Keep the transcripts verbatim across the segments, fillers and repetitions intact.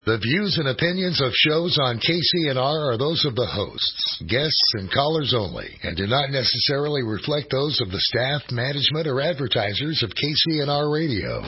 The views and opinions of shows on K C N R are those of the hosts, guests, and callers only, and do not necessarily reflect those of the staff, management, or advertisers of K C N R Radio.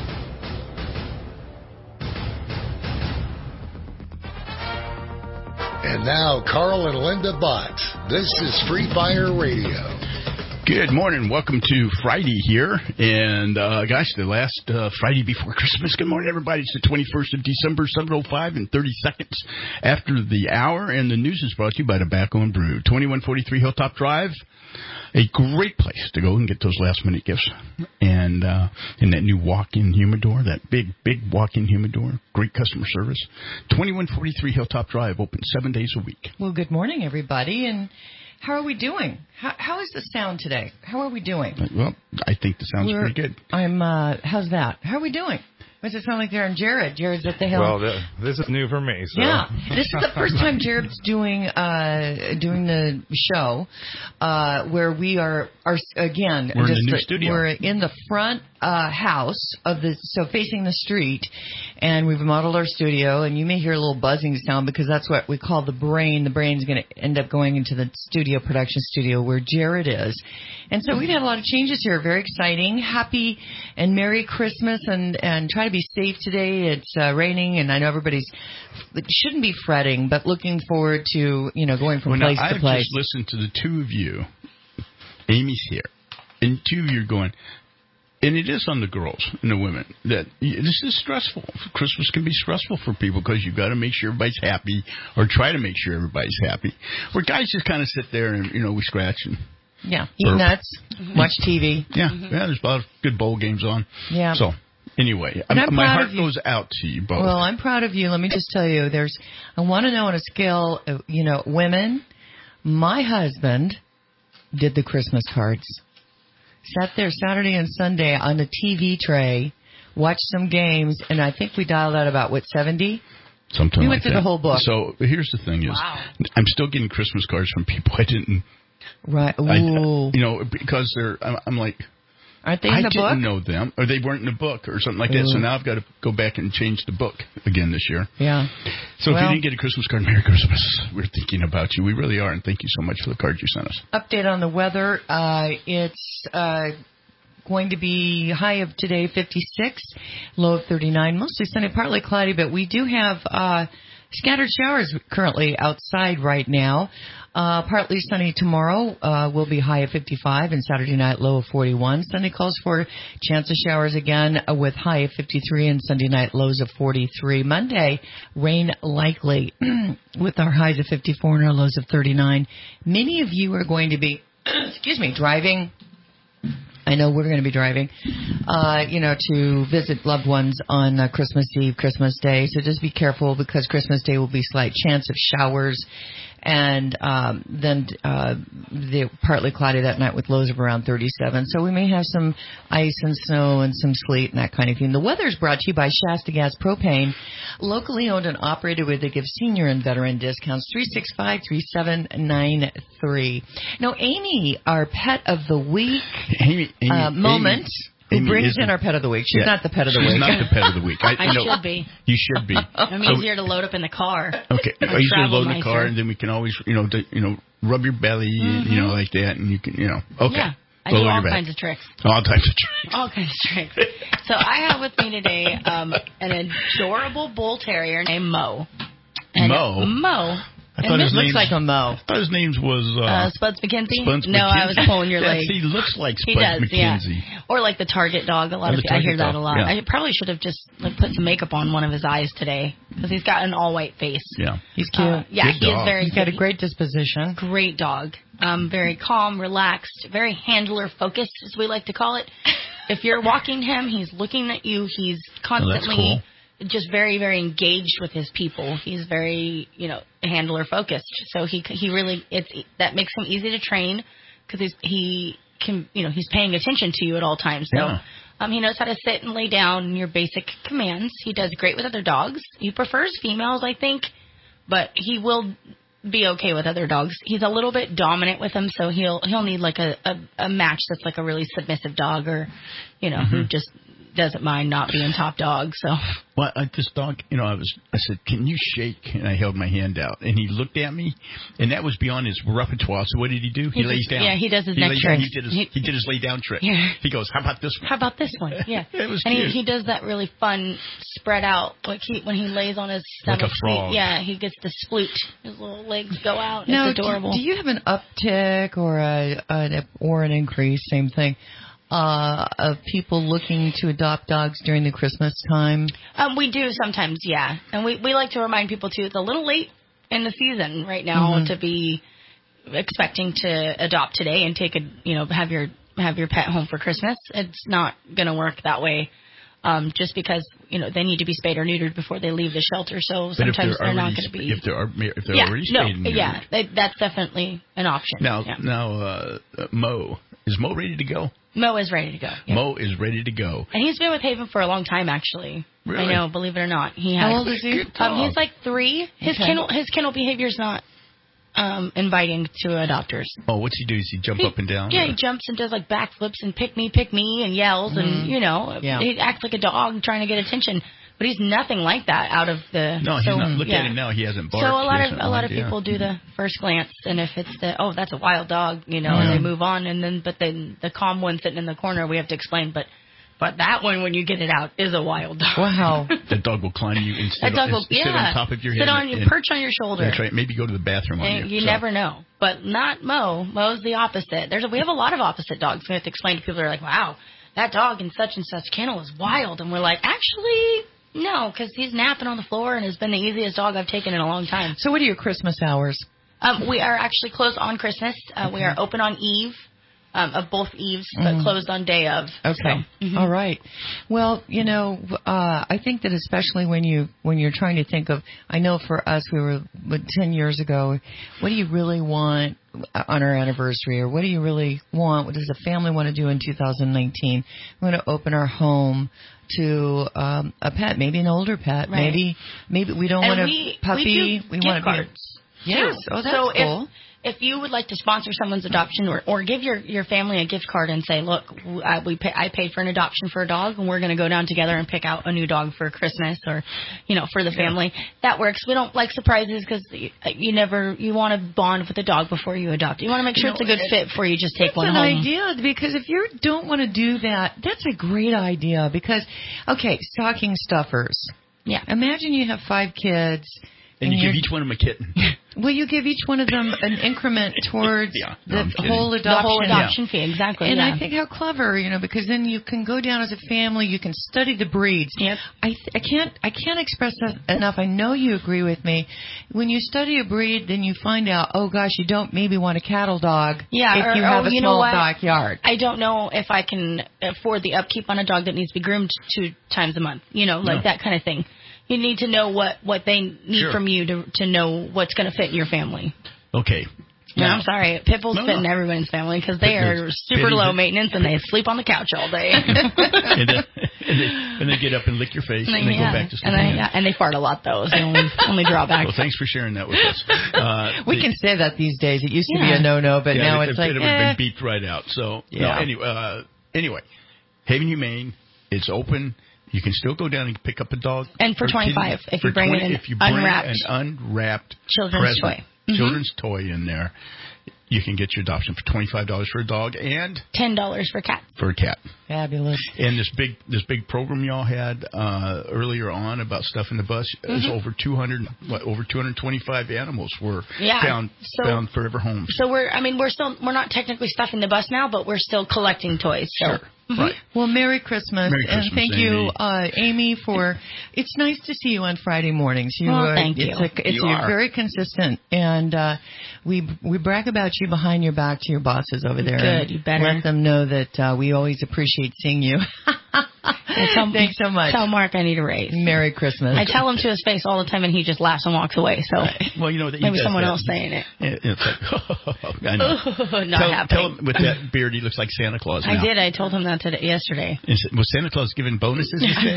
And now, Carl and Linda Bott. This is Free Fire Radio. Good morning. Welcome to Friday here. And, uh, gosh, the last uh, Friday before Christmas. Good morning, everybody. It's the twenty-first of December, seven oh five and thirty seconds after the hour. And the news is brought to you by Tobacco and Brew. twenty-one forty-three Hilltop Drive. A great place to go and get those last-minute gifts. And uh, in that new walk-in humidor, that big, big walk-in humidor. Great customer service. twenty-one forty-three Hilltop Drive, open seven days a week. Well, good morning, everybody. And how are we doing? How, how is the sound today? How are we doing? Well, I think the sound's We're, pretty good. I'm, uh, how's that? How are we doing? Does it sound like they're on Jared? Jared's at the hill. Well, th- this is new for me. So. Yeah, this is the first time Jared's doing uh, doing the show uh, where we are are again. We're just in the new the, studio. We're in the front uh, house of the so facing the street, and we've remodeled our studio. And you may hear a little buzzing sound because that's what we call the brain. The brain's going to end up going into the studio production studio where Jared is. And so we've had a lot of changes here. Very exciting. Happy and Merry Christmas, and and try to be safe today. It's uh, raining, and I know everybody's it shouldn't be fretting, but looking forward to you know going from well, place now, to I've place. I've just listened to the two of you. Amy's here, and two of you are going. And it is on the girls and the women that this is stressful. Christmas can be stressful for people because you've got to make sure everybody's happy, or try to make sure everybody's happy. Where guys just kind of sit there and you know we scratch and. Yeah, eat or, nuts, mm-hmm. watch T V. Yeah, mm-hmm. yeah. There's a lot of good bowl games on. Yeah. So. Anyway, I'm, I'm my heart of goes out to you both. Well, I'm proud of you. Let me just tell you, there's, I want to know on a scale, of, you know, women, my husband did the Christmas cards. Sat there Saturday and Sunday on the T V tray, watched some games, and I think we dialed out about, what, seventy? Something we like went through that. the whole book. So here's the thing is, wow. I'm still getting Christmas cards from people I didn't. Right. Ooh. I, you know, because they're, I'm, I'm like, aren't they in I the book? I didn't know them, or they weren't in the book, or something like Ooh. that. So now I've got to go back and change the book again this year. Yeah. So well, if you didn't get a Christmas card, Merry Christmas. We're thinking about you. We really are, and thank you so much for the card you sent us. Update on the weather. Uh, it's uh, going to be high of today, fifty-six, low of thirty-nine. Mostly sunny, partly cloudy, but we do have uh, scattered showers currently outside right now. Uh, partly sunny tomorrow, uh, will be high of fifty-five, and Saturday night low of forty-one. Sunday calls for chance of showers again uh, with high of fifty-three, and Sunday night lows of forty-three. Monday, rain likely with our highs of fifty-four and our lows of thirty-nine. Many of you are going to be, excuse me, driving. I know we're going to be driving, uh, you know, to visit loved ones on uh, Christmas Eve, Christmas Day. So just be careful because Christmas Day will be slight chance of showers. And um, then uh, the partly cloudy that night with lows of around thirty-seven. So we may have some ice and snow and some sleet and that kind of thing. The weather is brought to you by Shasta Gas Propane, locally owned and operated where they give senior and veteran discounts. three six five, three seven nine three. Now, Amy, our pet of the week Amy, Amy, uh, moment. Amy. Who Amy brings isn't. in our pet of the week? She's yeah, not the pet of the she's week. She's not the pet of the week. I, I you know, should be. You should be. I'm so, easier to load up in the car. Okay, Or easier to load in the nicer. car, and then we can always, you know, do, you know, rub your belly, mm-hmm. you know, like that, and you can, you know, okay. Yeah, I we'll do all kinds of tricks. All types of tricks. All kinds of tricks. So I have with me today um, an adorable bull terrier named Mo. And Mo? Mo. I and thought this his looks name's, like a Mo. I thought his name was... Uh, uh, Spuds McKenzie? Spuds no, McKenzie. I was pulling your leg. He looks like He Spuds does, McKenzie. Yeah. Or like the Target dog. A lot Or of people, I hear that dog, a lot. yeah. I probably should have just like put some makeup on one of his eyes today because he's got an all-white face. Yeah. He's cute. Uh, yeah, Good he dog. is very He's cute. got a great disposition. Great dog. Um, very calm, relaxed, very handler focused, as we like to call it. If you're walking him, he's looking at you. He's constantly... Oh, that's cool. Just very, very engaged with his people. He's very, you know, handler focused. So he he really it's that makes him easy to train because he's he can you know he's paying attention to you at all times. So Yeah. um, he knows how to sit and lay down in your basic commands. He does great with other dogs. He prefers females, I think, but he will be okay with other dogs. He's a little bit dominant with them, so he'll he'll need like a a, a match that's like a really submissive dog or you know mm-hmm. who just doesn't mind not being top dog. So. Well, I, this dog, you know, I was, I said, "Can you shake?" And I held my hand out, and he looked at me, and that was beyond his repertoire. So what did he do? He, he lays just, down. Yeah, he does his he neck trick. He did his, he, he did his lay down trick. Yeah. He goes, "How about this one? How about this one?" Yeah. It was and cute. he, he does that really fun spread out, like he when he lays on his stomach. Like a frog. He, yeah, he gets the sploot. His little legs go out. Now, It's adorable. Do, do you have an uptick or a, a or an increase? Same thing. Uh, of people looking to adopt dogs during the Christmas time? Um, we do sometimes, yeah. And we, we like to remind people, too, it's a little late in the season right now Mm-hmm. to be expecting to adopt today and take a, you know, have your have your pet home for Christmas. It's not going to work that way um, just because, you know, they need to be spayed or neutered before they leave the shelter. So But sometimes if they're, they're not already, going to be. if they're, if they're yeah, already no, spayed and neutered. yeah, that, that's definitely an option. Now, yeah. now, uh, uh, Mo, is Mo ready to go? Mo is ready to go. Yeah. Mo is ready to go. And he's been with Haven for a long time, actually. Really? I know, believe it or not. He How has, old is he? Good Um, dog. he's like three. His Okay. kennel his kennel behavior's not um, inviting to adopters. Oh, what's he do? Does he jump He- up and down? Yeah, or- he jumps and does like backflips and pick me, pick me, and yells and you know Yeah. he acts like a dog trying to get attention. But he's nothing like that out of the. No, he's so, not. Look yeah. at him now. He hasn't barked. So a lot He of hasn't a lot of whined, people yeah. do the first glance, and if it's the oh that's a wild dog, you know, Yeah. and they move on, and then but then the calm one sitting in the corner, we have to explain, but but that one when you get it out is a wild dog. Wow. That dog will climb you and sit, That dog on, will sit yeah on top of your head. sit on you, and, perch on your shoulder. That's right. Maybe go to the bathroom on And you. you So- never know. But not Mo. Mo's the opposite. There's a, we have a lot of opposite dogs. We have to explain to people that are like, wow, that dog in such and such kennel is wild. And we're like, actually, no, because he's napping on the floor and has been the easiest dog I've taken in a long time. So what are your Christmas hours? Um, we are actually closed on Christmas. Uh, We are open on Eve, um, of both Eves, but closed on day of. Okay. So, mhm. All right. Well, you know, uh, I think that especially when you when you're trying to think of, I know for us, we were what, ten years ago. What do you really want on our anniversary, or what do you really want? What does the family want to do in two thousand nineteen? We want to open our home to um, a pet, maybe an older pet, Right. maybe maybe we don't And want a we, puppy. we do gift want to be. cards. Yes. too. Oh, that's so cool. If, if you would like to sponsor someone's adoption or, or give your, your family a gift card and say, look, I, we pay, I paid for an adoption for a dog and we're going to go down together and pick out a new dog for Christmas or, you know, for the family, that works. We don't like surprises because you, you never, you want to bond with the dog before you adopt. You want to make sure You it's a know, good fit before you just take That's one an home. idea, because if you don't want to do that, that's a great idea. Because, okay, stocking stuffers. Yeah. Imagine you have five kids. And you give you're- each one of them a kitten. Well, you give each one of them an increment towards Yeah, no, I'm the kidding. whole The adoption. whole adoption fee, exactly. And yeah. I think how clever, you know, because then you can go down as a family. You can study the breeds. Yep. I th- I can't I can't express that enough. I know you agree with me. When you study a breed, then you find out, oh gosh, you don't maybe want a cattle dog. Yeah, if or- you have oh, a you know small what? backyard. I don't know if I can afford the upkeep on a dog that needs to be groomed two times a month. You know, like No. that kind of thing. You need to know what, what they need Sure. from you to to know what's going to fit in your family. Okay. No, Now- I'm sorry. Pit bulls No, fit no. in everyone's family because they Pit are bulls- super pit- low maintenance and they sleep on the couch all day. and, then, and, they, and they get up and lick your face and, they yeah. go back to sleep. and, they, again. yeah, and they fart a lot, though. Is the only, only drawback. Well, thanks for sharing that with us. Uh, We the- can say that these days. It used to be Yeah. a no-no, but yeah, now it, it's it, like, it would eh. have been beeped right out. So, no, Yeah. anyway, uh, anyway, Haven Humane, it's open. You can still go down and pick up a dog. And for or twenty-five, kitty. if For you bring twenty an if you bring unwrapped an unwrapped children's present, toy. Mhm. children's toy in there, you can get your adoption for twenty-five dollars for a dog and ten dollars for cat. for a cat. Fabulous. And this big this big program y'all had uh, earlier on about stuff in the bus is over two hundred what, over two hundred twenty-five animals were Yeah. found So- found forever homes. So we're, I mean, we're still, we're not technically stuffing the bus now, but we're still collecting toys. So. Sure. Right. Well, Merry Christmas, Merry and Christmas, thank you, Amy. uh, Amy, for. It's nice to see you on Friday mornings. You, Well, uh, thank it's you. A, it's You you're are. very consistent, and uh, we we brag about you behind your back to your bosses over there. Good, and you better. let them know that uh, we always appreciate seeing you. Tell, Thanks so much. Tell Mark I need a raise. Merry Christmas. I tell him to his face all the time, and he just laughs and walks away. So Well, you know that he maybe does someone that. else saying it. Yeah, It's like, I know. Not tell, happening. tell him with that beard, he looks like Santa Claus now. I did. I told him that today, yesterday. Is it, was Santa Claus giving bonuses? You say?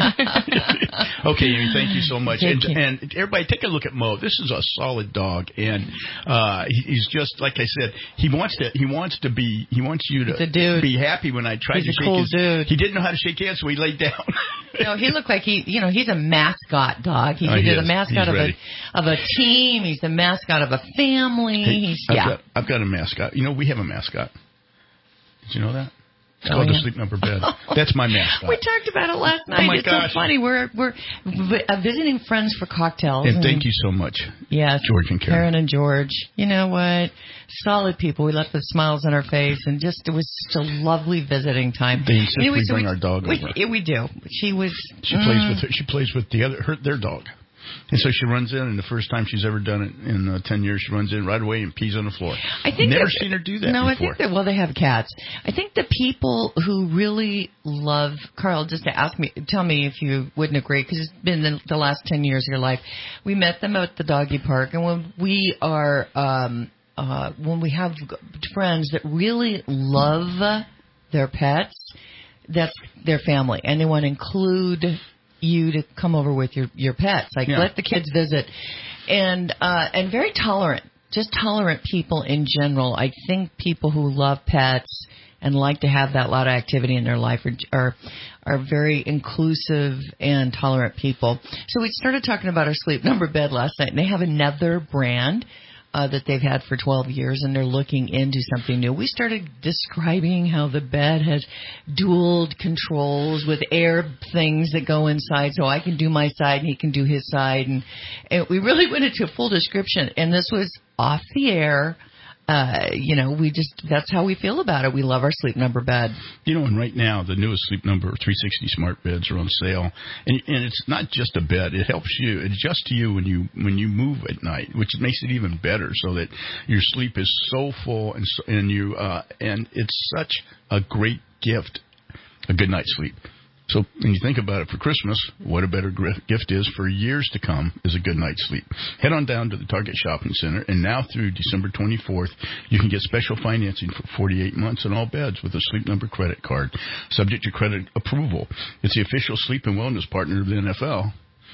Okay, Amy, thank you so much. And, Thank you. and everybody, take a look at Mo. This is a solid dog, and uh, he, he's just like I said. He wants to. He wants to be. He wants you to He's a dude. be happy. When I tried He's to a shake cool his, dude. he didn't know how to shake hands, so he laid lay down. No, he looked like he, you know, he's a mascot dog. He's Oh, he either the is. mascot He's of ready. a of a team. He's the mascot of a family. Hey, he's I've yeah. got, I've got a mascot. You know, we have a mascot. Did you know that? It's Oh, called yeah. the Sleep Number Bed. That's my mascot. We talked about it last night. Oh, my it's gosh. so funny. We're we're vi- uh, visiting friends for cocktails. And thank you so much, Yes, George and Karen. Karen and George. You know what? Solid people. We left with smiles on our face, and just it was just a lovely visiting time. They insist Anyway, we so bring we, our dog we, over. yeah, we do. She was. She mm, plays with her, she plays with the other her, their dog, and so she runs in. And the first time she's ever done it in uh, ten years, she runs in right away and pees on the floor. I think never that- seen her do that No, before. I think that well, they have cats. I think the people who really love Carl, just to ask me, tell me if you wouldn't agree, because it's been the, the last ten years of your life. We met them at the doggy park, and when we are, um, uh, when we have friends that really love their pets, that's their family, and they want to include you to come over with your your pets. Like Yeah. let the kids visit, and uh, and very tolerant. Just tolerant people in general. I think people who love pets and like to have that lot of activity in their life are are, are very inclusive and tolerant people. So we started talking about our Sleep Number bed last night, and they have another brand uh, that they've had for twelve years, and they're looking into something new. We started describing how the bed has dual controls with air things that go inside, so I can do my side and he can do his side, and, and we really went into a full description, and this was off the air. Uh, you know, we just, that's how we feel about it. We love our Sleep Number bed. You know, and right now, the newest Sleep Number three sixty smart beds are on sale. And, and it's not just a bed. It helps you. It adjusts to you when you when you move at night, which makes it even better so that your sleep is so full and, so, and, you, uh, and it's such a great gift, a good night's sleep. So when you think about it for Christmas, what a better gift is for years to come is a good night's sleep. Head on down to the Target Shopping Center, and now through December twenty-fourth, you can get special financing for forty-eight months on all beds with a Sleep Number credit card, subject to credit approval. It's the official sleep and wellness partner of the N F L.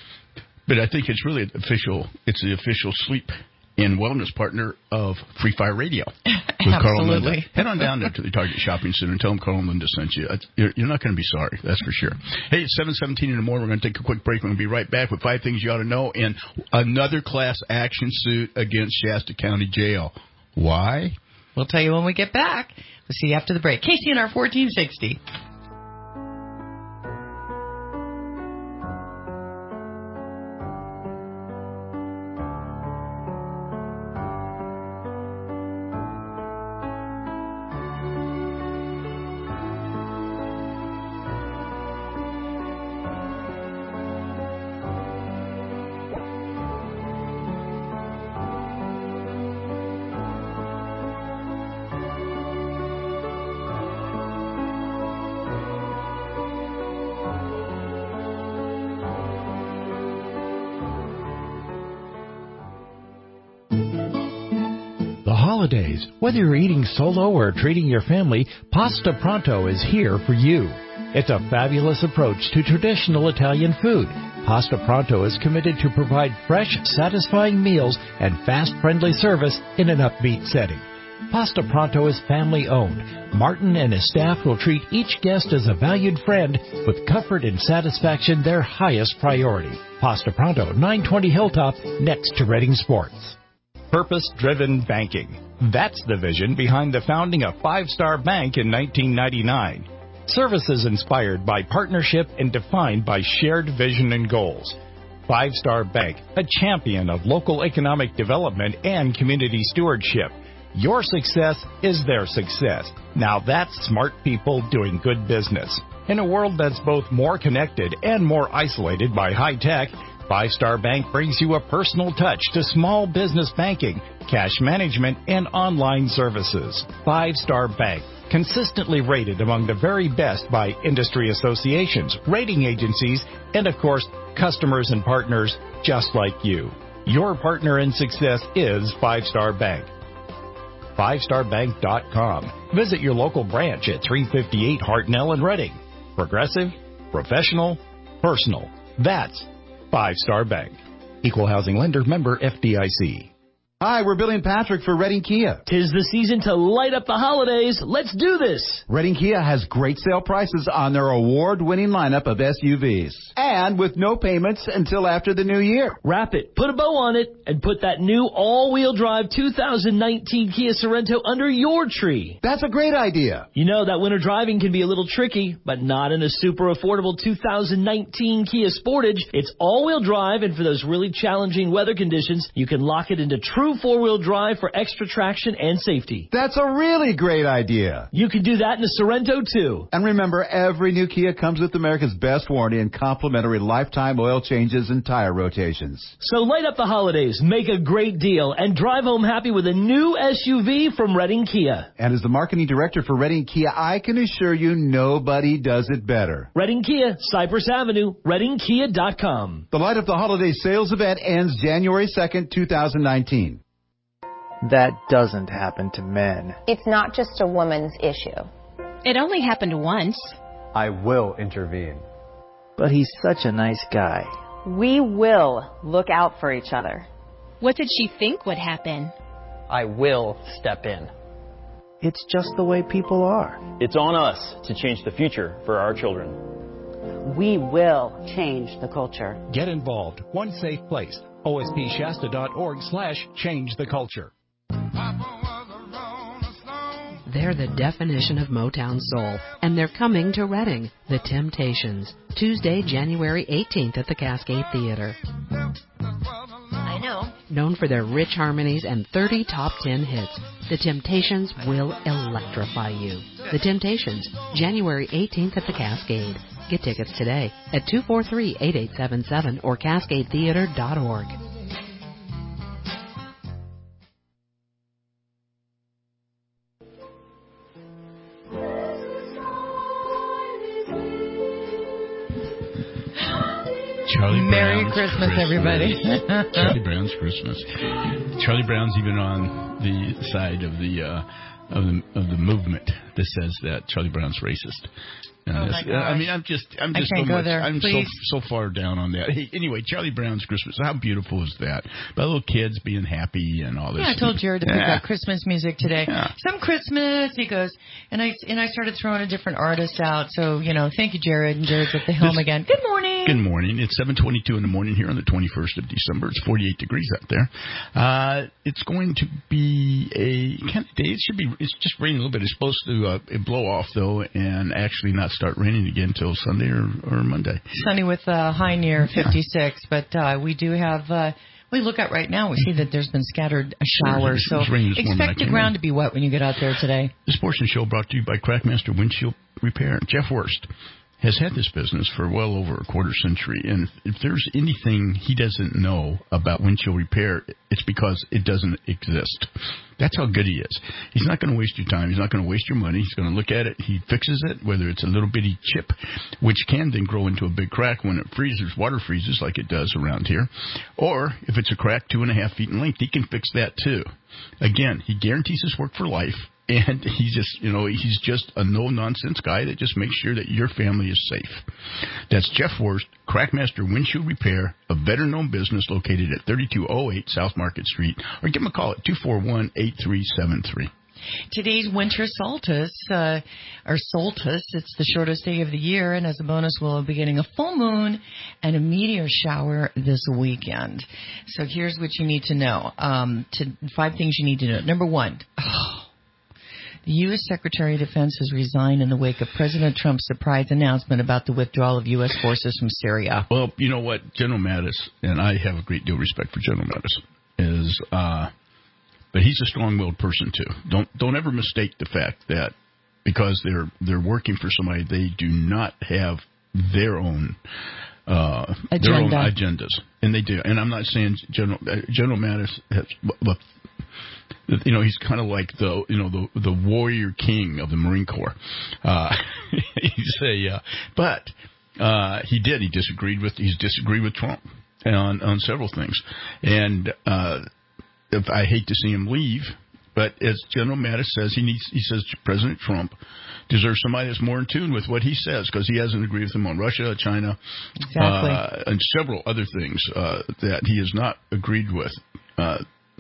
But I think it's really official. It's the official sleep and wellness partner of Free Fire Radio. With Carl and Linda. Absolutely. Head on down there to the Target Shopping Center and tell them Carl and Linda sent you. You're, you're not going to be sorry, that's for sure. Hey, it's seven seventeen in the morning. We're going to take a quick break. We're going to be right back with five things you ought to know and another class action suit against Shasta County Jail. Why? We'll tell you when we get back. We'll see you after the break. K C N R fourteen sixty. Holidays. Whether you're eating solo or treating your family, Pasta Pronto is here for you. It's a fabulous approach to traditional Italian food. Pasta Pronto is committed to provide fresh, satisfying meals and fast-friendly service in an upbeat setting. Pasta Pronto is family-owned. Martin and his staff will treat each guest as a valued friend with comfort and satisfaction their highest priority. Pasta Pronto, nine twenty Hilltop, next to Reading Sports. Purpose-driven banking. That's the vision behind the founding of Five Star Bank in nineteen ninety-nine. Services inspired by partnership and defined by shared vision and goals. Five Star Bank, a champion of local economic development and community stewardship. Your success is their success. Now that's smart people doing good business. In a world that's both more connected and more isolated by high tech, Five Star Bank brings you a personal touch to small business banking, cash management, and online services. Five Star Bank, consistently rated among the very best by industry associations, rating agencies, and of course, customers and partners just like you. Your partner in success is Five Star Bank. five star bank dot com. Visit your local branch at three fifty-eight Hartnell in Reading. Progressive, professional, personal. That's Five Star Bank. Equal housing lender, member F D I C. Hi, we're Billy and Patrick for Reading Kia. Tis the season to light up the holidays. Let's do this. Reading Kia has great sale prices on their award-winning lineup of S U Vs. And with no payments until after the new year. Wrap it, put a bow on it, and put that new all-wheel drive two thousand nineteen Kia Sorento under your tree. That's a great idea. You know that winter driving can be a little tricky, but not in a super affordable two thousand nineteen Kia Sportage. It's all-wheel drive, and for those really challenging weather conditions, you can lock it into true four-wheel drive for extra traction and safety. That's a really great idea. You can do that in a Sorento, too. And remember, every new Kia comes with America's best warranty and complimentary lifetime oil changes and tire rotations. So light up the holidays, make a great deal, and drive home happy with a new S U V from Reading Kia. And as the marketing director for Reading Kia, I can assure you nobody does it better. Reading Kia, Cypress Avenue, reading kia dot com. The Light Up the Holiday sales event ends January second, two thousand nineteen. That doesn't happen to men. It's not just a woman's issue. It only happened once. I will intervene. But he's such a nice guy. We will look out for each other. What did she think would happen? I will step in. It's just the way people are. It's on us to change the future for our children. We will change the culture. Get involved. One safe place. O S P Shasta dot org slash change the culture. They're the definition of Motown soul, and they're coming to Reading, The Temptations, Tuesday, January eighteenth at the Cascade Theater. I know. Known for their rich harmonies and thirty top ten hits, The Temptations will electrify you. The Temptations, January eighteenth at the Cascade. Get tickets today at two four three, eight eight seven seven or cascade theater dot org. Charlie Merry Brown's Christmas, everybody. Charlie Brown's Christmas. Charlie Brown's even on the side of the uh, of the of the movement that says that Charlie Brown's racist. And oh this, my gosh. I mean, I'm just, I'm just I can't so go much, there. I'm Please. so so far down on that. Hey, anyway, Charlie Brown's Christmas. How beautiful is that? About little kids being happy and all this. Yeah, I told Jared to pick yeah. out Christmas music today. Yeah. Some Christmas, he goes, and I and I started throwing a different artist out. So you know, thank you, Jared. And Jared's at the helm This, again. Good morning. Good morning. It's seven twenty-two in the morning here on the twenty-first of December. It's forty-eight degrees out there. Uh, it's going to be a kind of day. It should be. It's just raining a little bit. It's supposed to uh, blow off though, and actually not start raining again until Sunday or, or Monday. Sunny with a high near fifty-six, yeah. but uh, we do have. Uh, we look out right now. We see that there's been scattered showers, so expect the ground to be wet when you get out there today. This portion show brought to you by Crackmaster Windshield Repair. Jeff Worst has had this business for well over a quarter century, and if there's anything he doesn't know about windshield repair, it's because it doesn't exist. That's how good he is. He's not going to waste your time. He's not going to waste your money. He's going to look at it. He fixes it, whether it's a little bitty chip, which can then grow into a big crack when it freezes, water freezes like it does around here, or if it's a crack two and a half feet in length, he can fix that too. Again, he guarantees his work for life. And he's just, you know, he's just a no-nonsense guy that just makes sure that your family is safe. That's Jeff Worst, Crackmaster Windshield Repair, a veteran-owned business located at thirty-two oh eight South Market Street. Or give him a call at two four one, eight three seven three. Today's winter solstice, uh, or solstice, it's the shortest day of the year, and as a bonus, we'll be getting a full moon and a meteor shower this weekend. So here's what you need to know. Um, to, five things you need to know. Number one, oh, the U S Secretary of Defense has resigned in the wake of President Trump's surprise announcement about the withdrawal of U S forces from Syria. Well, you know what? General Mattis, and I have a great deal of respect for General Mattis, is, uh, but he's a strong-willed person, too. Don't don't ever mistake the fact that because they're they're working for somebody, they do not have their own uh, their own agendas. And they do. And I'm not saying General, uh, General Mattis has... Look, you know, he's kind of like the, you know, the the warrior king of the Marine Corps. Uh, he's a, uh, but uh, he did. He disagreed with. He's disagreed with Trump on on several things, and uh, if I hate to see him leave. But as General Mattis says, he needs. He says President Trump deserves somebody that's more in tune with what he says, because he hasn't agreed with him on Russia, China, exactly, uh, and several other things uh, that he has not agreed with. Uh,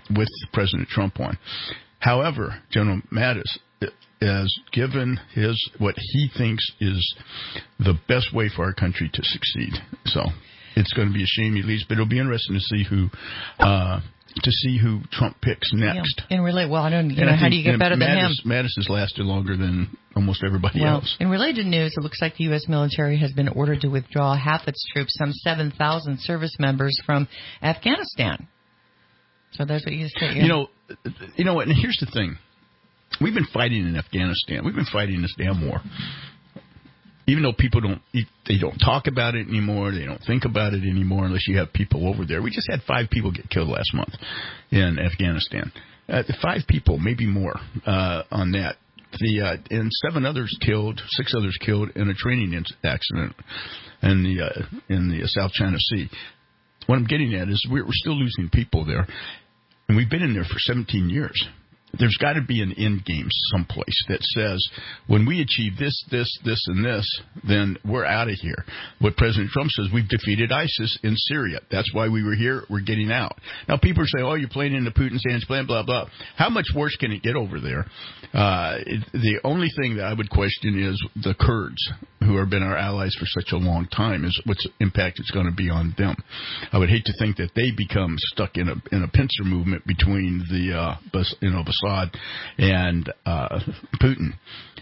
with President Trump on. However, General Mattis has given his what he thinks is the best way for our country to succeed. So it's going to be a shame he leaves, but it'll be interesting to see who uh, to see who Trump picks next. Yeah. And relate, well, I don't, you and know, I how do you get better Mattis, than him? Mattis has lasted longer than almost everybody well, else. In related news, it looks like the U S military has been ordered to withdraw half its troops, some seven thousand service members from Afghanistan. So that's what you say. You know, you know what? And here's the thing: we've been fighting in Afghanistan. We've been fighting this damn war. Even though people don't, they don't talk about it anymore. They don't think about it anymore unless you have people over there. We just had five people get killed last month in Afghanistan. Uh, five people, maybe more, uh, on that. The uh, and seven others killed, six others killed in a training accident in the uh, in the South China Sea. What I'm getting at is we're, we're still losing people there, and we've been in there for seventeen years. There's got to be an end game someplace that says when we achieve this, this, this, and this, then we're out of here. What President Trump says, we've defeated ISIS in Syria. That's why we were here. We're getting out. Now, people are saying, oh, you're playing into Putin's hands, blah, blah, blah. How much worse can it get over there? Uh, it, the only thing that I would question is the Kurds, who have been our allies for such a long time, is what's impact it's going to be on them. I would hate to think that they become stuck in a in a pincer movement between the uh, you know Assad and uh, Putin.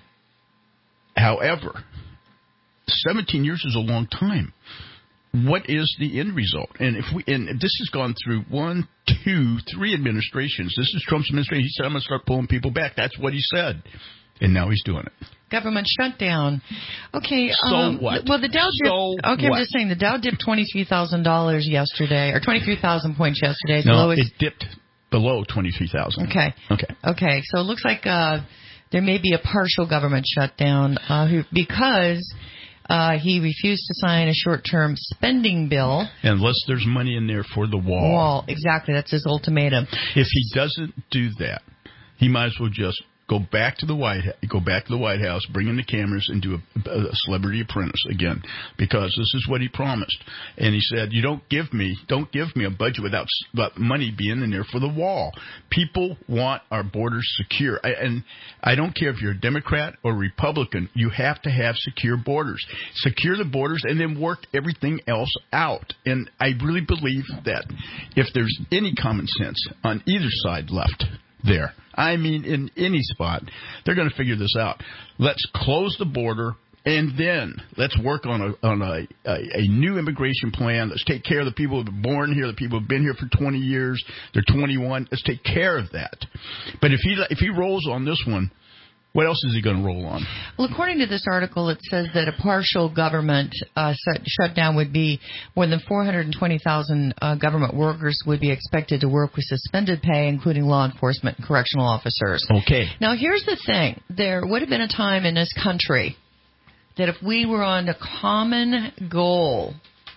However, seventeen years is a long time. What is the end result? And if we and this has gone through one, two, three administrations. This is Trump's administration. He said, "I'm going to start pulling people back." That's what he said, and now he's doing it. Government shutdown. Okay. So um, what? Well, the Dow dipped. So okay, what? I'm just saying the Dow dipped twenty-three thousand dollars yesterday, or twenty-three thousand points yesterday. No, lowest. it dipped below twenty-three thousand. Okay. Okay. Okay. So it looks like uh, there may be a partial government shutdown uh, who, because uh, he refused to sign a short-term spending bill. Unless there's money in there for the wall. Wall. Exactly. That's his ultimatum. If he doesn't do that, he might as well just go back to the White go back to the White House, bring in the cameras, and do a, a Celebrity Apprentice again, because this is what he promised. And he said, "You don't give me, don't give me a budget without, without money being in there for the wall." People want our borders secure, I, and I don't care if you're a Democrat or Republican. You have to have secure borders, secure the borders, and then work everything else out. And I really believe that if there's any common sense on either side left there, I mean, in any spot, they're going to figure this out. Let's close the border, and then let's work on a on a, a, a new immigration plan. Let's take care of the people who have been born here, the people who have been here for twenty years. They're twenty-one. Let's take care of that. But if he if he rolls on this one, what else is he going to roll on? Well, according to this article, it says that a partial government uh, shutdown would be more than four hundred twenty thousand uh, government workers would be expected to work with suspended pay, including law enforcement and correctional officers. Okay. Now, here's the thing. There would have been a time in this country that if we were on a common goal,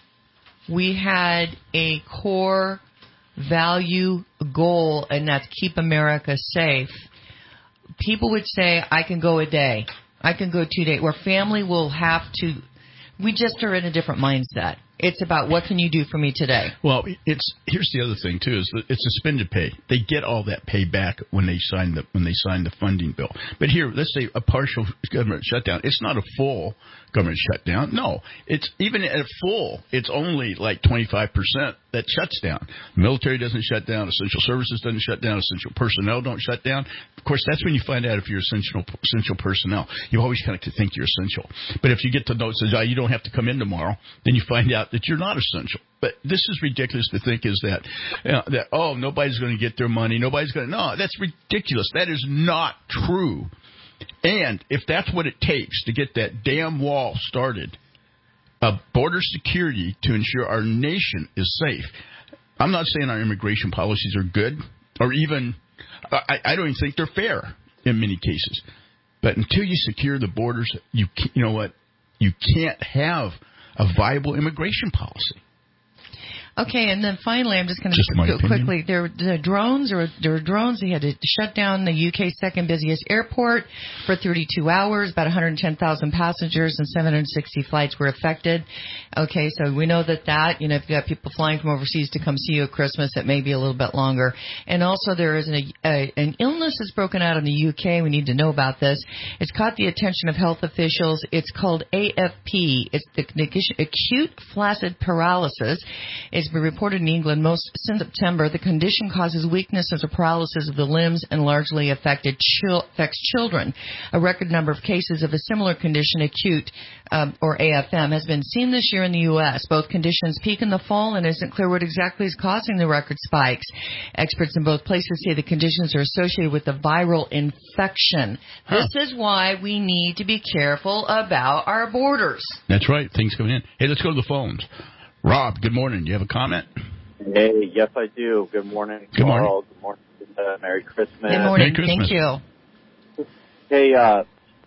we had a core value goal, and that's keep America safe. People would say, I can go a day. I can go two days. Where family will have to. We just are in a different mindset. It's about what can you do for me today. Well, it's here's the other thing too is that it's suspended pay. They get all that pay back when they sign the when they sign the funding bill. But here, let's say a partial government shutdown. It's not a full government shutdown. No, it's even at full. It's only like twenty-five percent that shuts down. The military doesn't shut down. Essential services doesn't shut down. Essential personnel don't shut down. Of course, that's when you find out if you're essential essential personnel. You always kind of think you're essential. But if you get to know it says, oh, you don't have to come in tomorrow, then you find out that you're not essential. But this is ridiculous to think is that, you know, that oh, nobody's going to get their money. Nobody's going to. No, that's ridiculous. That is not true. And if that's what it takes to get that damn wall started, uh, border security to ensure our nation is safe. I'm not saying our immigration policies are good or even I, I don't even think they're fair in many cases. But until you secure the borders, you you know what? You can't have a viable immigration policy. Okay, and then finally, I'm just going Just my to go opinion. quickly. There, the drones, or there were drones. They had to shut down the U K's second busiest airport for thirty-two hours. About one hundred ten thousand passengers and seven hundred sixty flights were affected. Okay, so we know that that you know, if you got people flying from overseas to come see you at Christmas, it may be a little bit longer. And also, there is an, a, an illness that's broken out in the U K. We need to know about this. It's caught the attention of health officials. It's called A F P. It's the condition, acute flaccid paralysis. It's been reported in England most since September. The condition causes weakness or paralysis of the limbs and largely affected chil- affects children. A record number of cases of a similar condition, acute um, or A F M, has been seen this year in the U S. Both conditions peak in the fall, and it isn't clear what exactly is causing the record spikes. Experts in both places say the conditions are associated with a viral infection. Huh. This is why we need to be careful about our borders. That's right. Things coming in. Hey, let's go to the phones. Rob, good morning. Do you have a comment? Hey, yes, I do. Good morning, Good morning. Carl. Good morning. Uh, Merry Christmas. Good morning. Merry Christmas. Thank you. Hey, uh,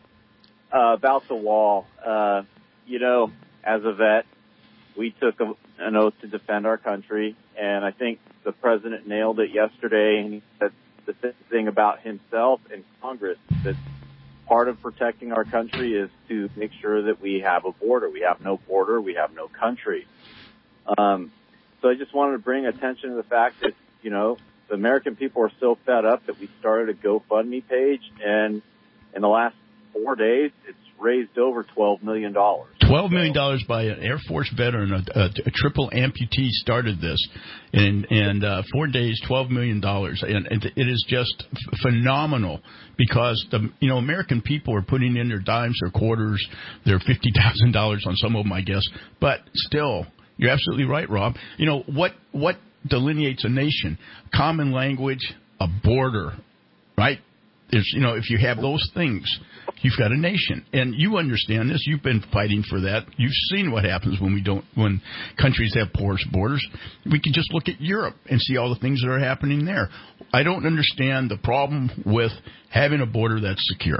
uh, about the wall. Uh, you know, as a vet, we took a, an oath to defend our country, and I think the president nailed it yesterday, and he said the same thing about himself and Congress, that part of protecting our country is to make sure that we have a border. We have no border. We have no country. Um, so I just wanted to bring attention to the fact that, you know, the American people are so fed up that we started a GoFundMe page, and in the last four days, it's raised over twelve million dollars. twelve million dollars by an Air Force veteran, a, a, a triple amputee started this. In, in uh, four days, twelve million dollars. And, and it is just f- phenomenal because, the you know, American people are putting in their dimes, their quarters, their fifty thousand dollars on some of them, I guess. But still, you're absolutely right, Rob. You know, what what delineates a nation? Common language, a border, right? There's, you know, if you have those things, you've got a nation. And you understand this. You've been fighting for that. You've seen what happens when we don't, when countries have porous borders. We can just look at Europe and see all the things that are happening there. I don't understand the problem with having a border that's secure.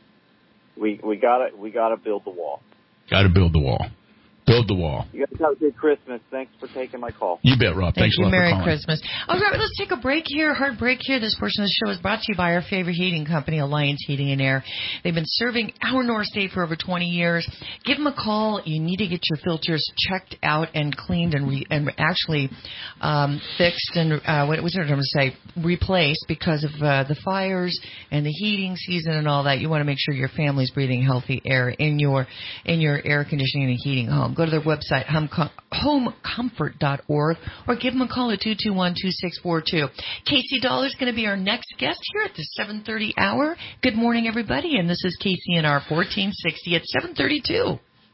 We we gotta we gotta build the wall. Got to build the wall. Build the wall. You guys have a good Christmas. Thanks for taking my call. You bet, Rob. Thank Thanks you. a lot Merry for calling. Christmas. All right, let's take a break here. Hard break here. This portion of the show is brought to you by our favorite heating company, Alliance Heating and Air. They've been serving our North State for over twenty years. Give them a call. You need to get your filters checked out and cleaned and re- and actually um, fixed and uh, what was I going to say? Replaced because of uh, the fires and the heating season and all that. You want to make sure your family's breathing healthy air in your in your air conditioning and heating home. Go to their website, home comfort dot org, or give them a call at two two one, two six four two. Casey Dollar is going to be our next guest here at the seven thirty hour. Good morning, everybody, and this is K C N R fourteen sixty at seven thirty-two.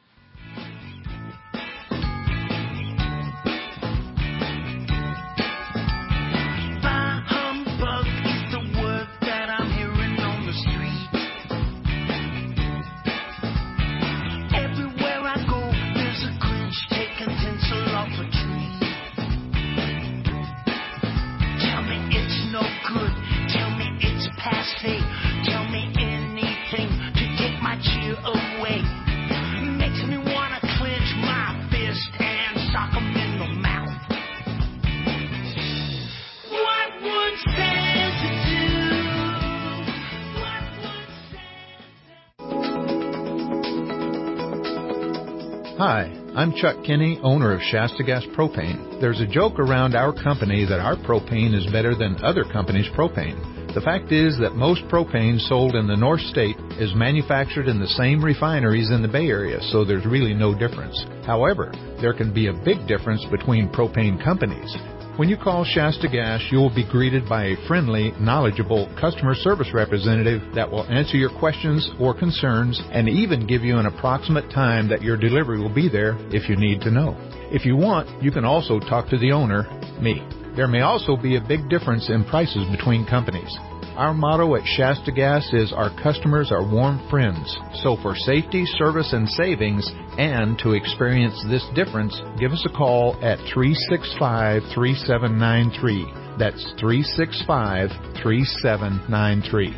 Hi, I'm Chuck Kinney, owner of Shasta Gas Propane. There's a joke around our company that our propane is better than other companies' propane. The fact is that most propane sold in the North State is manufactured in the same refineries in the Bay Area, so there's really no difference. However, there can be a big difference between propane companies. When you call Shasta Gas, you will be greeted by a friendly, knowledgeable customer service representative that will answer your questions or concerns and even give you an approximate time that your delivery will be there if you need to know. If you want, you can also talk to the owner, me. There may also be a big difference in prices between companies. Our motto at Shasta Gas is our customers are warm friends. So for safety, service, and savings, and to experience this difference, give us a call at three six five, three seven nine three. That's three six five, three seven nine three.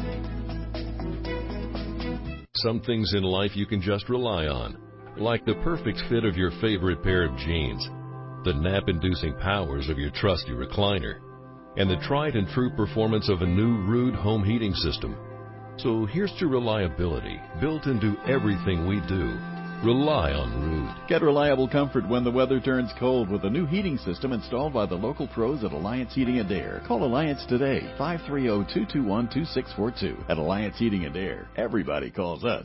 Some things in life you can just rely on, like the perfect fit of your favorite pair of jeans. the nap-inducing powers of your trusty recliner, and the tried and true performance of a new Ruud home heating system. So here's to reliability built into everything we do. Rely on Ruud. Get reliable comfort when the weather turns cold with a new heating system installed by the local pros at Alliance Heating and Air. Call Alliance today, five three zero, two two one, two six four two. At Alliance Heating and Air, everybody calls us.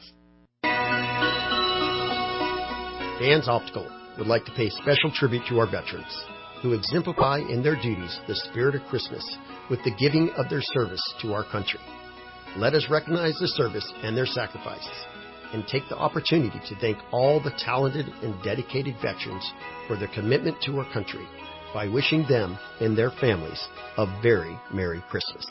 Dan's Optical would like to pay special tribute to our veterans who exemplify in their duties the spirit of Christmas with the giving of their service to our country. Let us recognize the service and their sacrifices, and take the opportunity to thank all the talented and dedicated veterans for their commitment to our country by wishing them and their families a very Merry Christmas.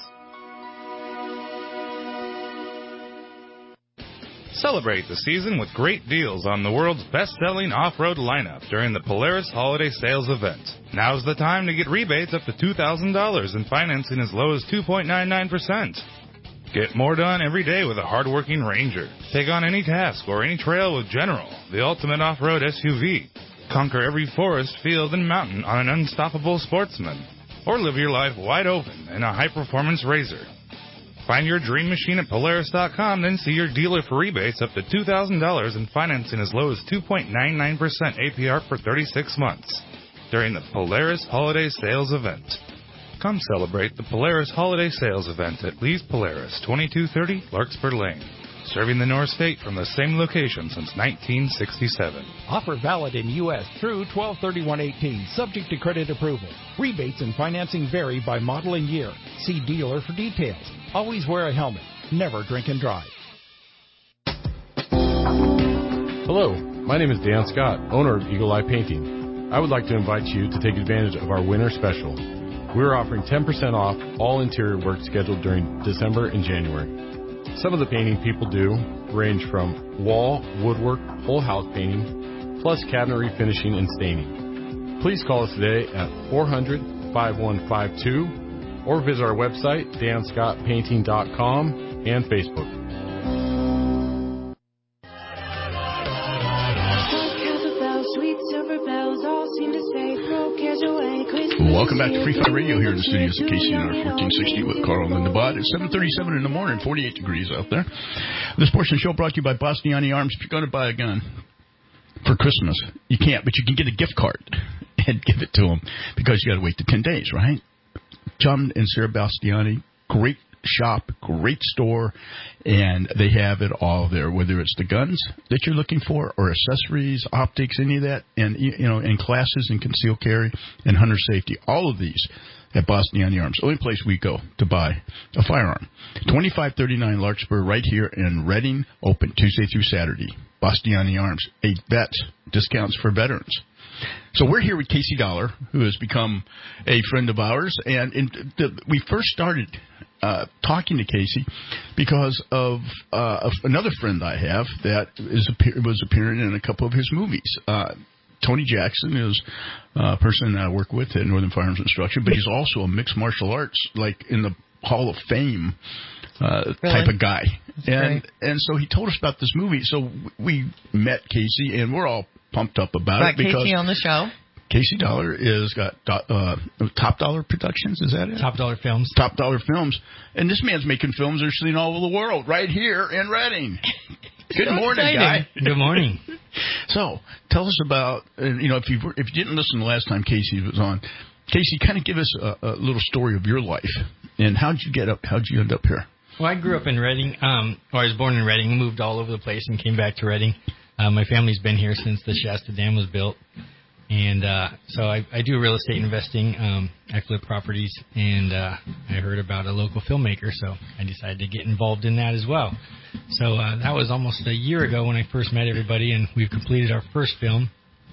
Celebrate the season with great deals on the world's best-selling off-road lineup during the Polaris Holiday Sales event. Now's the time to get rebates up to two thousand dollars and financing as low as two point nine nine percent. Get more done every day with a hard-working Ranger. Take on any task or any trail with General, the ultimate off-road S U V. Conquer every forest, field, and mountain on an unstoppable Sportsman. Or live your life wide open in a high-performance Razor. Find your dream machine at Polaris dot com, then see your dealer for rebates up to two thousand dollars and financing as low as two point nine nine percent A P R for thirty-six months during the Polaris Holiday Sales event. Come celebrate the Polaris Holiday Sales event at Lee's Polaris, twenty-two thirty Larkspur Lane. Serving the North State from the same location since nineteen sixty-seven. Offer valid in U S through twelve thirty-one eighteen, subject to credit approval. Rebates and financing vary by model and year. See dealer for details. Always wear a helmet. Never drink and drive. Hello, my name is Dan Scott, owner of Eagle Eye Painting. I would like to invite you to take advantage of our winter special. We're offering ten percent off all interior work scheduled during December and January. Some of the painting people do range from wall, woodwork, whole house painting, plus cabinetry finishing and staining. Please call us today at four hundred, five one five two or visit our website, dan scott painting dot com and Facebook. Welcome back to Free Fire Radio here in the studios of K C N R fourteen sixty with Carl and the Bot. It's seven thirty-seven in the morning, forty-eight degrees out there. This portion of the show brought to you by Bastiani Arms. If you're going to buy a gun for Christmas, you can't, but you can get a gift card and give it to them because you got to wait the ten days, right? John and Sarah Bastiani, great shop, great store, and they have it all there, whether it's the guns that you're looking for or accessories, optics, any of that, and, you know, and classes and concealed carry and hunter safety, all of these at Bastiani Arms. Only place we go to buy a firearm. twenty-five thirty-nine Larkspur right here in Reading, open Tuesday through Saturday. Bastiani Arms, a vet, discounts for veterans. So we're here with Casey Dollar, who has become a friend of ours, and in the, we first started uh, talking to Casey because of, uh, of another friend I have that is was appearing in a couple of his movies. Uh, Tony Jackson is a person that I work with at Northern Firearms Instruction, but he's also a mixed martial arts, like in the Hall of Fame uh, really? type of guy. That's and great. And so he told us about this movie. So we met Casey, and we're all pumped up about got it because Casey on the show. Casey Dollar is got uh, Top Dollar Productions. Is that it? Top Dollar Films. Top Dollar Films, and this man's making films that are seen all over the world, right here in Reading. Good so morning, exciting. guy. Good morning. So, tell us about, and you know, if you were, if you didn't listen the last time Casey was on, Casey, kind of give us a, a little story of your life and how'd you get up? How'd you end up here? Well, I grew up in Reading. Um, or I was born in Reading, moved all over the place, and came back to Reading. Uh, my family's been here since the Shasta Dam was built. And uh, so I, I do real estate investing. Um, I flip properties, and uh, I heard about a local filmmaker, so I decided to get involved in that as well. So uh, that was almost a year ago when I first met everybody, and we've completed our first film,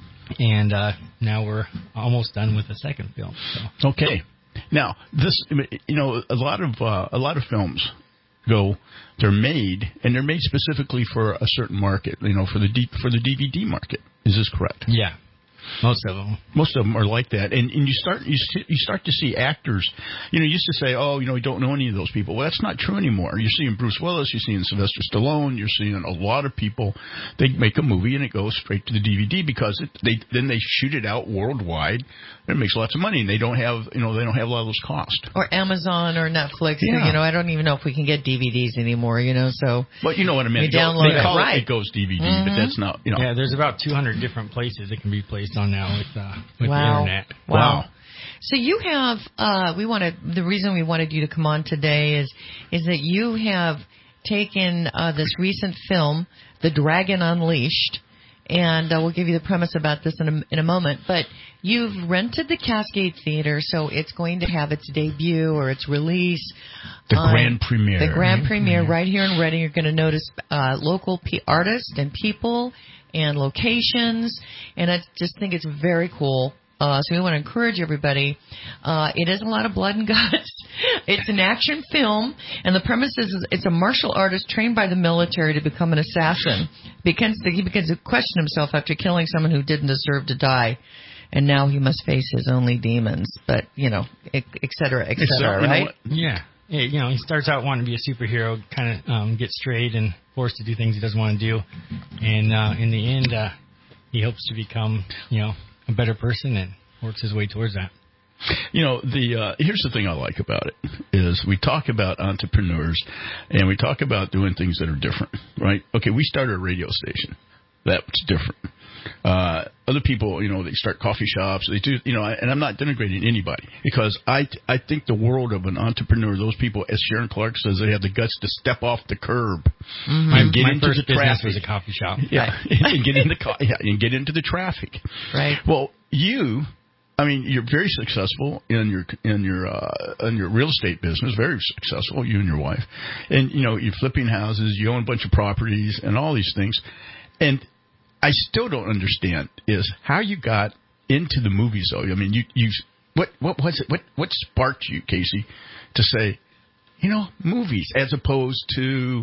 and uh, now we're almost done with the second film. So. Okay. Now, this, you know, a lot of uh, a lot of films go, they're made, and they're made specifically for a certain market, you know, for the D, for the D V D market. Is this correct? Yeah. Most of them. Most of them are like that, and and you start you st- you start to see actors. You know, you used to say, oh, you know, we don't know any of those people. Well, that's not true anymore. You're seeing Bruce Willis, you're seeing Sylvester Stallone, you're seeing a lot of people. They make a movie and it goes straight to the D V D because it, they then they shoot it out worldwide. And it makes lots of money, and they don't have you know they don't have a lot of those costs. Or Amazon or Netflix. Yeah. You know, I don't even know if we can get D V Ds anymore. You know, so. But you know what I mean. We download they call it, right. it, it goes D V D, Mm-hmm. but that's not you know. Yeah, there's about two hundred different places it can be placed on now with uh, with Wow. the internet. Wow. Wow. So you have, uh, we wanted, the reason we wanted you to come on today is, is that you have taken, uh, this recent film, The Dragon Unleashed, and uh, we'll give you the premise about this in a, in a moment, but you've rented the Cascade Theater, so it's going to have its debut or its release. The on grand premiere. The grand premiere right here in Reading. You're going to notice uh, local p- artists and people and locations, and I just think it's very cool. Uh, so we want to encourage everybody. Uh, it is a lot of blood and guts. It's an action film, and the premise is it's a martial artist trained by the military to become an assassin. Begins to, he begins to question himself after killing someone who didn't deserve to die, and now he must face his only demons. But, you know, et, et cetera, et cetera, right? Yeah. Yeah, you know, he starts out wanting to be a superhero, kind of um, gets strayed and forced to do things he doesn't want to do, and uh, in the end, uh, he hopes to become, you know, a better person and works his way towards that. You know, the uh, here's the thing I like about it is we talk about entrepreneurs and we talk about doing things that are different, right? Okay, we started a radio station. That's different. Uh, other people, you know, they start coffee shops. They do, you know, and I'm not denigrating anybody because I, I think the world of an entrepreneur, those people, as Sharon Clark says, they have the guts to step off the curb Mm-hmm. and get my into first the traffic. business was a coffee shop. Yeah, and get in the co- yeah, and get into the traffic. Right. Well, you. I mean, you're very successful in your in your uh, in your real estate business. Very successful, you and your wife, and you know you're flipping houses. You own a bunch of properties and all these things. And I still don't understand is how you got into the movies. Though I mean, you you what what was it? What what sparked you, Casey, to say, you know, movies as opposed to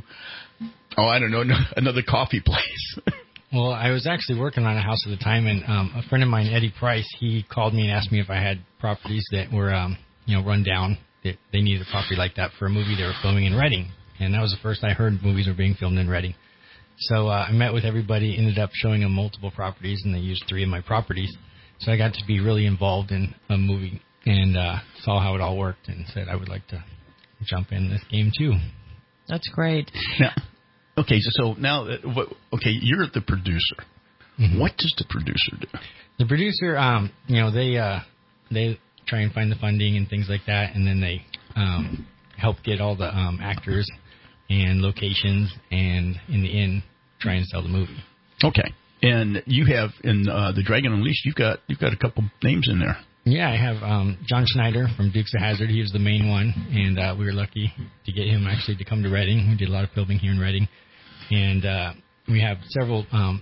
oh I don't know another coffee place. Well, I was actually working on a house at the time, and um, a friend of mine, Eddie Price, he called me and asked me if I had properties that were, um, you know, run down. That they needed a property like that for a movie they were filming in Reading, and that was the first I heard movies were being filmed in Reading. So uh, I met with everybody, ended up showing them multiple properties, and they used three of my properties. So I got to be really involved in a movie and uh, saw how it all worked, and said I would like to jump in this game too. That's great. Now, okay, so, so now, what, okay, you're the producer. Mm-hmm. What does the producer do? The producer, um, you know, they uh, they try and find the funding and things like that, and then they um, help get all the um, actors and locations, and in the end, try and sell the movie. Okay, and you have in uh, The Dragon Unleashed, you've got you've got a couple names in there. Yeah, I have um, John Schneider from Dukes of Hazzard. He was the main one, and uh, we were lucky to get him actually to come to Reading. We did a lot of filming here in Reading. And uh, we have several um,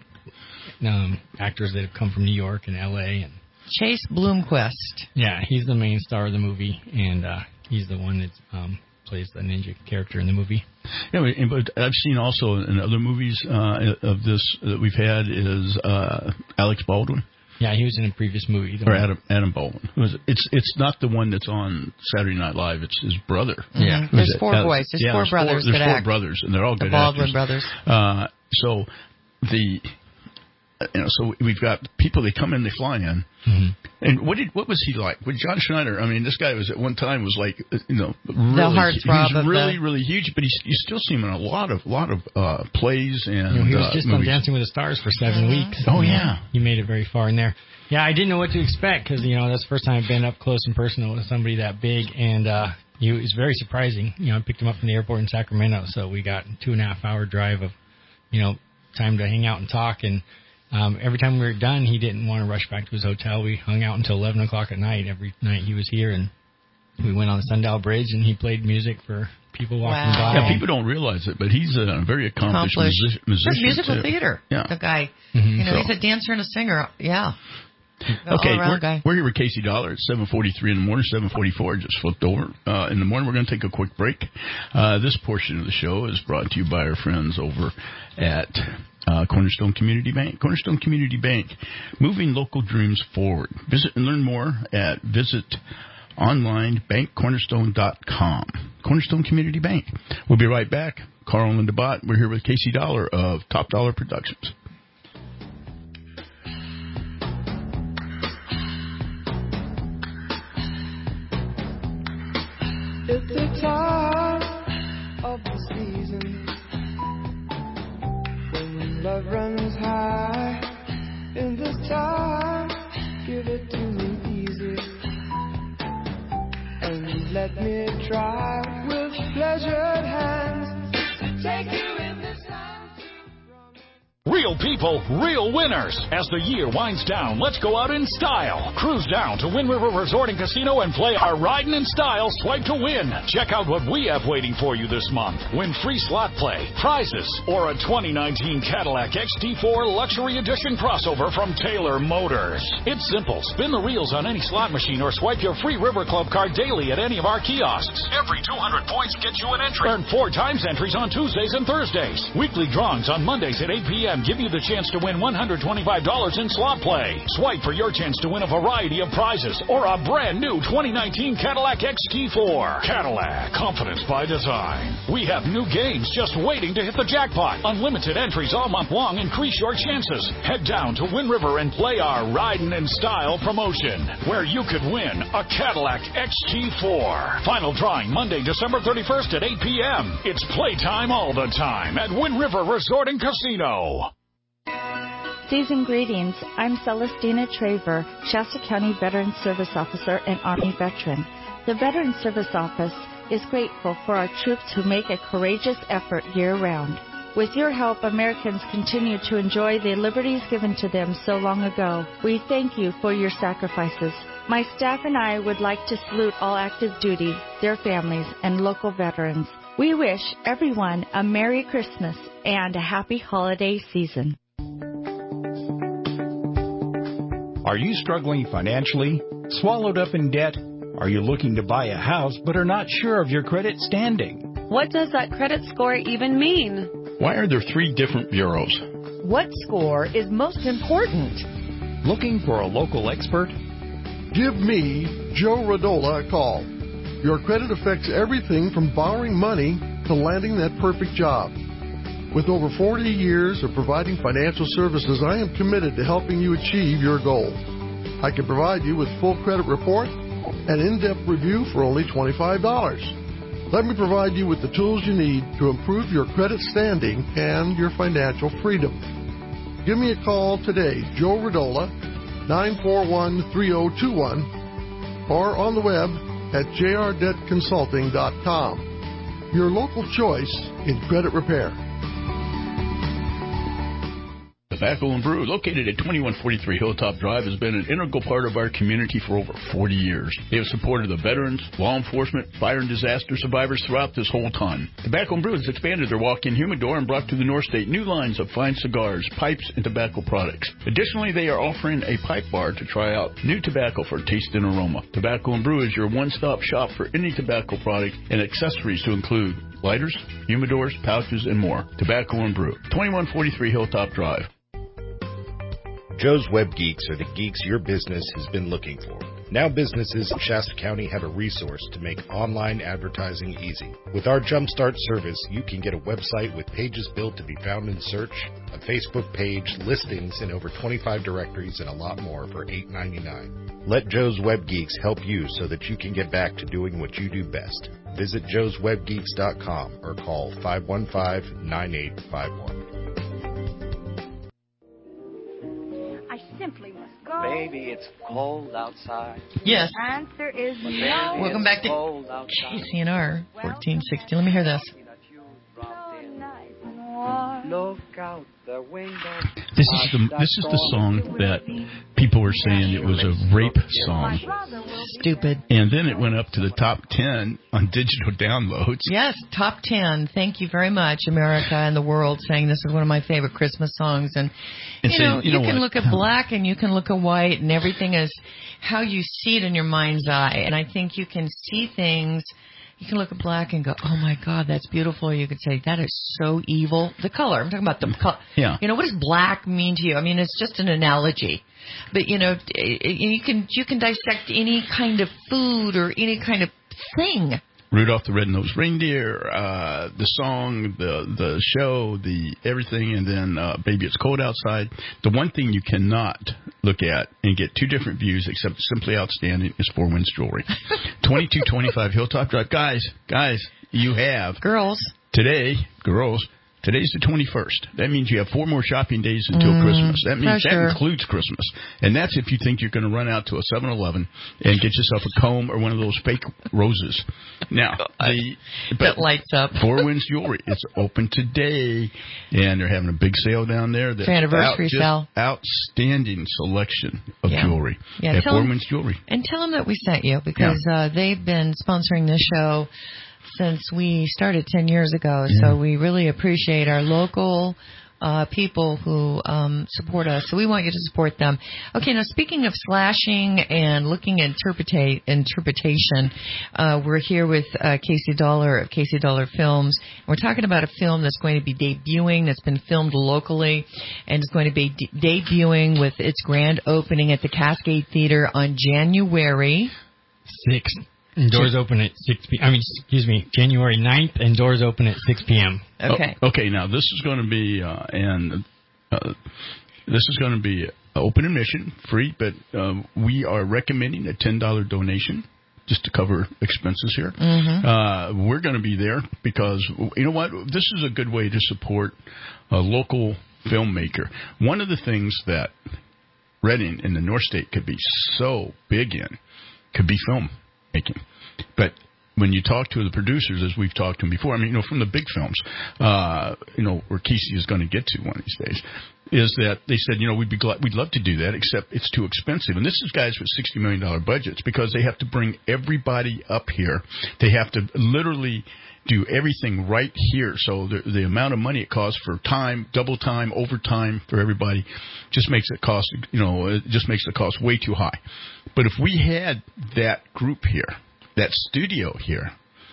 um, actors that have come from New York and L A. And Chase Bloomquist. Yeah, he's the main star of the movie, and uh, he's the one that um, plays the ninja character in the movie. Yeah, but I've seen also in other movies uh, of this that we've had is uh, Alex Baldwin. Yeah, he was in a previous movie. Or Adam Adam Baldwin. It's it's not the one that's on Saturday Night Live. It's his brother. Yeah, mm-hmm. There's four Alex, boys. There's yeah, four there's brothers. Four, there's that four act. brothers, and they're all the good Baldwin actors. brothers. Uh, so the you know, so we've got people. They come in, they fly in. Mm-hmm. And what did what was he like? With John Schneider, I mean, this guy was at one time was like you know really the heartthrob he was really the... really huge, but he's you still see him in a lot of lot of uh, plays and you know, he was uh, just movies. on Dancing with the Stars for seven mm-hmm. weeks. Oh yeah, he made it very far in there. Yeah, I didn't know what to expect because you know that's the first time I've been up close and personal with somebody that big, and uh, he was very surprising. You know, I picked him up from the airport in Sacramento, so we got a two and a half hour drive of you know time to hang out and talk and. Um, every time we were done, he didn't want to rush back to his hotel. We hung out until eleven o'clock at night. Every night he was here, and we went on the Sundial Bridge, and he played music for people walking wow. by. Yeah, people don't realize it, but he's a very accomplished, accomplished. Music, musician. There's musical too. theater, yeah. the guy. Mm-hmm. You know, so. he's a dancer and a singer. Yeah. Okay, we're, guy. we're here with Casey Dollar at seven forty-three in the morning, seven forty-four, just flipped over. Uh, in the morning, we're going to take a quick break. Uh, this portion of the show is brought to you by our friends over at Uh, Cornerstone Community Bank. Cornerstone Community Bank, moving local dreams forward. Visit and learn more at visit online bank cornerstone dot com. Cornerstone Community Bank. We'll be right back. Carl and Linda Bott. We're here with Casey Dollar of Top Dollar Productions. It's the time of the season when love runs high. In this time, give it to me easy and let me try with pleasured hands to take you in this time. Real people, real winners. As the year winds down, let's go out in style. Cruise down to Wind River Resort and Casino and play our Riding in Style Swipe to Win. Check out what we have waiting for you this month. Win free slot play, prizes, or a twenty nineteen Cadillac X T four Luxury Edition crossover from Taylor Motors. It's simple. Spin the reels on any slot machine or swipe your free River Club card daily at any of our kiosks. Every two hundred points gets you an entry. Earn four times entries on Tuesdays and Thursdays. Weekly drawings on Mondays at eight p.m. give you the chance to win one hundred twenty-five dollars in slot play. Swipe for your chance to win a variety of prizes or a brand new twenty nineteen Cadillac X T four. Cadillac, confidence by design. We have new games just waiting to hit the jackpot. Unlimited entries all month long increase your chances. Head down to Wind River and play our Riding in Style promotion, where you could win a Cadillac X T four. Final drawing Monday, December thirty-first at eight p.m. It's playtime all the time at Wind River Resort and Casino. Season greetings. I'm Celestina Traver, Shasta County Veteran Service Officer and Army veteran. The Veteran Service Office is grateful for our troops who make a courageous effort year-round. With your help, Americans continue to enjoy the liberties given to them so long ago. We thank you for your sacrifices. My staff and I would like to salute all active duty, their families, and local veterans. We wish everyone a Merry Christmas and a happy holiday season. Are you struggling financially? Swallowed up in debt? Are you looking to buy a house but are not sure of your credit standing? What does that credit score even mean? Why are there three different bureaus? What score is most important? Looking for a local expert? Give me, Joe Radola, a call. Your credit affects everything from borrowing money to landing that perfect job. With over forty years of providing financial services, I am committed to helping you achieve your goal. I can provide you with full credit report and in-depth review for only twenty-five dollars. Let me provide you with the tools you need to improve your credit standing and your financial freedom. Give me a call today, Joe Radola, nine four one, three zero two one, or on the web at j r debt consulting dot com. Your local choice in credit repair. Tobacco and Brew, located at twenty-one forty-three Hilltop Drive, has been an integral part of our community for over forty years. They have supported the veterans, law enforcement, fire and disaster survivors throughout this whole time. Tobacco and Brew has expanded their walk-in humidor and brought to the North State new lines of fine cigars, pipes, and tobacco products. Additionally, they are offering a pipe bar to try out new tobacco for taste and aroma. Tobacco and Brew is your one-stop shop for any tobacco product and accessories to include lighters, humidors, pouches, and more. Tobacco and Brew, twenty-one forty-three Hilltop Drive. Joe's Web Geeks are the geeks your business has been looking for. Now businesses in Shasta County have a resource to make online advertising easy. With our Jumpstart service, you can get a website with pages built to be found in search, a Facebook page, listings in over twenty-five directories, and a lot more for eight ninety-nine. Let Joe's Web Geeks help you so that you can get back to doing what you do best. Visit joes web geeks dot com or call five one five, nine eight five one. Simply must go. Baby, it's cold outside. Yes. The answer is no. Welcome back to K C N R fourteen sixty. Let me hear this. Look out the window. This is the this is the song that people were saying it was a rape song. Stupid. And then it went up to the top ten on digital downloads. Yes, top ten. Thank you very much, America and the world, saying this is one of my favorite Christmas songs. And, and you say, know, you, you know can what? look at black and you can look at white, and everything is how you see it in your mind's eye. And I think you can see things, You can look at black and go, oh, my God, that's beautiful. You could say, that is so evil. The color. I'm talking about the color. Yeah. You know, what does black mean to you? I mean, it's just an analogy. But, you know, you can you can dissect any kind of food or any kind of thing. Rudolph the Red-Nosed Reindeer, uh, the song, the the show, the everything, and then uh, Baby It's Cold Outside. The one thing you cannot look at and get two different views except simply outstanding is Four Winds Jewelry. twenty-two twenty-five Hilltop Drive. Guys, guys, you have... Girls. Today, girls... Today's the twenty-first. That means you have four more shopping days until mm, Christmas. That means pressure. That includes Christmas. And that's if you think you're going to run out to a seven eleven and get yourself a comb or one of those fake roses. Now, the that lights up. Four Winds Jewelry. It's open today, and they're having a big sale down there. It's anniversary out, sale. Outstanding selection of yeah. jewelry yeah, at Four them, Winds Jewelry. And tell them that we sent you because yeah. uh, they've been sponsoring this show since we started ten years ago. Yeah. So we really appreciate our local uh, people who um, support us. So we want you to support them. Okay, now speaking of slashing and looking at interpreta- interpretation, uh, we're here with uh, Casey Dollar of Casey Dollar Films. We're talking about a film that's going to be debuting, that's been filmed locally, and is going to be de- debuting with its grand opening at the Cascade Theater on January sixth. And doors open at six p.m. I mean, excuse me, January ninth, and doors open at six p.m. Okay. Oh, okay, now this is going to be, uh, and uh, this is going to be open admission, free, but um, we are recommending a ten dollars donation just to cover expenses here. Mm-hmm. Uh, we're going to be there because, you know what, this is a good way to support a local filmmaker. One of the things that Reading in the North State could be so big in could be film making. But when you talk to the producers, as we've talked to them before, I mean, you know, from the big films, uh, you know, where Casey is going to get to one of these days, is that they said, you know, we'd be glad, we'd love to do that, except it's too expensive. And this is guys with sixty million dollars budgets because they have to bring everybody up here. They have to literally do everything right here. So the, the amount of money it costs for time, double time, overtime for everybody just makes it cost, you know, it just makes the cost way too high. But if we had that group here, that studio here,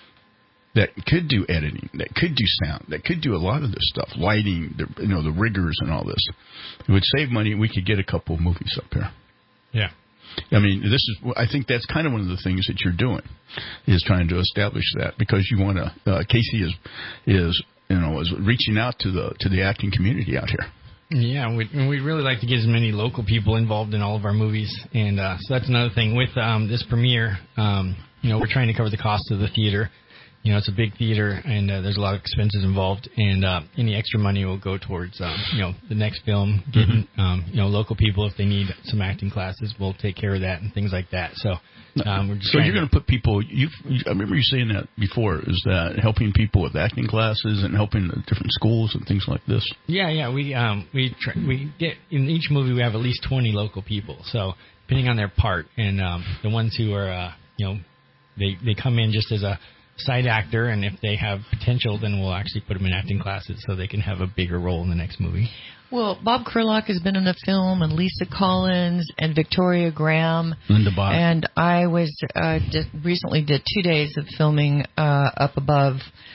that could do editing, that could do sound, that could do a lot of this stuff, lighting, the, you know, the riggers and all this, it would save money and we could get a couple of movies up here. Yeah. I mean, this is. I think that's kind of one of the things that you're doing, is trying to establish that because you want to. Uh, Casey is, is you know, is reaching out to the to the acting community out here. Yeah, we we really like to get as many local people involved in all of our movies, and uh, so that's another thing with um, this premiere. Um, you know, we're trying to cover the cost of the theater. You know, it's a big theater, and uh, there's a lot of expenses involved, and uh, any extra money will go towards, um, you know, the next film, getting, mm-hmm. um, you know, local people, if they need some acting classes, we'll take care of that and things like that. So um, we're just So you're going to put people, you I remember you saying that before, is that helping people with acting classes and helping the different schools and things like this? Yeah, yeah, we um, we try, we get, in each movie we have at least twenty local people, so depending on their part, and um, the ones who are, uh, you know, they, they come in just as a side actor, and if they have potential, then we'll actually put them in acting classes so they can have a bigger role in the next movie. Well, Bob Kerlock has been in the film, and Lisa Collins, and Victoria Graham. Linda Bob. And I was uh, did, recently did two days of filming uh, up above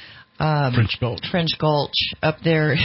um, French Gulch. French Gulch up there.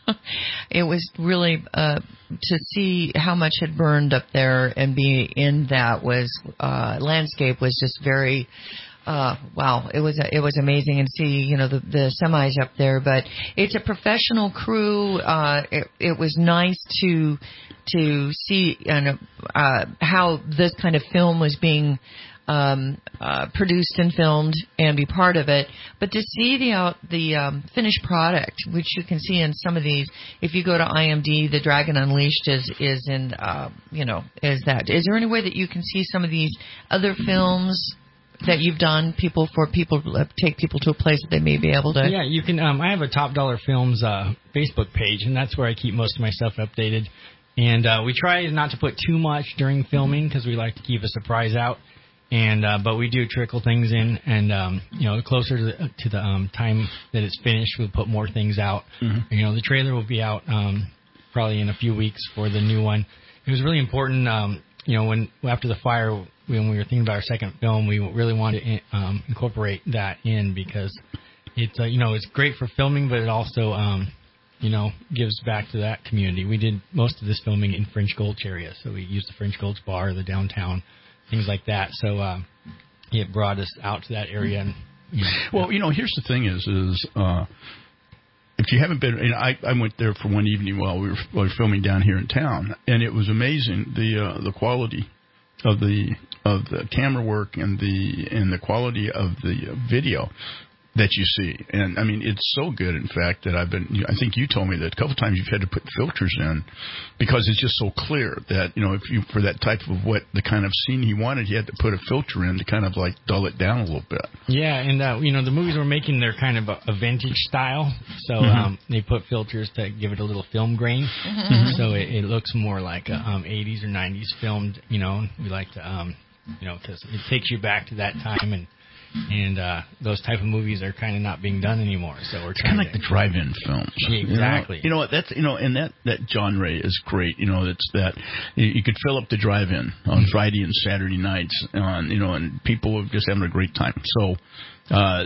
It was really uh, to see how much had burned up there and be in that was uh, landscape was just very. Uh, wow, it was it was amazing, and see you know the the semis up there. But it's a professional crew. Uh, it, it was nice to to see and uh, how this kind of film was being um, uh, produced and filmed and be part of it. But to see the out the um, finished product, which you can see in some of these, if you go to I M D, The Dragon Unleashed is is in uh, you know is that. Is there any way that you can see some of these other films that you've done, people for people take people to a place that they may be able to? Yeah, you can. Um, I have a Top Dollar Films uh, Facebook page, and that's where I keep most of my stuff updated. And uh, we try not to put too much during filming because we like to keep a surprise out. And uh, but we do trickle things in, and um, you know, closer to the, to the um, time that it's finished, we'll put more things out. Mm-hmm. You know, the trailer will be out um, probably in a few weeks for the new one. It was really important. Um, You know, when after the fire, when we were thinking about our second film, we really wanted to um, incorporate that in because it's uh, you know it's great for filming, but it also um, you know gives back to that community. We did most of this filming in French Gulch area, so we used the French Gulch bar, the downtown, things like that. So uh, it brought us out to that area. And, you know, well, you know, here's the thing: is is uh, if you haven't been, you know, I, I went there for one evening while we were, while we were filming down here in town, and it was amazing the uh, the quality of the of the camera work and the and the quality of the video that you see. And I mean, it's so good, in fact, that I've been, I think you told me that a couple of times you've had to put filters in because it's just so clear that, you know, if you, for that type of what the kind of scene he wanted, you had to put a filter in to kind of like dull it down a little bit. Yeah, and, uh, you know, the movies we're making, they're kind of a, a vintage style. So Mm-hmm. um, they put filters to give it a little film grain. Mhm. So it, it looks more like a um, eighties or nineties filmed, you know. We like to, um, you know, because it takes you back to that time and And uh, those type of movies are kind of not being done anymore. So we're It's trying kind of like to, the drive-in films. Yeah, exactly. You know, you know what? That's you know, and that that genre is great. You know, it's that you, you could fill up the drive-in on Friday and Saturday nights, on you know, and people are just having a great time. So, uh,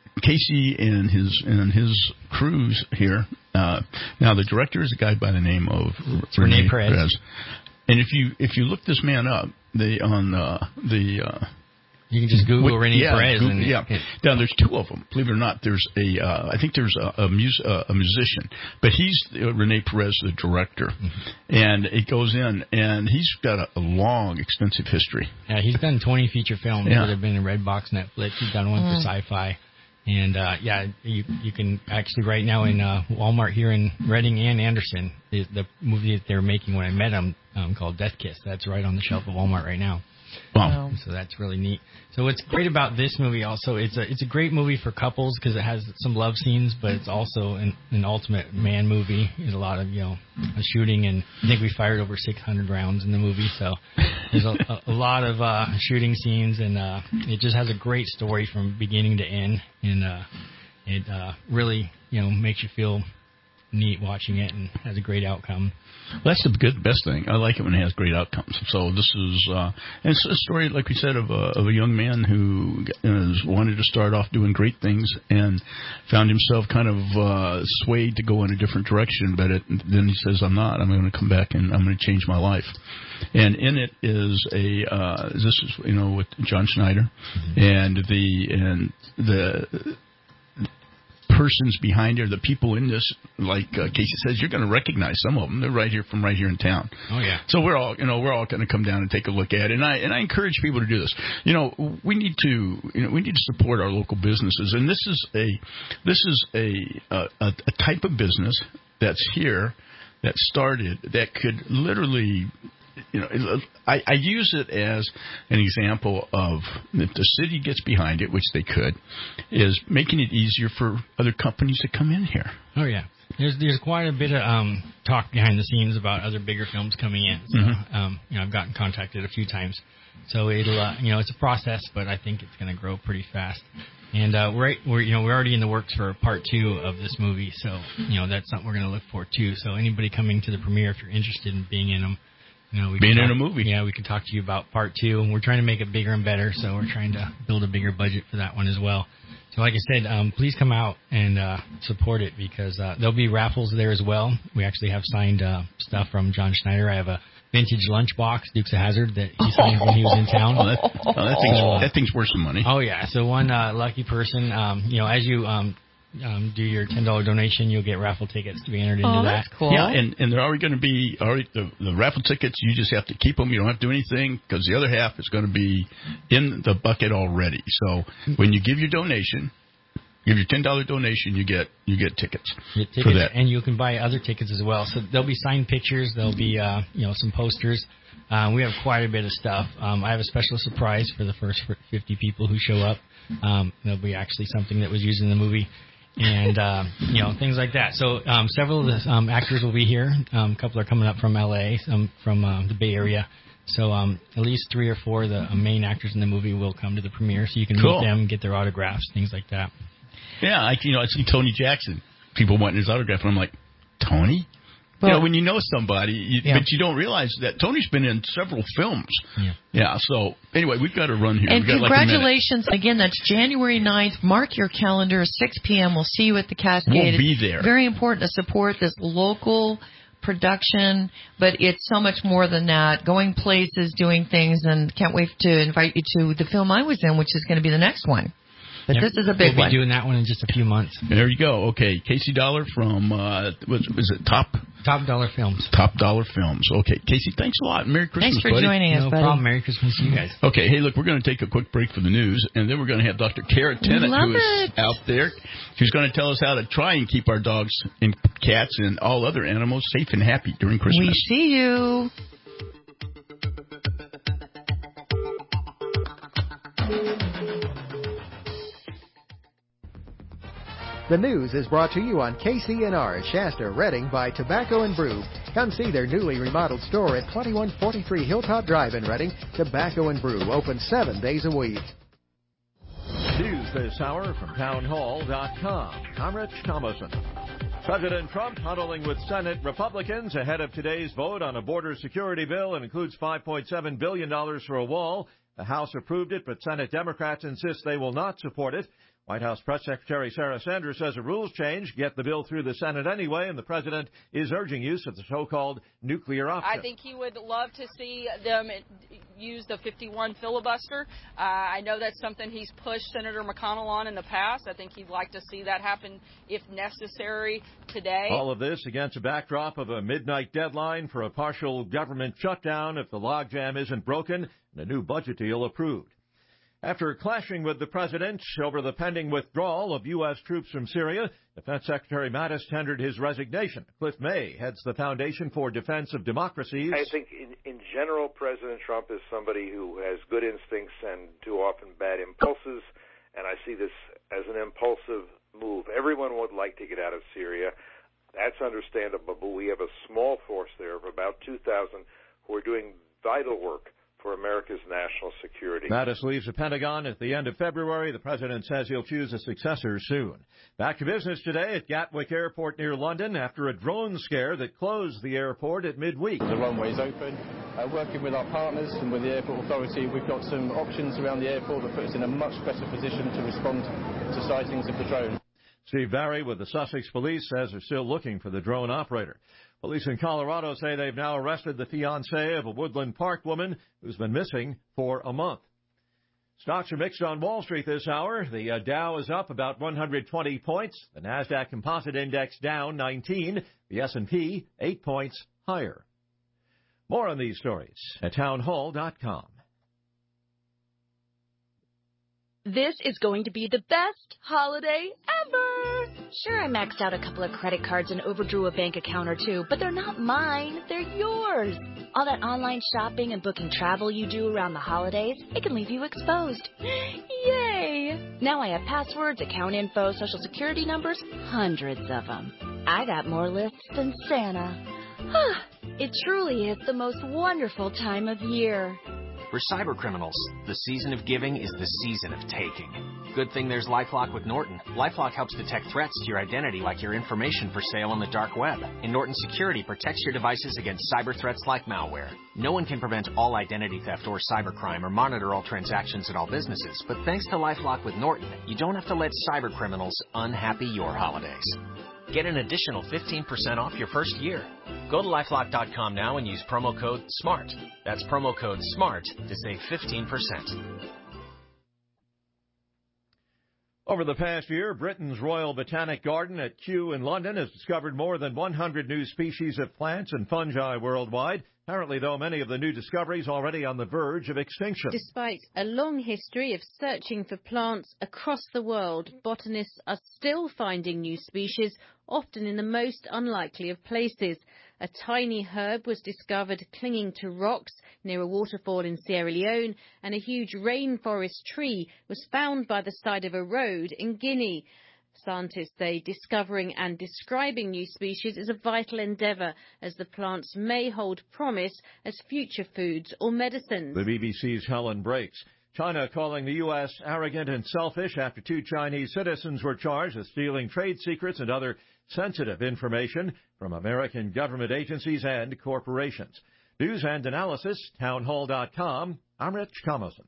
Casey and his and his crews here. Uh, now the director is a guy by the name of It's Rene Rene Perez. Perez. And if you if you look this man up, the on uh, the uh, you can just Google What- Rene yeah, Perez. Google- and yeah. it- Now, there's two of them. Believe it or not, there's a. Uh, I think there's a a, mus- uh, a musician, but he's uh, Rene Perez, the director, Mm-hmm. and it goes in, and he's got a, a long, extensive history. Yeah, he's done twenty feature films Yeah. that have been in Redbox, Netflix. He's done one Mm. for Sci-Fi. And, uh, yeah, you you can actually right now in uh, Walmart here in Reading and Anderson, the, the movie that they're making when I met him um, called Death Kiss. That's right on the shelf of Walmart right now. Wow. So that's really neat. So what's great about this movie also, it's a it's a great movie for couples because it has some love scenes, but it's also an, an ultimate man movie. There's a lot of, you know, a shooting, and I think we fired over six hundred rounds in the movie. So there's a, a, a lot of uh, shooting scenes, and uh, it just has a great story from beginning to end, and uh, it uh, really, you know, makes you feel neat watching it and has a great outcome. Well, that's the good best thing. I like it when it has great outcomes. So this is, uh, and it's a story, like we said, of a, of a young man who is, wanted to start off doing great things and found himself kind of uh, swayed to go in a different direction. But it, then he says, "I'm not. I'm going to come back and I'm going to change my life." And in it is a uh, this is you know with John Schneider mm-hmm. and the and the. persons behind here, the people in this, like uh, Casey says, you're going to recognize some of them. They're right here from right here in town. Oh yeah. So we're all, you know, we're all going to come down and take a look at it. And I and I encourage people to do this. You know, we need to, you know, we need to support our local businesses. And this is a, this is a a, a type of business that's here that started that could literally. You know, I, I use it as an example of if the city gets behind it, which they could, is making it easier for other companies to come in here. Oh yeah, there's there's quite a bit of um, talk behind the scenes about other bigger films coming in. So Mm-hmm. um, you know, I've gotten contacted a few times. So it'll uh, you know it's a process, but I think it's going to grow pretty fast. And uh, we're we're you know we're already in the works for part two of this movie. So you know that's something we're going to look for too. So anybody coming to the premiere, if you're interested in being in them. You know, we Being talk, in a movie. Yeah, we can talk to you about part two. And we're trying to make it bigger and better, so we're trying to build a bigger budget for that one as well. So like I said, um, please come out and uh, support it because uh, there'll be raffles there as well. We actually have signed uh, stuff from John Schneider. I have a vintage lunchbox, Dukes of Hazzard, that he signed when he was in town. Oh, that, oh, that, thing's, that thing's worth some money. Oh, yeah. So one uh, lucky person, um, you know, as you um, um, do your ten dollars donation, you'll get raffle tickets to be entered into Oh, that. that's cool. Yeah, and, and they're already going to be already the, the raffle tickets. You just have to keep them. You don't have to do anything because the other half is going to be in the bucket already. So when you give your donation, give your ten dollars donation, you get you get tickets, Get tickets for that. and you can buy other tickets as well. So there'll be signed pictures. There'll be uh, you know some posters. Um, we have quite a bit of stuff. Um, I have a special surprise for the first fifty people who show up. Um, there'll be actually something that was used in the movie. And, uh, you know, things like that. So um, several of the um, actors will be here. Um, a couple are coming up from L A, some from uh, the Bay Area. So um, at least three or four of the uh, main actors in the movie will come to the premiere. So you can Cool. meet them, get their autographs, things like that. Yeah, I, you know, I see Tony Jackson. People wanting his autograph, and I'm like, Tony? you know, when you know somebody, you, Yeah. but you don't realize that Tony's been in several films. Yeah. Yeah, so anyway, we've got to run here. And We've got like a minute. congratulations. Again, that's January ninth. Mark your calendar, six p.m. We'll see you at the Cascade. We'll be It's there. very important to support this local production, but it's so much more than that. Going places, doing things, and can't wait to invite you to the film I was in, which is going to be the next one. But Yep. this is a big we'll one. be doing that one in just a few months. There you go. Okay, Casey Dollar from, uh, was, was it Top? Top Dollar Films. Top Dollar Films. Okay, Casey, thanks a lot. Merry Christmas, Thanks for buddy. joining us, No buddy. problem. Merry Christmas to you guys. Okay, hey, look, we're going to take a quick break for the news, and then we're going to have Doctor Kara Tennant, Love who is it. out there. She's going to tell us how to try and keep our dogs and cats and all other animals safe and happy during Christmas. We see you. The news is brought to you on K C N R Shasta Redding by Tobacco and Brew. Come see their newly remodeled store at twenty-one forty-three Hilltop Drive in Redding. Tobacco and Brew, open seven days a week. News this hour from town hall dot com. I'm Rich Thomason. President Trump huddling with Senate Republicans ahead of today's vote on a border security bill. It includes five point seven billion dollars for a wall. The House approved it, but Senate Democrats insist they will not support it. White House Press Secretary Sarah Sanders says a rules change get the bill through the Senate anyway, and the president is urging use of the so-called nuclear option. I think he would love to see them use the fifty-one filibuster. Uh, I know that's something he's pushed Senator McConnell on in the past. I think he'd like to see that happen if necessary today. All of this against a backdrop of a midnight deadline for a partial government shutdown if the logjam isn't broken and a new budget deal approved. After clashing with the president over the pending withdrawal of U S troops from Syria, Defense Secretary Mattis tendered his resignation. Cliff May heads the Foundation for Defense of Democracies. I think in, in general, President Trump is somebody who has good instincts and too often bad impulses, and I see this as an impulsive move. Everyone would like to get out of Syria. That's understandable, but we have a small force there of about two thousand who are doing vital work for America's national security. Mattis leaves the Pentagon at the end of February. The president says he'll choose a successor soon. Back to business today at Gatwick Airport near London after a drone scare that closed the airport at midweek. The runway's open. Uh, working with our partners and with the airport authority, we've got some options around the airport that put us in a much better position to respond to sightings of the drone. Steve Barry with the Sussex Police says they're still looking for the drone operator. Police in Colorado say they've now arrested the fiancé of a Woodland Park woman who's been missing for a month. Stocks are mixed on Wall Street this hour. The uh, Dow is up about one hundred twenty points. The NASDAQ Composite Index down nineteen. The S and P eight points higher. More on these stories at town hall dot com. This is going to be the best holiday ever! Sure, I maxed out a couple of credit cards and overdrew a bank account or two, but they're not mine, they're yours. All that online shopping and booking travel you do around the holidays, it can leave you exposed. Yay! Now I have passwords, account info, social security numbers, hundreds of them. I got more lists than Santa. It truly is the most wonderful time of year. For cybercriminals, the season of giving is the season of taking. Good thing there's LifeLock with Norton. LifeLock helps detect threats to your identity like your information for sale on the dark web. And Norton Security protects your devices against cyber threats like malware. No one can prevent all identity theft or cybercrime or monitor all transactions at all businesses. But thanks to LifeLock with Norton, you don't have to let cybercriminals unhappy your holidays. Get an additional fifteen percent off your first year. Go to lifelock dot com now and use promo code SMART. That's promo code SMART to save fifteen percent. Over the past year, Britain's Royal Botanic Garden at Kew in London has discovered more than one hundred new species of plants and fungi worldwide. Apparently, though, many of the new discoveries already on the verge of extinction. Despite a long history of searching for plants across the world, botanists are still finding new species, often in the most unlikely of places. A tiny herb was discovered clinging to rocks near a waterfall in Sierra Leone, and a huge rainforest tree was found by the side of a road in Guinea. Scientists say discovering and describing new species is a vital endeavour, as the plants may hold promise as future foods or medicines. The B B C's Helen Breaks. China calling the U S arrogant and selfish after two Chinese citizens were charged with stealing trade secrets and other sensitive information from American government agencies and corporations. News and analysis, townhall dot com. I'm Rich Thomason.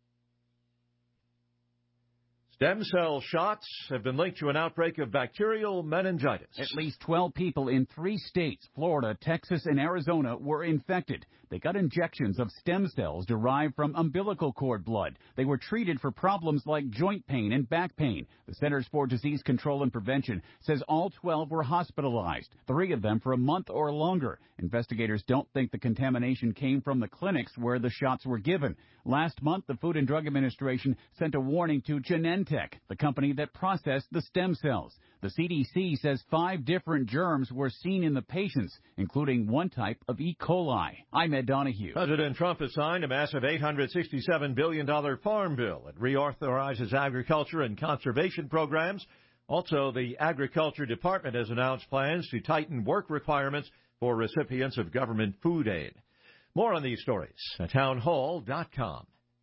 Stem cell shots have been linked to an outbreak of bacterial meningitis. At least twelve people in three states, Florida, Texas, and Arizona, were infected. They got injections of stem cells derived from umbilical cord blood. They were treated for problems like joint pain and back pain. The Centers for Disease Control and Prevention says all twelve were hospitalized, three of them for a month or longer. Investigators don't think the contamination came from the clinics where the shots were given. Last month, the Food and Drug Administration sent a warning to Genentech, the company that processed the stem cells. The C D C says five different germs were seen in the patients, including one type of E. coli. I'm Ed Donahue. President Trump has signed a massive eight hundred sixty-seven billion dollars farm bill. It reauthorizes agriculture and conservation programs. Also, the Agriculture Department has announced plans to tighten work requirements for recipients of government food aid. More on these stories at townhall dot com.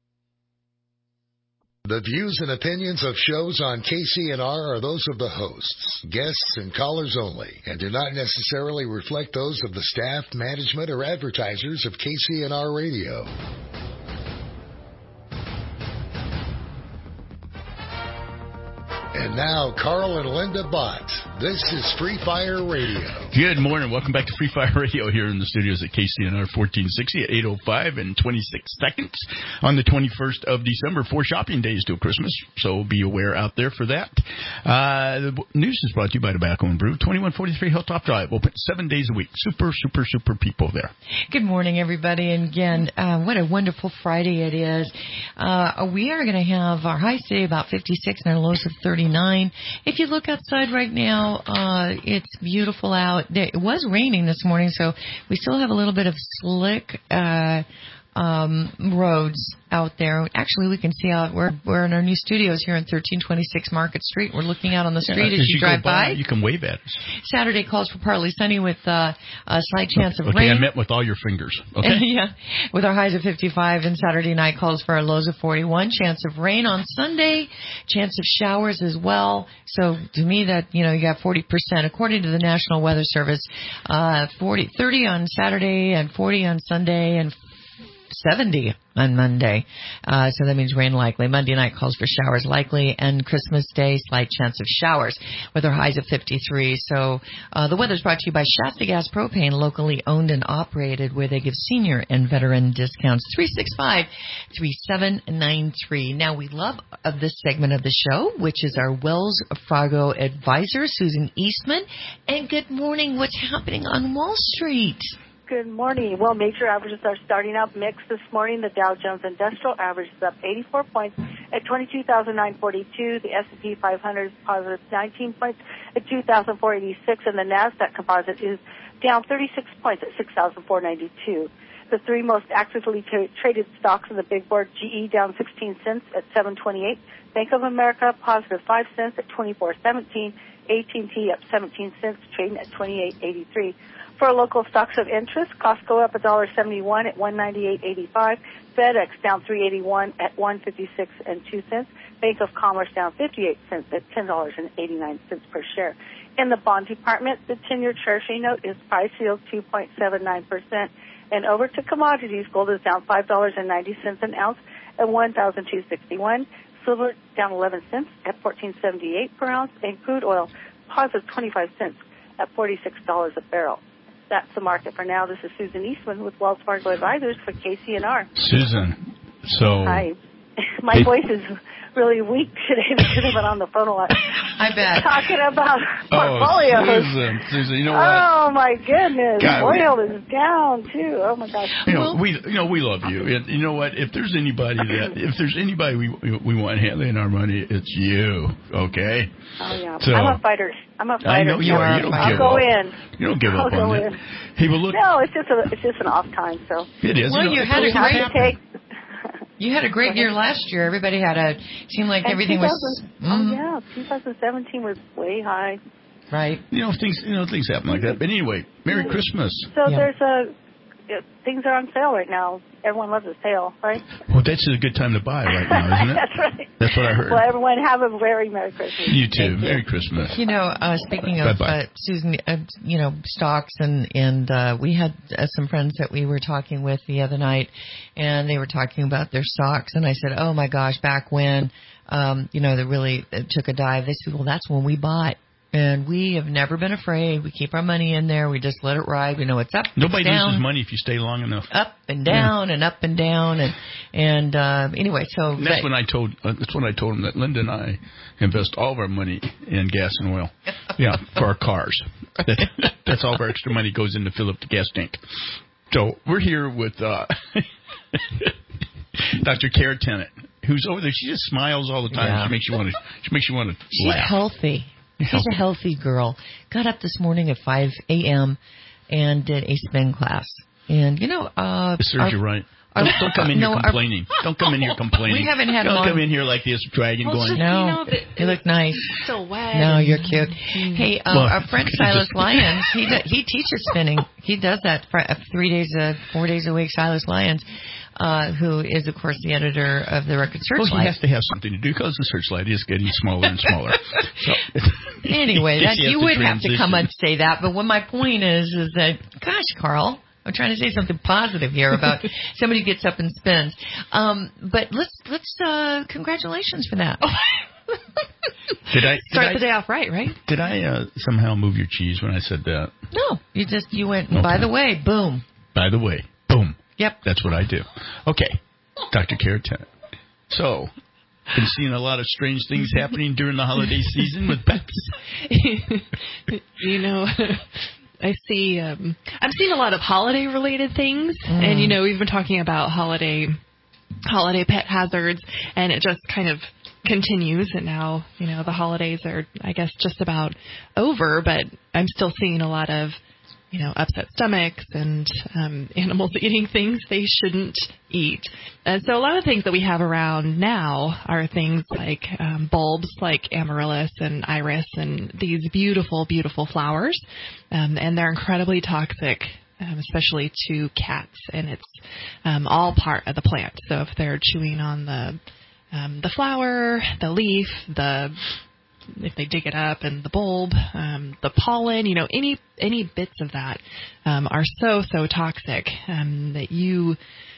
The views and opinions of shows on K C N R are those of the hosts, guests, and callers only, and do not necessarily reflect those of the staff, management, or advertisers of K C N R Radio. And now, Carl and Linda Bott. This is Free Fire Radio. Good morning. Welcome back to Free Fire Radio here in the studios at K C N R fourteen sixty at eight oh five and twenty-six seconds on the twenty-first of December. Four shopping days till Christmas, so be aware out there for that. Uh, the news is brought to you by Tobacco and Brew, twenty-one forty-three Hilltop Drive, open seven days a week. Super, super, super people there. Good morning, everybody. And again, uh, what a wonderful Friday it is. Uh, we are going to have our highs today about fifty-six and our lows of thirty-nine. If you look outside right now, uh, it's beautiful out. It was raining this morning, so we still have a little bit of slick uh, um, roads out there. Actually, we can see out. We're we're in our new studios here in thirteen twenty-six Market Street. We're looking out on the street yeah, as you, you drive by, by. You can wave at us. Saturday calls for partly sunny with uh, a slight chance of okay, rain. Okay, I meant with all your fingers. Okay. Yeah, with our highs of fifty-five, and Saturday night calls for our lows of forty-one. Chance of rain on Sunday. Chance of showers as well. So to me, that you know you got forty percent according to the National Weather Service. Uh, forty, thirty on Saturday and forty on Sunday and seventy on Monday. Uh, so that means rain likely. Monday night calls for showers likely, and Christmas Day, slight chance of showers with our highs of fifty-three. So uh, the weather's brought to you by Shasta Gas Propane, locally owned and operated, where they give senior and veteran discounts. three six five, three seven nine three. Now, we love of this segment of the show, which is our Wells Fargo advisor, Susan Eastman. And good morning. What's happening on Wall Street? Good morning. Well, major averages are starting out mixed this morning. The Dow Jones Industrial Average is up eighty-four points at twenty-two thousand nine hundred forty-two. The S and P five hundred is positive nineteen points at two thousand four hundred eighty-six. And the NASDAQ Composite is down thirty-six points at six thousand four hundred ninety-two. The three most actively tra- traded stocks in the big board: G E down sixteen cents at seven twenty-eight. Bank of America positive five cents at twenty-four seventeen. A T and T up seventeen cents, trading at twenty-eight eighty-three. For local stocks of interest, Costco up one dollar seventy-one at one ninety-eight eighty-five. FedEx down three eighty-one at one fifty-six and two cents. Bank of Commerce down fifty-eight cents at ten dollars and eighty-nine cents per share. In the bond department, the ten-year Treasury note is price yield two point seven nine percent. And over to commodities, gold is down five dollars and ninety cents an ounce at one thousand two hundred sixty-one. Silver down eleven cents at fourteen seventy-eight per ounce. And crude oil positive twenty-five cents at forty-six dollars a barrel. That's the market for now. This is Susan Eastman with Wells Fargo Advisors for K C N R. Susan, so... Hi. My voice is really weak today because I've been on the phone a lot. I bet. Talking about oh, portfolios. Susan, Susan, you know what? Oh, my goodness. God, oil we, is down, too. Oh, my gosh. You know, we, you know, we love you. And you know what? If there's anybody that, if there's anybody we we want handling our money, it's you, okay? Oh, yeah. So, I'm a fighter. I'm a fighter. I know you are. You don't I'll give go up. in. You don't give I'll up on it. Hey, well, look. No, it's just, a, it's just an off time, so. It is. Well, you, know, you had a great take. You had a great year last year. Everybody had a, seemed like and everything was. Mm. Oh, yeah. twenty seventeen was way high. Right. You know, things, you know, things happen like that. But anyway, Merry Christmas. So yeah. there's a it, things are on sale right now. Everyone loves a sale, right? Well, that's a good time to buy right now, isn't it? That's right. That's what I heard. Well, everyone have a very Merry Christmas. You too. Merry Christmas. You know, uh, speaking of, uh, Susan, uh, you know, stocks, and, and uh, we had uh, some friends that we were talking with the other night, and they were talking about their stocks, and I said, oh, my gosh, back when, um, you know, they really took a dive. They said, well, that's when we bought. And we have never been afraid. We keep our money in there. We just let it ride. We know it's up, Nobody it's down, loses money if you stay long enough. Up and down yeah. and up and down. And and uh, anyway, so and that's but, when I told uh, that's when I told them that Linda and I invest all of our money in gas and oil. Yeah, for our cars. That's all of our extra money goes in to fill up the gas tank. So we're here with uh, Doctor Kara Tennant, who's over there. She just smiles all the time. Yeah. She makes you want to. She makes you want to She's laugh. Healthy. She's a healthy girl. Got up this morning at five a.m. and did a spin class. And, you know... Uh, it serves you right. Our, don't, don't come in no, here complaining. Our, don't come in here complaining. We haven't had Don't long. come in here like this, dragging, well, going... Just, no, you, know, the, you look nice. Still wet. No, you're cute. Mm. Hey, uh, well, our friend Silas Lyons, he he teaches spinning. He does that for three days, uh, four days a week, Silas Lyons. Uh, who is, of course, the editor of the Record Searchlight. Well, he has to have something to do because the Searchlight is getting smaller and smaller. So, anyway, that, you would transition. have to come and say that. But what my point is, is that, gosh, Carl, I'm trying to say something positive here about somebody who gets up and spins. Um, but let's, let's uh, congratulations for that. Did I did start I, the day off right, right? Did I uh, somehow move your cheese when I said that? No, you just, you went, okay. By the way, boom. By the way, boom. Yep. That's what I do. Okay. Doctor Kara Tennant. So, been seeing a lot of strange things happening during the holiday season with pets. You know, I see, um, I'm seeing a lot of holiday related things. Mm. And, you know, we've been talking about holiday, holiday pet hazards, and it just kind of continues. And now, you know, the holidays are, I guess, just about over, but I'm still seeing a lot of, you know, upset stomachs and um, animals eating things they shouldn't eat. And so a lot of things that we have around now are things like um, bulbs like amaryllis and iris and these beautiful, beautiful flowers. Um, and they're incredibly toxic, um, especially to cats. And it's um, all part of the plant. So if they're chewing on the um, the flower, the leaf, the if they dig it up, and the bulb, um, the pollen, you know, any any bits of that um, are so, so toxic um, that you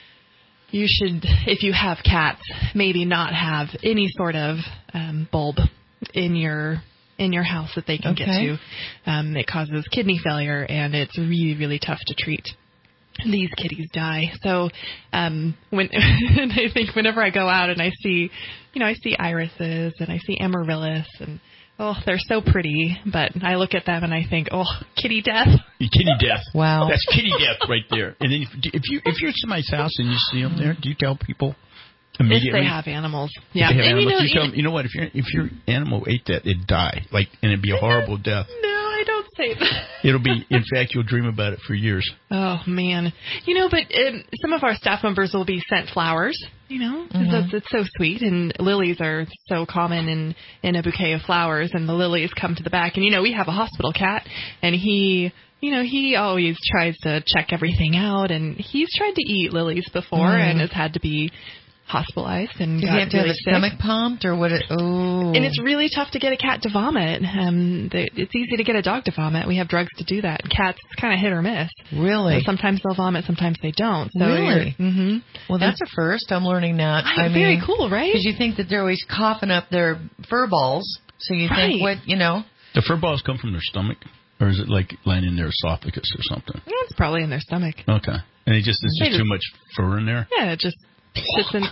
you should, if you have cats, maybe not have any sort of um, bulb in your in your house that they can okay. get to. Um, it causes kidney failure, and it's really, really tough to treat. These kitties die. So um, when I think whenever I go out and I see, you know, I see irises and I see amaryllis and, oh, they're so pretty. But I look at them and I think, oh, kitty death. Kitty death. Wow. That's kitty death right there. And then if, if, you, if you're at somebody's house and you see them there, do you tell people immediately? If they have animals. Yeah. If they have and animals, you know, you, tell them, you know what, if, you're, if your animal ate that, it'd die. Like, and it'd be a horrible death. No, I don't say that. It'll be, in fact, you'll dream about it for years. Oh, man. You know, but um, some of our staff members will be sent flowers, you know, mm-hmm. that's, it's so sweet. And lilies are so common in, in a bouquet of flowers, and the lilies come to the back. And, you know, we have a hospital cat, and he... You know, he always tries to check everything out, and he's tried to eat lilies before mm. and has had to be hospitalized and Does got he have to really have his sick. stomach pumped, or what? It, oh, and it's really tough to get a cat to vomit. Um, they, it's easy to get a dog to vomit. We have drugs to do that. Cats, it's kind of hit or miss. Really? So sometimes they'll vomit, sometimes they don't. So really? Mm-hmm. Well, that's and, a first. I'm learning that. I, I mean, very cool, right? Because you think that they're always coughing up their fur balls, so you right. think, what, you know? The fur balls come from their stomach? Or is it like lying in their esophagus or something? Yeah, it's probably in their stomach. Okay. And it just, it's just, just too much fur in there? Yeah, it just sits in.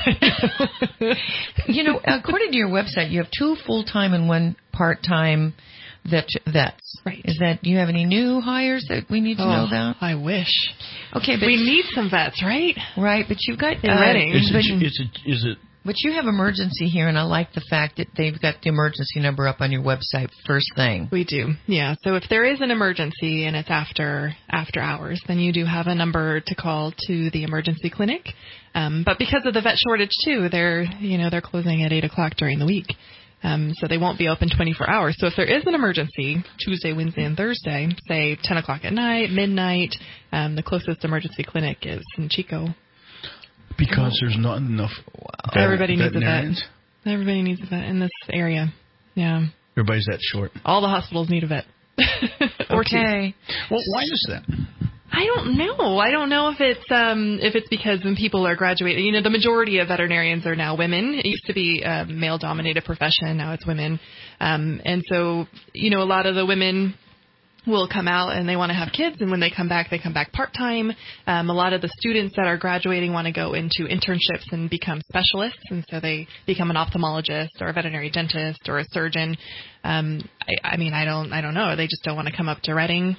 You know, according to your website, you have two full-time and one part-time vet, vets. Right. Is that, do you have any new hires that we need to oh, know about? I wish. Okay, but we need some vets, right? Right, but you've got... In uh, Reading. Is it, is it, is it But you have emergency here, and I like the fact that they've got the emergency number up on your website first thing. We do, yeah. So if there is an emergency and it's after after hours, then you do have a number to call to the emergency clinic. Um, but because of the vet shortage too, they're you know they're closing at eight o'clock during the week. Um, so they won't be open twenty-four hours. So if there is an emergency, Tuesday, Wednesday, and Thursday, say ten o'clock at night, midnight, um, the closest emergency clinic is in Chico. Because there's not enough vet- Everybody needs a vet. veterinarians? Everybody needs a vet in this area. Yeah. Everybody's that short. All the hospitals need a vet. or okay. two. Well, why is that? I don't know. I don't know if it's um, if it's because when people are graduating, you know, the majority of veterinarians are now women. It used to be a male-dominated profession. Now it's women. Um, and so, you know, a lot of the women will come out and they want to have kids, and when they come back, they come back part-time. Um, a lot of the students that are graduating want to go into internships and become specialists, and so they become an ophthalmologist or a veterinary dentist or a surgeon. Um, I, I mean, I don't, I don't know. They just don't want to come up to Reading.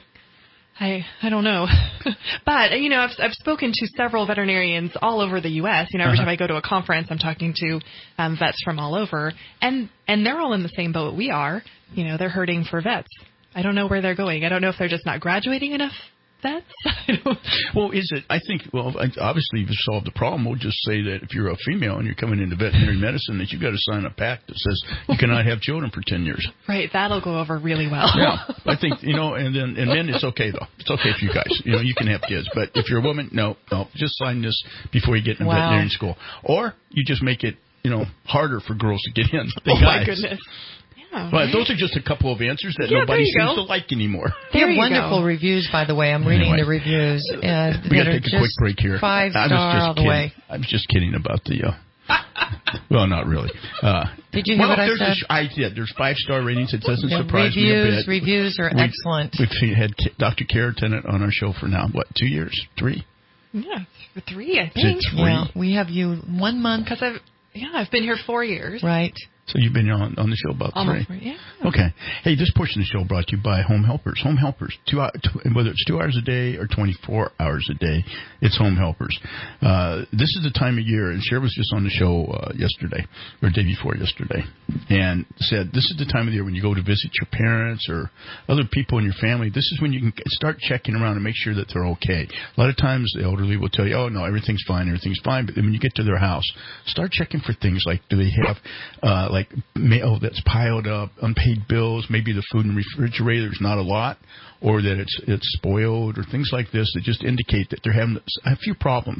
I I don't know. But, you know, I've I've spoken to several veterinarians all over the U S You know, every uh-huh. time I go to a conference, I'm talking to um, vets from all over, and and they're all in the same boat we are. You know, they're hurting for vets. I don't know where they're going. I don't know if they're just not graduating enough vets. I don't... Well, is it? I think. Well, obviously, you've solved the problem. We'll just say that if you're a female and you're coming into veterinary medicine, that you've got to sign a pact that says you cannot have children for ten years. Right. That'll go over really well. Yeah. I think, you know, and then and then it's okay though. It's okay for you guys. You know, you can have kids, but if you're a woman, no, no, just sign this before you get into wow. veterinary school, or you just make it, you know, harder for girls to get in. Oh guys. my goodness. Yeah, well, right. Those are just a couple of answers that yeah, nobody seems go. to like anymore. They there have wonderful go. reviews, by the way. I'm reading anyway, the reviews. And we got to take a quick break here. Five I was star just all the kidding. way. I was just kidding about the. Uh, well, not really. Uh, Did you hear well, what I said? A, I did. There's five star ratings. It doesn't the surprise reviews, me a bit. Reviews are we've, excellent. We've had Doctor Kara Tennant on our show for now, what, two years? Three? Yeah, for three, I think. Is it three? Well, we have you one month. Because I've, yeah, I've been here four years. Right. So you've been on, on the show about Almost three. three. Yeah. Okay. Hey, this portion of the show brought to you by Home Helpers. Home Helpers, two, two, whether it's two hours a day or twenty-four hours a day, it's Home Helpers. Uh, this is the time of year, and Cher was just on the show uh, yesterday, or the day before yesterday, and said this is the time of the year when you go to visit your parents or other people in your family. This is when you can start checking around and make sure that they're okay. A lot of times the elderly will tell you, oh, no, everything's fine, everything's fine. But then when you get to their house, start checking for things like, do they have, uh, like, mail that's piled up, unpaid bills, maybe the food in the refrigerator is not a lot, or that it's it's spoiled, or things like this that just indicate that they're having a few problems,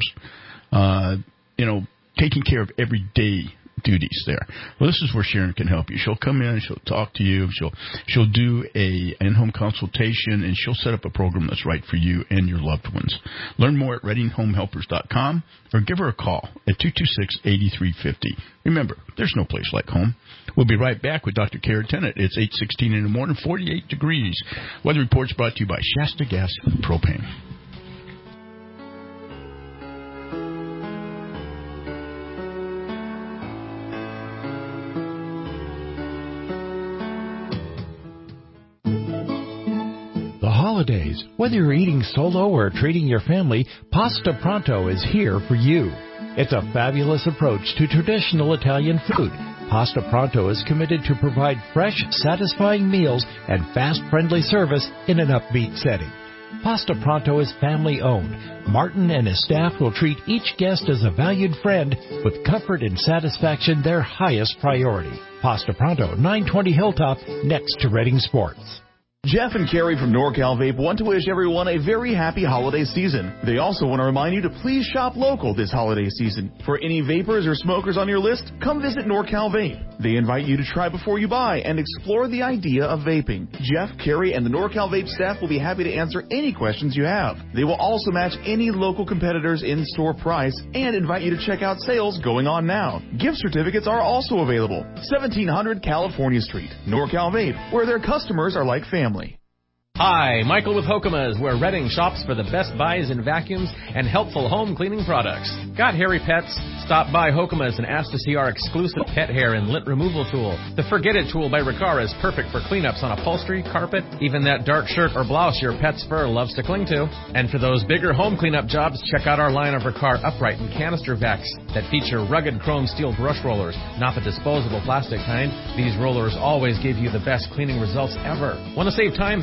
uh, you know, taking care of everyday duties there. Well, this is where Sharon can help you. She'll come in, she'll talk to you, she'll she'll do a in-home consultation, and she'll set up a program that's right for you and your loved ones. Learn more at reading home helpers dot com or give her a call at two two six, eight three five zero. Remember, there's no place like home. We'll be right back with Doctor Kara Tennant. It's eight sixteen in the morning, forty-eight degrees. Weather reports brought to you by Shasta Gas and Propane. Holidays. Whether you're eating solo or treating your family, Pasta Pronto is here for you. It's a fabulous approach to traditional Italian food. Pasta Pronto is committed to provide fresh, satisfying meals and fast, friendly service in an upbeat setting. Pasta Pronto is family-owned. Martin and his staff will treat each guest as a valued friend with comfort and satisfaction their highest priority. Pasta Pronto, nine twenty Hilltop, next to Reading Sports. Jeff and Carrie from NorCal Vape want to wish everyone a very happy holiday season. They also want to remind you to please shop local this holiday season. For any vapors or smokers on your list, come visit NorCal Vape. They invite you to try before you buy and explore the idea of vaping. Jeff, Carrie, and the NorCal Vape staff will be happy to answer any questions you have. They will also match any local competitors' in-store price and invite you to check out sales going on now. Gift certificates are also available. seventeen hundred California Street, NorCal Vape, where their customers are like family. Hi, Michael with Hokumas, where Reading shops for the best buys in vacuums and helpful home cleaning products. Got hairy pets? Stop by Hokumas and ask to see our exclusive pet hair and lint removal tool. The Forget It tool by Riccara is perfect for cleanups on upholstery, carpet, even that dark shirt or blouse your pet's fur loves to cling to. And for those bigger home cleanup jobs, check out our line of Riccara upright and canister vacs that feature rugged chrome steel brush rollers, not the disposable plastic kind. These rollers always give you the best cleaning results ever. Want to save time vacuuming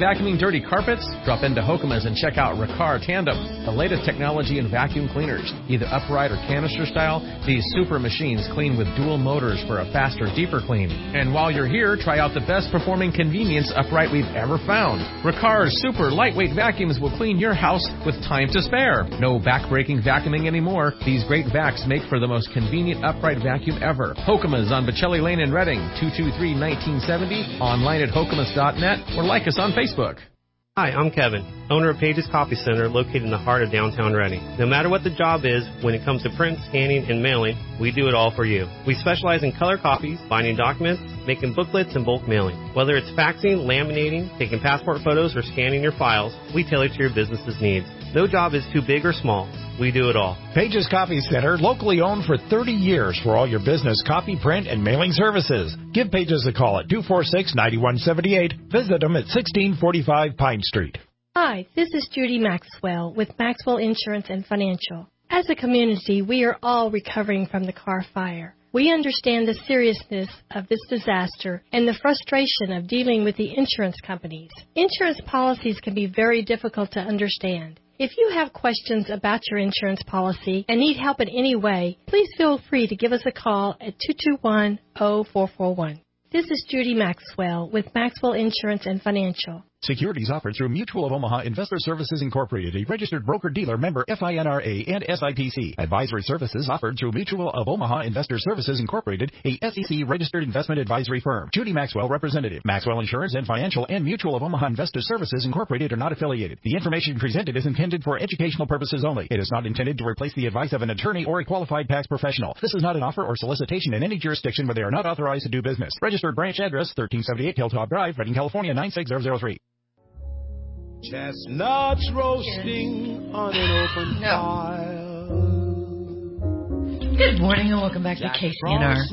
dirty carpets? Drop into Hokuma's and check out Ricard Tandem, the latest technology in vacuum cleaners. Either upright or canister style, these super machines clean with dual motors for a faster, deeper clean. And while you're here, try out the best performing convenience upright we've ever found. Ricard's super lightweight vacuums will clean your house with time to spare. No back-breaking vacuuming anymore. These great vacs make for the most convenient upright vacuum ever. Hokuma's on Bocelli Lane in Reading, two two three, nineteen seventy, online at hokumas dot net, or like us on Facebook. Hi, I'm Kevin, owner of Page's Coffee Center located in the heart of downtown Reading. No matter what the job is, when it comes to print, scanning, and mailing, we do it all for you. We specialize in color copies, binding documents, making booklets, and bulk mailing. Whether it's faxing, laminating, taking passport photos, or scanning your files, we tailor to your business's needs. No job is too big or small. We do it all. Page's Coffee Center, locally owned for thirty years for all your business copy, print, and mailing services. Give Page's a call at two four six, nine one seven eight. Visit them at sixteen forty-five Pine Street. Hi, this is Judy Maxwell with Maxwell Insurance and Financial. As a community, we are all recovering from the car fire. We understand the seriousness of this disaster and the frustration of dealing with the insurance companies. Insurance policies can be very difficult to understand. If you have questions about your insurance policy and need help in any way, please feel free to give us a call at two two one, zero four four one. This is Judy Maxwell with Maxwell Insurance and Financial. Securities offered through Mutual of Omaha Investor Services Incorporated, a registered broker-dealer member F I N R A and S I P C. Advisory services offered through Mutual of Omaha Investor Services Incorporated, a S E C-registered investment advisory firm. Judy Maxwell, representative. Maxwell Insurance and Financial and Mutual of Omaha Investor Services Incorporated are not affiliated. The information presented is intended for educational purposes only. It is not intended to replace the advice of an attorney or a qualified tax professional. This is not an offer or solicitation in any jurisdiction where they are not authorized to do business. Registered branch address, thirteen seventy-eight Hilltop Drive, Reading, California, nine six zero zero three. Chestnuts roasting on an open No. fire. Good morning and welcome back to K C N R.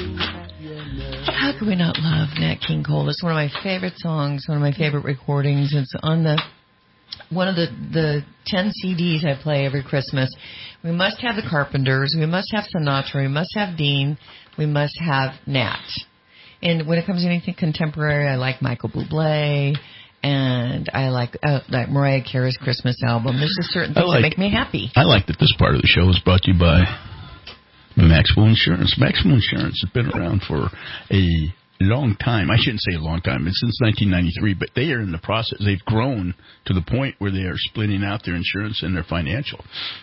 How can we not love Nat King Cole? It's one of my favorite songs, one of my favorite recordings. It's on the one of the, the ten C Ds I play every Christmas. We must have the Carpenters, we must have Sinatra, we must have Dean, we must have Nat. And when it comes to anything contemporary, I like Michael Bublé. And I like uh, like Mariah Carey's Christmas album. There's just certain things like, that make me happy. I like that this part of the show is brought to you by Maxwell Insurance. Maxwell Insurance has been around for a long time. I shouldn't say a long time. It's since nineteen ninety-three, but they are in the process. They've grown to the point where they are splitting out their insurance and their financial,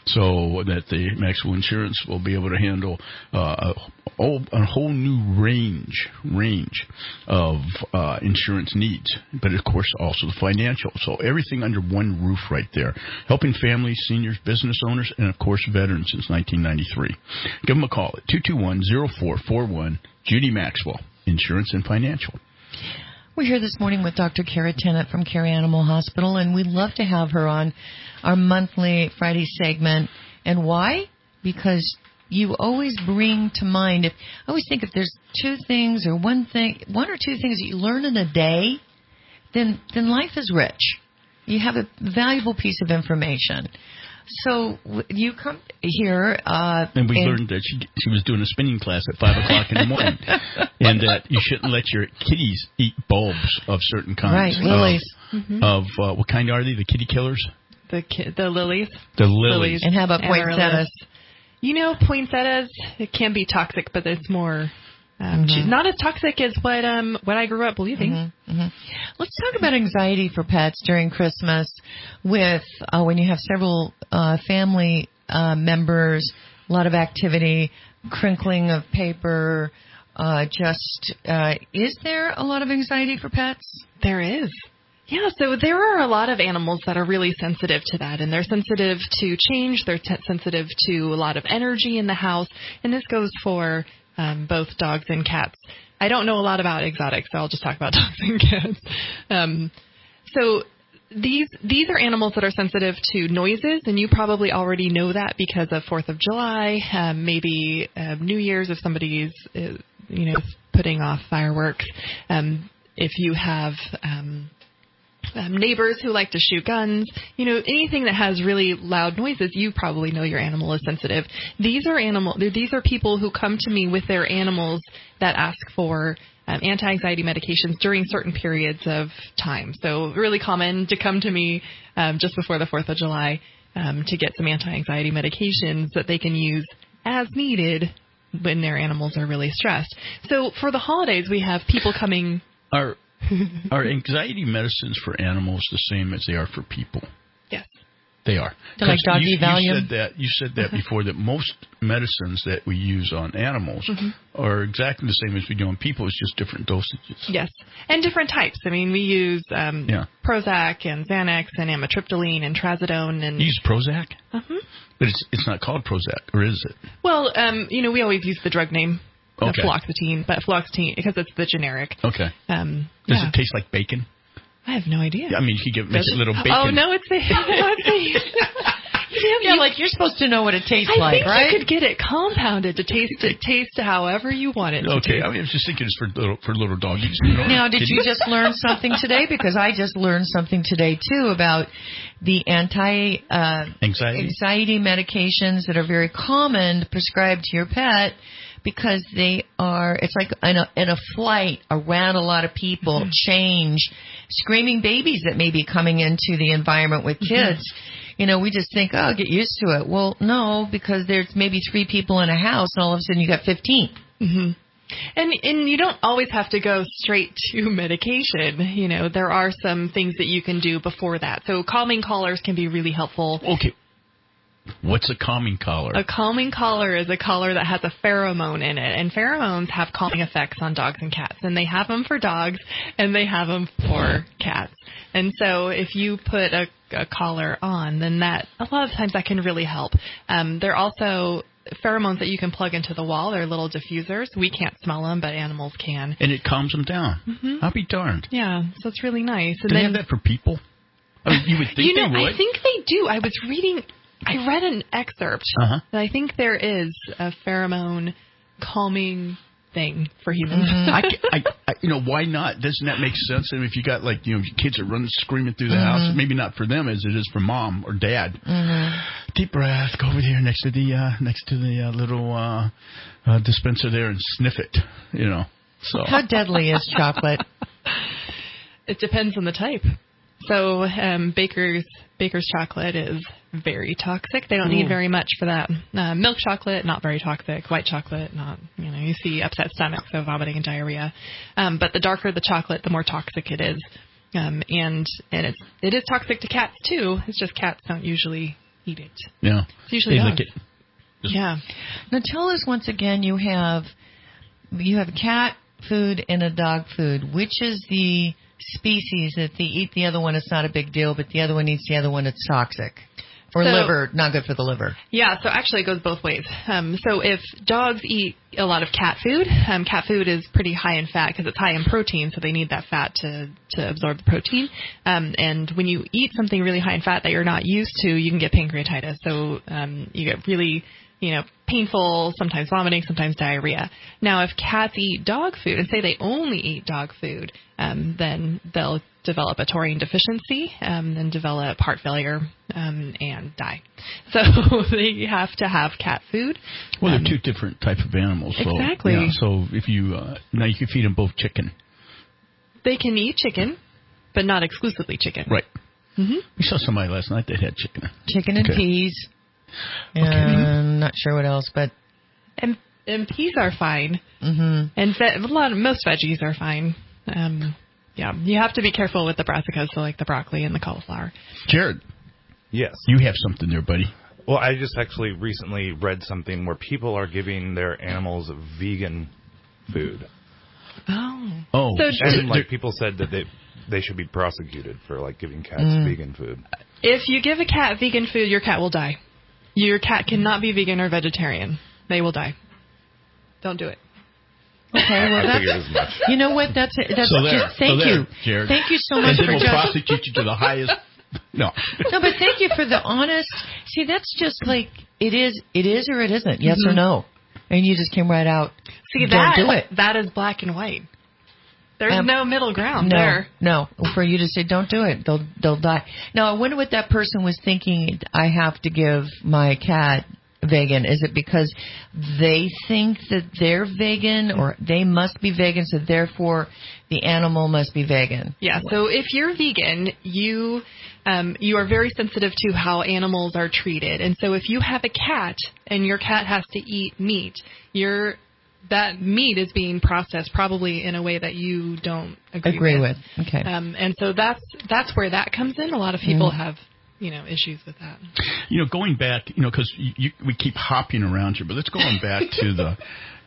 so that the Maxwell Insurance will be able to handle uh, a, whole, a whole new range range of uh, insurance needs, but of course also the financial. So everything under one roof right there, helping families, seniors, business owners, and of course veterans since nineteen ninety-three. Give them a call at two two one, zero four four one. Judy Maxwell, Insurance and Financial. We're here this morning with Doctor Kara Tennant from Cary Animal Hospital, and we'd love to have her on our monthly Friday segment. And why? Because you always bring to mind, if I always think if there's two things or one thing, one or two things that you learn in a day, then then life is rich. You have a valuable piece of information. So you come here, uh, and we and learned that she she was doing a spinning class at five o'clock in the morning, and that you shouldn't let your kitties eat bulbs of certain kinds. Right, lilies. Of, Mm-hmm. of uh, what kind are they? The kitty killers. The ki- the lilies. The lilies. And how about poinsettias? You know, poinsettias, it can be toxic, but it's more. Um, Mm-hmm. not as toxic as what um what I grew up believing. Mm-hmm, mm-hmm. Let's talk about anxiety for pets during Christmas with uh, when you have several uh, family uh, members, a lot of activity, crinkling of paper. Uh, just uh, is there a lot of anxiety for pets? There is. Yeah, so there are a lot of animals that are really sensitive to that, and they're sensitive to change. They're t- sensitive to a lot of energy in the house, and this goes for Um, both dogs and cats. I don't know a lot about exotics, so I'll just talk about dogs and cats. Um, so these these are animals that are sensitive to noises, and you probably already know that because of Fourth of July, um, maybe uh, New Year's if somebody's uh, you know putting off fireworks. Um, if you have um, Um, neighbors who like to shoot guns, you know, anything that has really loud noises, you probably know your animal is sensitive. These are animal. These are people who come to me with their animals that ask for um, anti-anxiety medications during certain periods of time. So really common to come to me um, just before the fourth of July um, to get some anti-anxiety medications that they can use as needed when their animals are really stressed. So for the holidays, we have people coming. Are are anxiety medicines for animals the same as they are for people? Yes. They are. They're like doggy you, Valium? You said that, you said that before, that most medicines that we use on animals mm-hmm. are exactly the same as we do on people. It's just different dosages. Yes. And different types. I mean, we use um, yeah. Prozac and Xanax and amitriptyline and trazodone. And you use Prozac? Uh-huh. But it's it's not called Prozac, or is it? Well, um, you know, we always use the drug name. Okay. Fluoxetine, but fluoxetine, because it's the generic. Okay. Um, Does yeah. it taste like bacon? I have no idea. Yeah, I mean, you get makes a little bacon. Oh, no, it's the... yeah, like you're supposed to know what it tastes I like, think right? You could get it compounded to taste it taste however you want it to Okay, taste. I mean, I was just thinking it's for little, for little doggies. You know, now, did kitties. you just learn something today? Because I just learned something today, too, about the anti uh, anxiety. anxiety medications that are very common prescribed to your pet. Because they are, it's like in a, in a flight around a lot of people, mm-hmm. change, screaming babies that may be coming into the environment with kids. Mm-hmm. You know, we just think, oh, get used to it. Well, no, because there's maybe three people in a house, and all of a sudden you got fifteen. Mm-hmm. And and you don't always have to go straight to medication. You know, there are some things that you can do before that. So calming collars can be really helpful. Okay. What's a calming collar? A calming collar is a collar that has a pheromone in it, and pheromones have calming effects on dogs and cats, and they have them for dogs, and they have them for cats. And so if you put a, a collar on, then that, a lot of times that can really help. Um, there are also pheromones that you can plug into the wall. They're little diffusers. We can't smell them, but animals can. And it calms them down. Mm-hmm. I'll be darned. Yeah, so it's really nice. And do then, they have that for people? I mean, you would think you know, they would. I think they do. I was reading... I read an excerpt, uh-huh. and I think there is a pheromone calming thing for humans. Mm-hmm. I, I, I, you know, why not? Doesn't that make sense? I mean, if you got, like, you know, kids are running, screaming through the mm-hmm. house, maybe not for them as it is for mom or dad. Mm-hmm. Deep breath, go over there next to the uh, next to the uh, little uh, uh, dispenser there and sniff it, you know. So how deadly is chocolate? It depends on the type. So um, Baker's Baker's chocolate is very toxic. They don't Ooh. need very much for that. Uh, milk chocolate, not very toxic. White chocolate, not, you know, you see upset stomachs, so vomiting and diarrhea. Um, but the darker the chocolate, the more toxic it is. Um, and and it's, it is toxic to cats, too. It's just cats don't usually eat it. Yeah. It's usually they dogs. lick it. Just Yeah. Now tell us once again, you have you have cat food and a dog food. Which is the species that they eat the other one, it's not a big deal, but the other one eats the other one, it's toxic? Or so, liver, not good for the liver. Yeah, so actually it goes both ways. Um, so if dogs eat a lot of cat food, um, cat food is pretty high in fat because it's high in protein, so they need that fat to, to absorb the protein. Um, and when you eat something really high in fat that you're not used to, you can get pancreatitis. So um, you get really, you know, painful, sometimes vomiting, sometimes diarrhea. Now, if cats eat dog food, and say they only eat dog food, um, then they'll develop a taurine deficiency um, and develop heart failure um, and die. So they have to have cat food. Well, um, they're two different types of animals. So, exactly. Yeah, so if you uh, now you can feed them both chicken. They can eat chicken, but not exclusively chicken. Right. Mm-hmm. We saw somebody last night that had chicken. Chicken and okay. peas. Okay. Um, not sure what else, but and and peas are fine. Mm-hmm. And ve- a lot of most veggies are fine. Um, yeah, you have to be careful with the brassicas, so like the broccoli and the cauliflower. Jared, yes, you have something there, buddy. Well, I just actually recently read something where people are giving their animals vegan food. Oh, oh, so and like people said that they they should be prosecuted for like giving cats mm. vegan food. If you give a cat vegan food, your cat will die. Your cat cannot be vegan or vegetarian. They will die. Don't do it. Okay, well, I figured that's, as much. You know what? That's that's so there, just, thank so there, you, Jared. Thank you so much and then for we'll just prosecute you to the highest. No, no, but thank you for the honest. See, that's just like it is. It is or it isn't. Yes mm-hmm. or no. And you just came right out. See, don't that do it. That is black and white. There's um, no middle ground no, there. No, for you to say don't do it, they'll they'll die. Now, I wonder what that person was thinking. I have to give my cat vegan? Is it because they think that they're vegan, or they must be vegan, so therefore the animal must be vegan? Yeah, so if you're vegan, you um, you are very sensitive to how animals are treated. And so if you have a cat and your cat has to eat meat, you're that meat is being processed probably in a way that you don't agree, agree with. with. Okay. Um, and so that's that's where that comes in. A lot of people mm. have, you know, issues with that. You know, going back, you know, because we keep hopping around here, but let's go on back to the.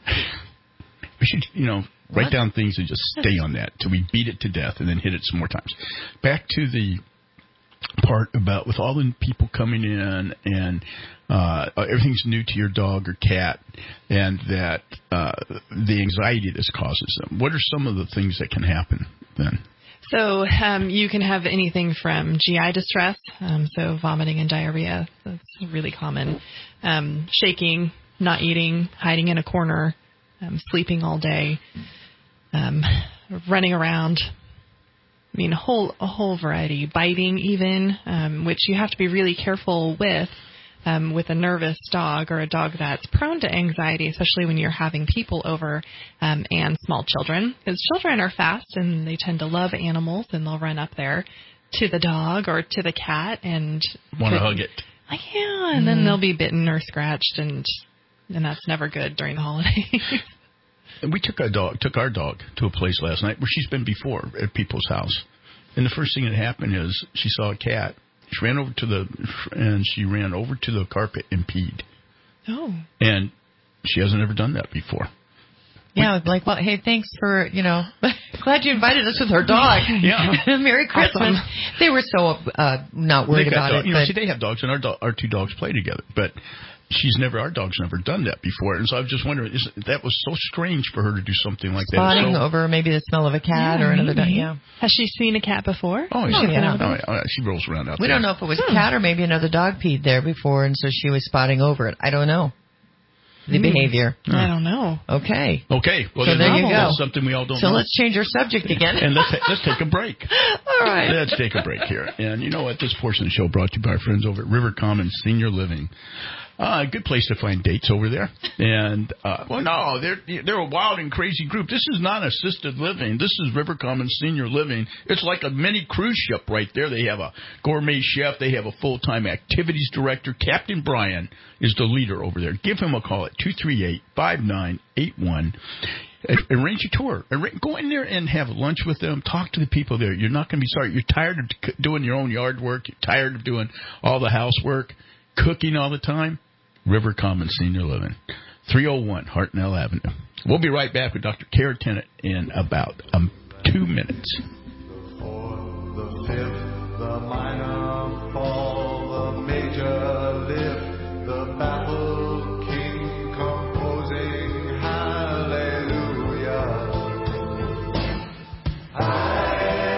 We should, you know, write what? down things and just stay on that till we beat it to death and then hit it some more times. Back to the part about with all the people coming in and uh, everything's new to your dog or cat, and that uh, the anxiety this causes them. What are some of the things that can happen then? So um, you can have anything from G I distress, um, so vomiting and diarrhea. That's really common. Um, shaking, not eating, hiding in a corner, um, sleeping all day, um, running around. I mean, a whole a whole variety. Biting even, um, which you have to be really careful with. Um, with a nervous dog or a dog that's prone to anxiety, especially when you're having people over um, and small children. Because children are fast and they tend to love animals, and they'll run up there to the dog or to the cat and want to hug it. Like, yeah, and mm. then they'll be bitten or scratched, and and that's never good during the holidays. And we took a dog, took our dog to a place last night where she's been before at people's house, and the first thing that happened is she saw a cat. She ran over to the, and she ran over to the carpet and peed. Oh. And she hasn't ever done that before. Yeah, we, like, well, hey, thanks for, you know, glad you invited us with her dog. Yeah. Merry Christmas. Awesome. They were so uh, not worried about dog, it. You know, see, they have dogs, and our, do- our two dogs play together, but she's never, our dog's never done that before. And so I was just wondering, is, that was so strange for her to do something like Spotting that. Spotting so, over maybe the smell of a cat yeah, or another dog. maybe. Yeah. Has she seen a cat before? Oh, oh yeah. yeah. Oh, yeah. She rolls around out we there. We don't know if it was hmm. a cat or maybe another dog peed there before, and so she was spotting over it. I don't know. The mm. behavior. I don't know. Okay. Okay. Well, so there you go. That's something we all don't so know. So let's change our subject again. And let's, let's take a break. All right. Let's take a break here. And you know what? This portion of the show brought to you by our friends over at River Commons Senior Living. A uh, good place to find dates over there. And, uh, well, no, they're they're a wild and crazy group. This is not assisted living. This is River Commons Senior Living. It's like a mini cruise ship right there. They have a gourmet chef. They have a full-time activities director. Captain Brian is the leader over there. Give him a call at two three eight, five nine eight one. Arrange a tour. Go in there and have lunch with them. Talk to the people there. You're not going to be sorry. You're tired of doing your own yard work. You're tired of doing all the housework, cooking all the time. River Commons Senior Living, three oh one Hartnell Avenue. We'll be right back with Doctor Kara Tennant in about um, two minutes. The fourth, the fifth, the minor fall, the major lift, the baffled king composing hallelujah. Hallelujah.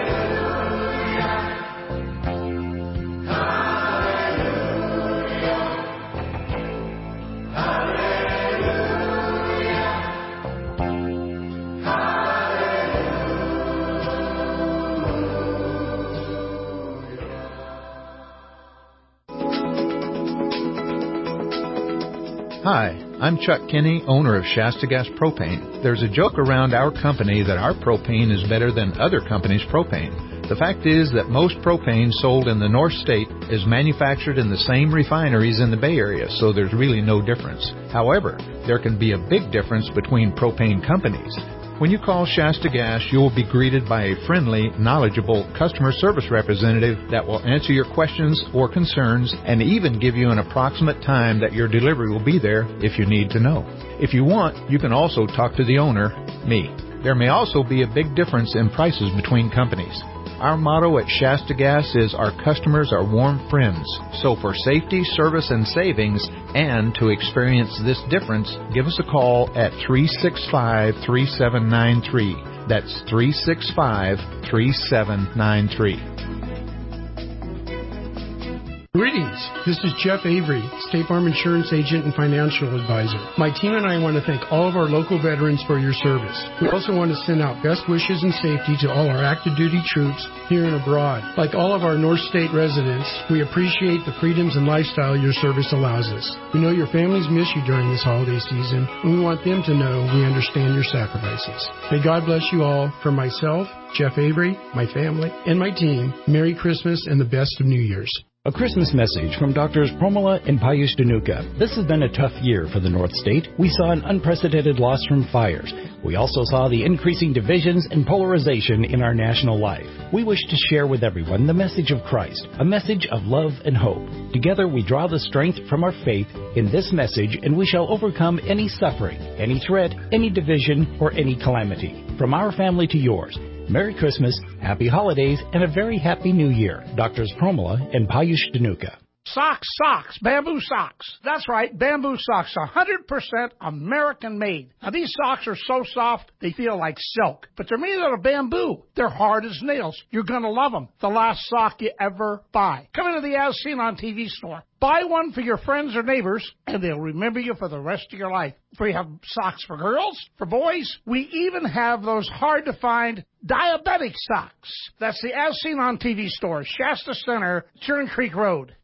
Hi, I'm Chuck Kinney, owner of Shasta Gas Propane. There's a joke around our company that our propane is better than other companies' propane. The fact is that most propane sold in the North State is manufactured in the same refineries in the Bay Area, so there's really no difference. However, there can be a big difference between propane companies. When you call Shasta Gas, you will be greeted by a friendly, knowledgeable customer service representative that will answer your questions or concerns and even give you an approximate time that your delivery will be there if you need to know. If you want, you can also talk to the owner, me. There may also be a big difference in prices between companies. Our motto at Shasta Gas is our customers are warm friends. So for safety, service, and savings, and to experience this difference, give us a call at three six five, three seven nine three. That's three six five, three seven nine three. Greetings. This is Jeff Avery, State Farm Insurance Agent and Financial Advisor. My team and I want to thank all of our local veterans for your service. We also want to send out best wishes and safety to all our active duty troops here and abroad. Like all of our North State residents, we appreciate the freedoms and lifestyle your service allows us. We know your families miss you during this holiday season, and we want them to know we understand your sacrifices. May God bless you all. From myself, Jeff Avery, my family, and my team, Merry Christmas and the best of New Year's. A Christmas message from Doctors Promola and Payush Dhanuka. This has been a tough year for the North State. We saw an unprecedented loss from fires. We also saw the increasing divisions and polarization in our national life. We wish to share with everyone the message of Christ, a message of love and hope. Together we draw the strength from our faith in this message, and we shall overcome any suffering, any threat, any division, or any calamity. From our family to yours, Merry Christmas, Happy Holidays, and a very Happy New Year. Doctors Promola and Payush Dhanuka. Socks, socks, bamboo socks. That's right, bamboo socks, one hundred percent American made. Now, these socks are so soft, they feel like silk. But they're made out of bamboo. They're hard as nails. You're going to love them. The last sock you ever buy. Come into the As Seen on T V store. Buy one for your friends or neighbors, and they'll remember you for the rest of your life. We have socks for girls, for boys. We even have those hard-to-find diabetic socks. That's the As Seen on T V store, Shasta Center, Churn Creek Road.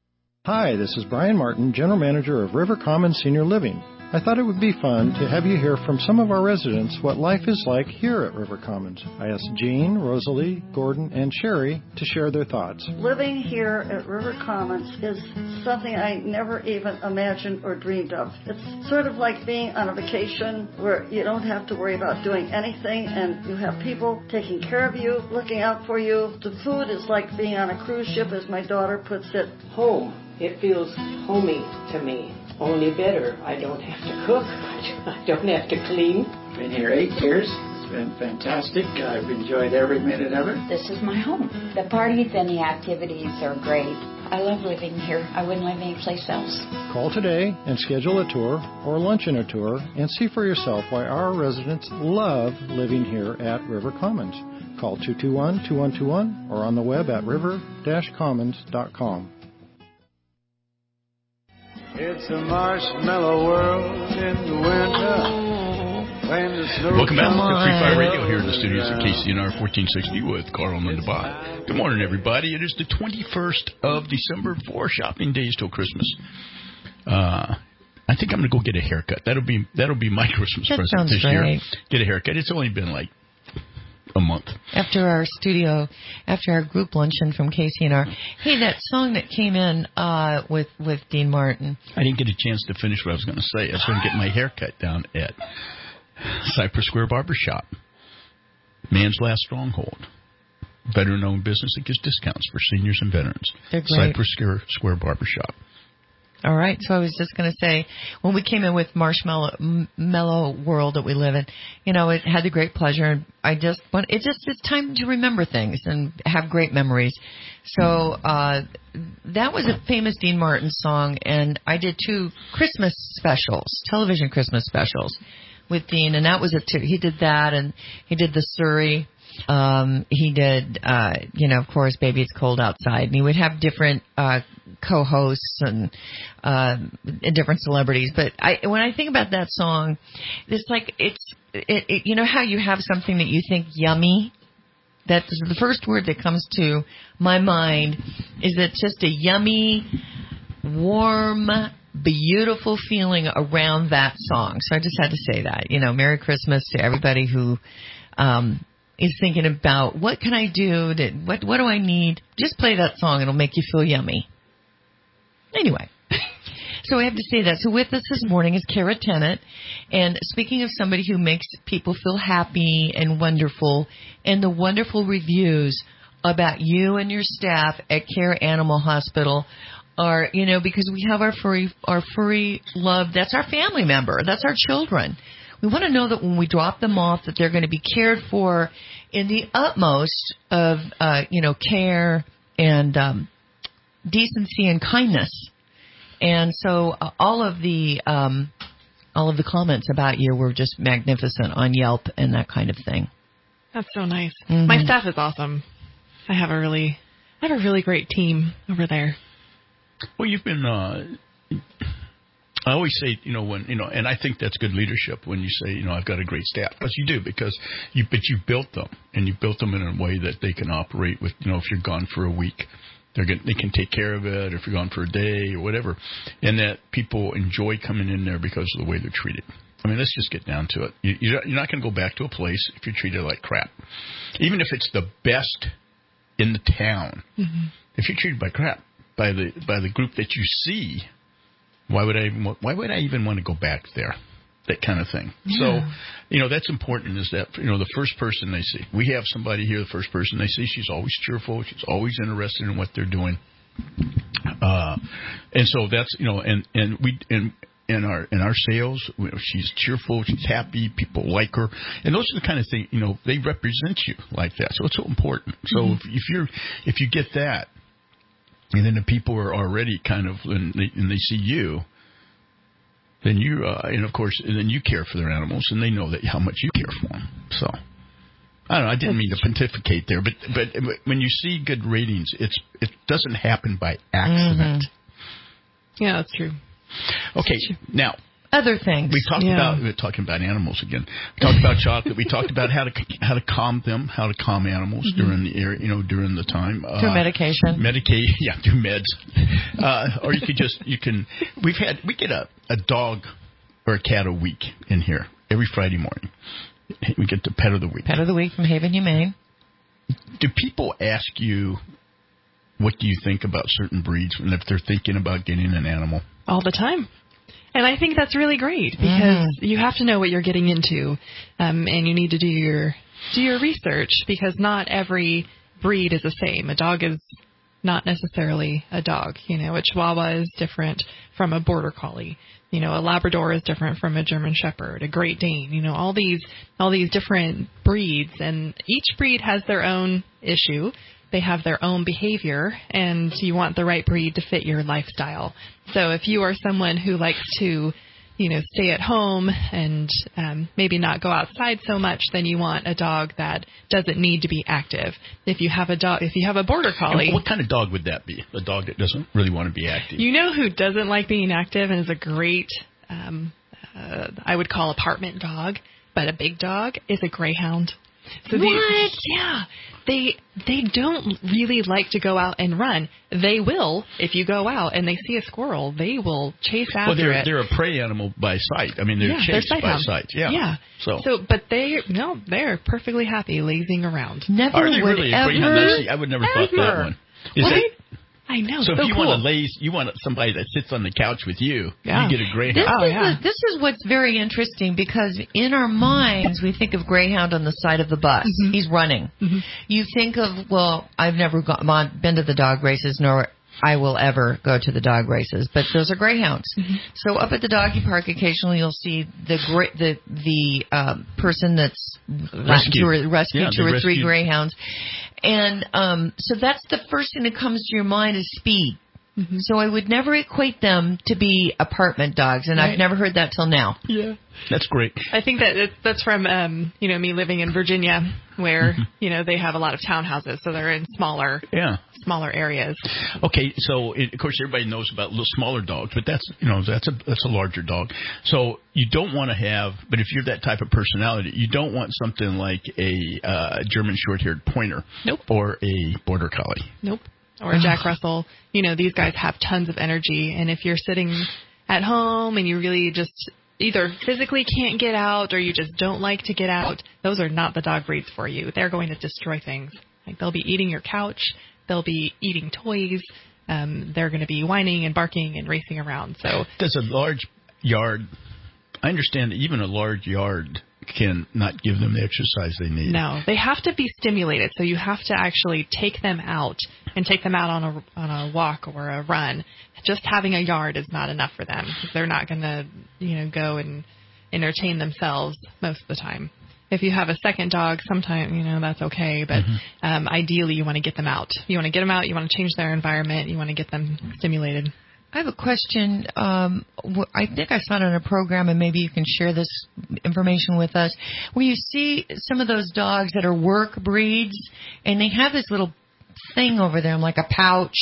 Hi, this is Brian Martin, General Manager of River Commons Senior Living. I thought it would be fun to have you hear from some of our residents what life is like here at River Commons. I asked Jean, Rosalie, Gordon, and Sherry to share their thoughts. Living here at River Commons is something I never even imagined or dreamed of. It's sort of like being on a vacation where you don't have to worry about doing anything, and you have people taking care of you, looking out for you. The food is like being on a cruise ship, as my daughter puts it. Home. It feels homey to me. Only better. I don't have to cook. I don't have to clean. Been here eight years. It's been fantastic. I've enjoyed every minute of it. This is my home. The parties and the activities are great. I love living here. I wouldn't live anyplace else. Call today and schedule a tour or lunch and a tour and see for yourself why our residents love living here at River Commons. Call two two one, two one two one or on the web at river dash commons dot com. It's a marshmallow world in the winter. When the snow Welcome back comes to Free Fire down. Radio here in the studios at K C N R fourteen sixty with Carl and Linda Bott. Good morning, everybody. It is the twenty-first of December, four shopping days till Christmas. Uh, I think I'm going to go get a haircut. That'll be that'll be my Christmas That present sounds this year. great. Get a haircut. It's only been like a month. After our studio, after our group luncheon from K C N R. Hey, that song that came in uh, with, with Dean Martin. I didn't get a chance to finish what I was going to say. I was going to get my haircut down at Cypress Square Barbershop. Man's Last Stronghold. Veteran-owned business that gives discounts for seniors and veterans. They're great. Cypress Square, Square Barbershop. All right, so I was just going to say, when we came in with Marshmallow M- Mellow World that we live in, you know, it had the great pleasure. And I just want, it just, it's time to remember things and have great memories. So, uh, that was a famous Dean Martin song, and I did two Christmas specials, television Christmas specials with Dean, and that was a two, he did that, and he did the Surrey. Um, he did, uh, you know, of course, Baby It's Cold Outside, and he would have different, uh, co-hosts and, uh, different celebrities. But I, when I think about that song, it's like, it's, it, it, you know how you have something that you think yummy? That's the first word that comes to my mind is that just a yummy, warm, beautiful feeling around that song. So I just had to say that, you know, Merry Christmas to everybody who, um, is thinking about what can I do to, what, what do I need? Just play that song. It'll make you feel yummy. Anyway, so I have to say that. So with us this morning is Kara Tennant. And speaking of somebody who makes people feel happy and wonderful, and the wonderful reviews about you and your staff at Care Animal Hospital are, you know, because we have our furry, our furry love. That's our family member. That's our children. We want to know that when we drop them off that they're going to be cared for in the utmost of, uh, you know, care and um, decency and kindness. And so uh, all of the um, all of the comments about you were just magnificent on Yelp and that kind of thing. That's so nice. Mm-hmm. My staff is awesome. I have a really, I have a really great team over there. Well, you've been. Uh, I always say, you know, when you know, and I think that's good leadership when you say, you know, I've got a great staff, because you do, because you, but you built them, and you built them in a way that they can operate with. You know, if you're gone for a week, they're going they can take care of it. If you're gone for a day or whatever, and that people enjoy coming in there because of the way they're treated. I mean, let's just get down to it. You, you're not going to go back to a place if you're treated like crap, even if it's the best in the town. Mm-hmm. If you're treated by crap by the by the group that you see. Why would I? Why would I even want to go back there? That kind of thing. Yeah. So, you know, that's important. Is that you know the first person they see? We have somebody here. The first person they see, she's always cheerful. She's always interested in what they're doing. Uh, and so that's you know, and and we and in our in our sales, she's cheerful. She's happy. People like her, and those are the kind of things. You know, they represent you like that. So it's so important. So mm-hmm. if, if you're if you get that. And then the people are already kind of, and they, and they see you, then you, uh, and of course, and then you care for their animals, and they know that how much you care for them. So, I don't know. I didn't mean to pontificate there, but but, but when you see good ratings, it's it doesn't happen by accident. Mm-hmm. Yeah, that's true. Okay, now. Other things. We talked yeah. about we're talking about animals again. We talked about chocolate. We talked about how to how to calm them, how to calm animals mm-hmm. during the air, you know, during the time. Through uh, medication. Medication, yeah, through meds. Uh, or you could just you can. We've had we get a, a dog or a cat a week in here every Friday morning. We get the pet of the week. Pet of the week from Haven Humane. Do people ask you what do you think about certain breeds if they're thinking about getting an animal? All the time. And I think that's really great because mm-hmm. you have to know what you're getting into, um, and you need to do your do your research because not every breed is the same. A dog is not necessarily a dog. You know, a Chihuahua is different from a Border Collie. You know, a Labrador is different from a German Shepherd, a Great Dane. You know, all these all these different breeds, and each breed has their own issue. They have their own behavior, and you want the right breed to fit your lifestyle. So if you are someone who likes to, you know, stay at home and um, maybe not go outside so much, then you want a dog that doesn't need to be active. If you have a dog, if you have a Border Collie, and what kind of dog would that be? A dog that doesn't really want to be active. You know who doesn't like being active and is a great, um, uh, I would call apartment dog, but a big dog is a Greyhound. So what? They, yeah. They they don't really like to go out and run. They will if you go out and they see a squirrel. They will chase after well, they're, it. They're a prey animal by sight. I mean, they're yeah, chased they're by sight. Yeah. Yeah. So, so but they no, they're perfectly happy lazing around. Never Are they would really ever. a greyhound? I would never ever. thought that one. Is well, that, they, I know. So, so if you cool. want to laze, you want somebody that sits on the couch with you. Yeah. You get a greyhound. This, oh, is yeah. a, this is what's very interesting because in our minds we think of Greyhound on the side of the bus. Mm-hmm. He's running. Mm-hmm. You think of well, I've never gone, been to the dog races, nor I will ever go to the dog races, but those are Greyhounds. Mm-hmm. So up at the doggy park, occasionally you'll see the the the um, person that's rescued, two or, rescued yeah, two or rescued. three Greyhounds, and um, so that's the first thing that comes to your mind is speed. Mm-hmm. So I would never equate them to be apartment dogs, and right. I've never heard that till now. Yeah, that's great. I think that it's, that's from um, you know me living in Virginia, where mm-hmm. you know they have a lot of townhouses, so they're in smaller yeah smaller areas. Okay, so it, of course everybody knows about little smaller dogs, but that's you know that's a that's a larger dog. So you don't want to have, but if you're that type of personality, you don't want something like a uh, German short-haired pointer, nope, or a Border Collie, nope. Or a Jack Russell. You know, these guys have tons of energy. And if you're sitting at home and you really just either physically can't get out or you just don't like to get out, those are not the dog breeds for you. They're going to destroy things. Like they'll be eating your couch. They'll be eating toys. Um, they're going to be whining and barking and racing around. So does a large yard, I understand that even a large yard can not give them the exercise they need. No, they have to be stimulated. So you have to actually take them out and take them out on a on a walk or a run. Just having a yard is not enough for them because they're not going to, you know, go and entertain themselves most of the time. If you have a second dog, sometimes, you know, that's okay. But mm-hmm. um, ideally, you want to get them out. You want to get them out. You want to change their environment. You want to get them stimulated. I have a question. Um, I think I saw it on a program, and maybe you can share this information with us, where you see some of those dogs that are work breeds, and they have this little thing over them, like a pouch,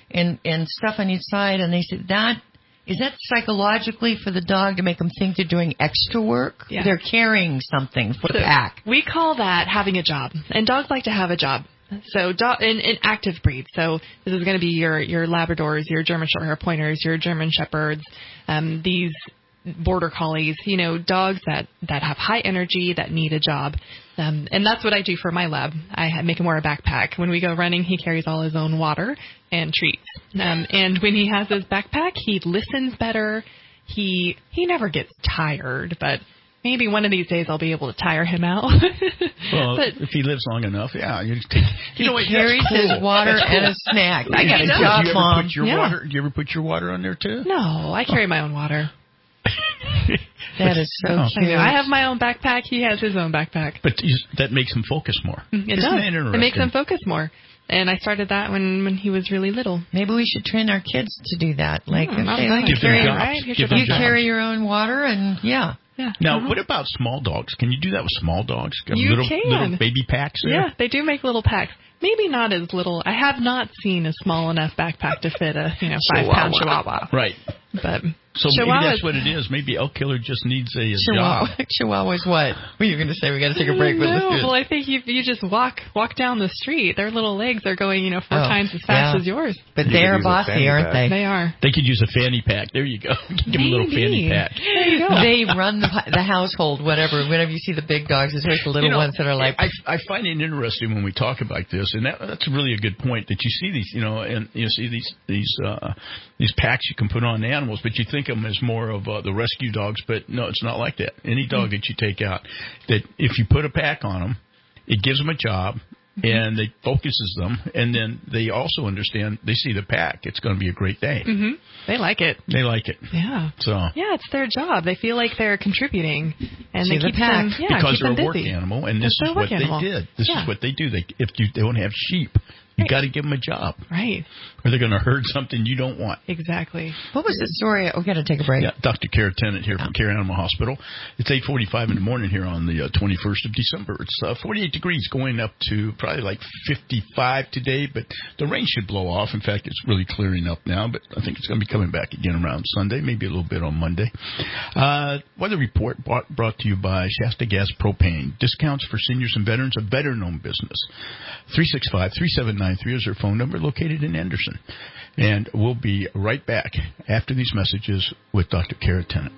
and, and stuff on each side. And they said, that, is that psychologically for the dog to make them think they're doing extra work? Yeah. They're carrying something for the So pack. We call that having a job. And dogs like to have a job. So dog, in, in active breeds. So this is going to be your, your Labradors, your German Shorthair Pointers, your German Shepherds, um, these Border Collies, you know, dogs that, that have high energy, that need a job. Um, and that's what I do for my lab. I make him wear a backpack. When we go running, he carries all his own water and treats. Um, and when he has his backpack, he listens better. He he never gets tired, but maybe one of these days I'll be able to tire him out. Well, but, if he lives long enough, yeah. You, just take, you he know what, carries cool. his water That's cool. and a snack. I got a Do job, you ever Mom. Put your Yeah. water, do you ever put your water on there, too? No, I carry my own water. That is so Oh. cute. I have my own backpack. He has his own backpack. But you, that makes him focus more. It Isn't does. that interesting? It makes him focus more. And I started that when, when he was really little. Maybe we should train our kids to do that. Like, Mm, okay, I'm you, Give them carry, jobs. right? Here's Give your them you jobs. carry your own water, and yeah. Yeah. Now, Uh-huh. what about small dogs? Can you do that with small dogs? Got You little, can. little baby packs there? Yeah, they do make little packs. Maybe not as little. I have not seen a small enough backpack to fit a you know five pound Chihuahua. Right. But So maybe Chihuahuas- that's what it is. Maybe Elk Killer just needs a, a Chihuahua. job. Chihuahua's what? What are you going to say? We got to take a break. No, Let's do it. well, I think you you just walk walk down the street. Their little legs are going, you know, four Oh, times as fast yeah. as yours. But You they could are use a bossy, fanny aren't pack. they? They are. They could use a fanny pack. There you go. Give them a little fanny Maybe. pack. There you go. They run the, the household, whatever. Whenever you see the big dogs, it's always the little You know, ones that are like, I, I find it interesting when we talk about this, and that, that's really a good point. That you see these, you know, and you see these these uh, these packs you can put on animals, but you think of them as more of uh, the rescue dogs. But no, it's not like that. Any dog that you take out, that if you put a pack on them, it gives them a job. And it focuses them, and then they also understand. They see the pack; it's going to be a great day. Mm-hmm. They like it. They like it. Yeah. So Yeah, it's their job. They feel like they're contributing, and See they the keep pack. them yeah because keep they're them a work busy. animal, and this It's is their what work they animal. did. This Yeah. is what they do. They if you they don't have sheep, you got to give them a job, Right. or they're going to herd something you don't want. Exactly. what was the story? We got to take a break. Yeah, Doctor Kara Tennant here from Care Animal Hospital. It's eight forty-five in the morning here on the uh, twenty-first of December. It's uh, forty-eight degrees, going up to probably like fifty-five today, but the rain should blow off. In fact, it's really clearing up now, but I think it's going to be coming back again around Sunday, maybe a little bit on Monday. Uh, weather report brought, brought to you by Shasta Gas Propane. Discounts for seniors and veterans, a veteran-owned business. three six five, three seven nine three is their phone number, located in Anderson. And we'll be right back after these messages with Doctor Kara Tennant.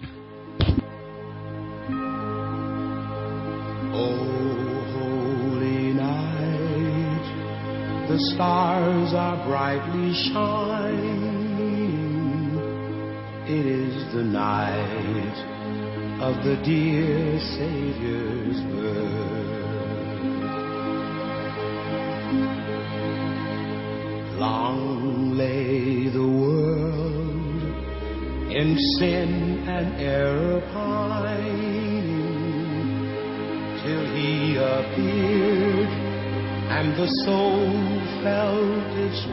Oh, holy night, the stars are brightly shining. It is the night of the dear Savior's birth. Long lay the world in sin and error pining, till he appeared and the soul felt its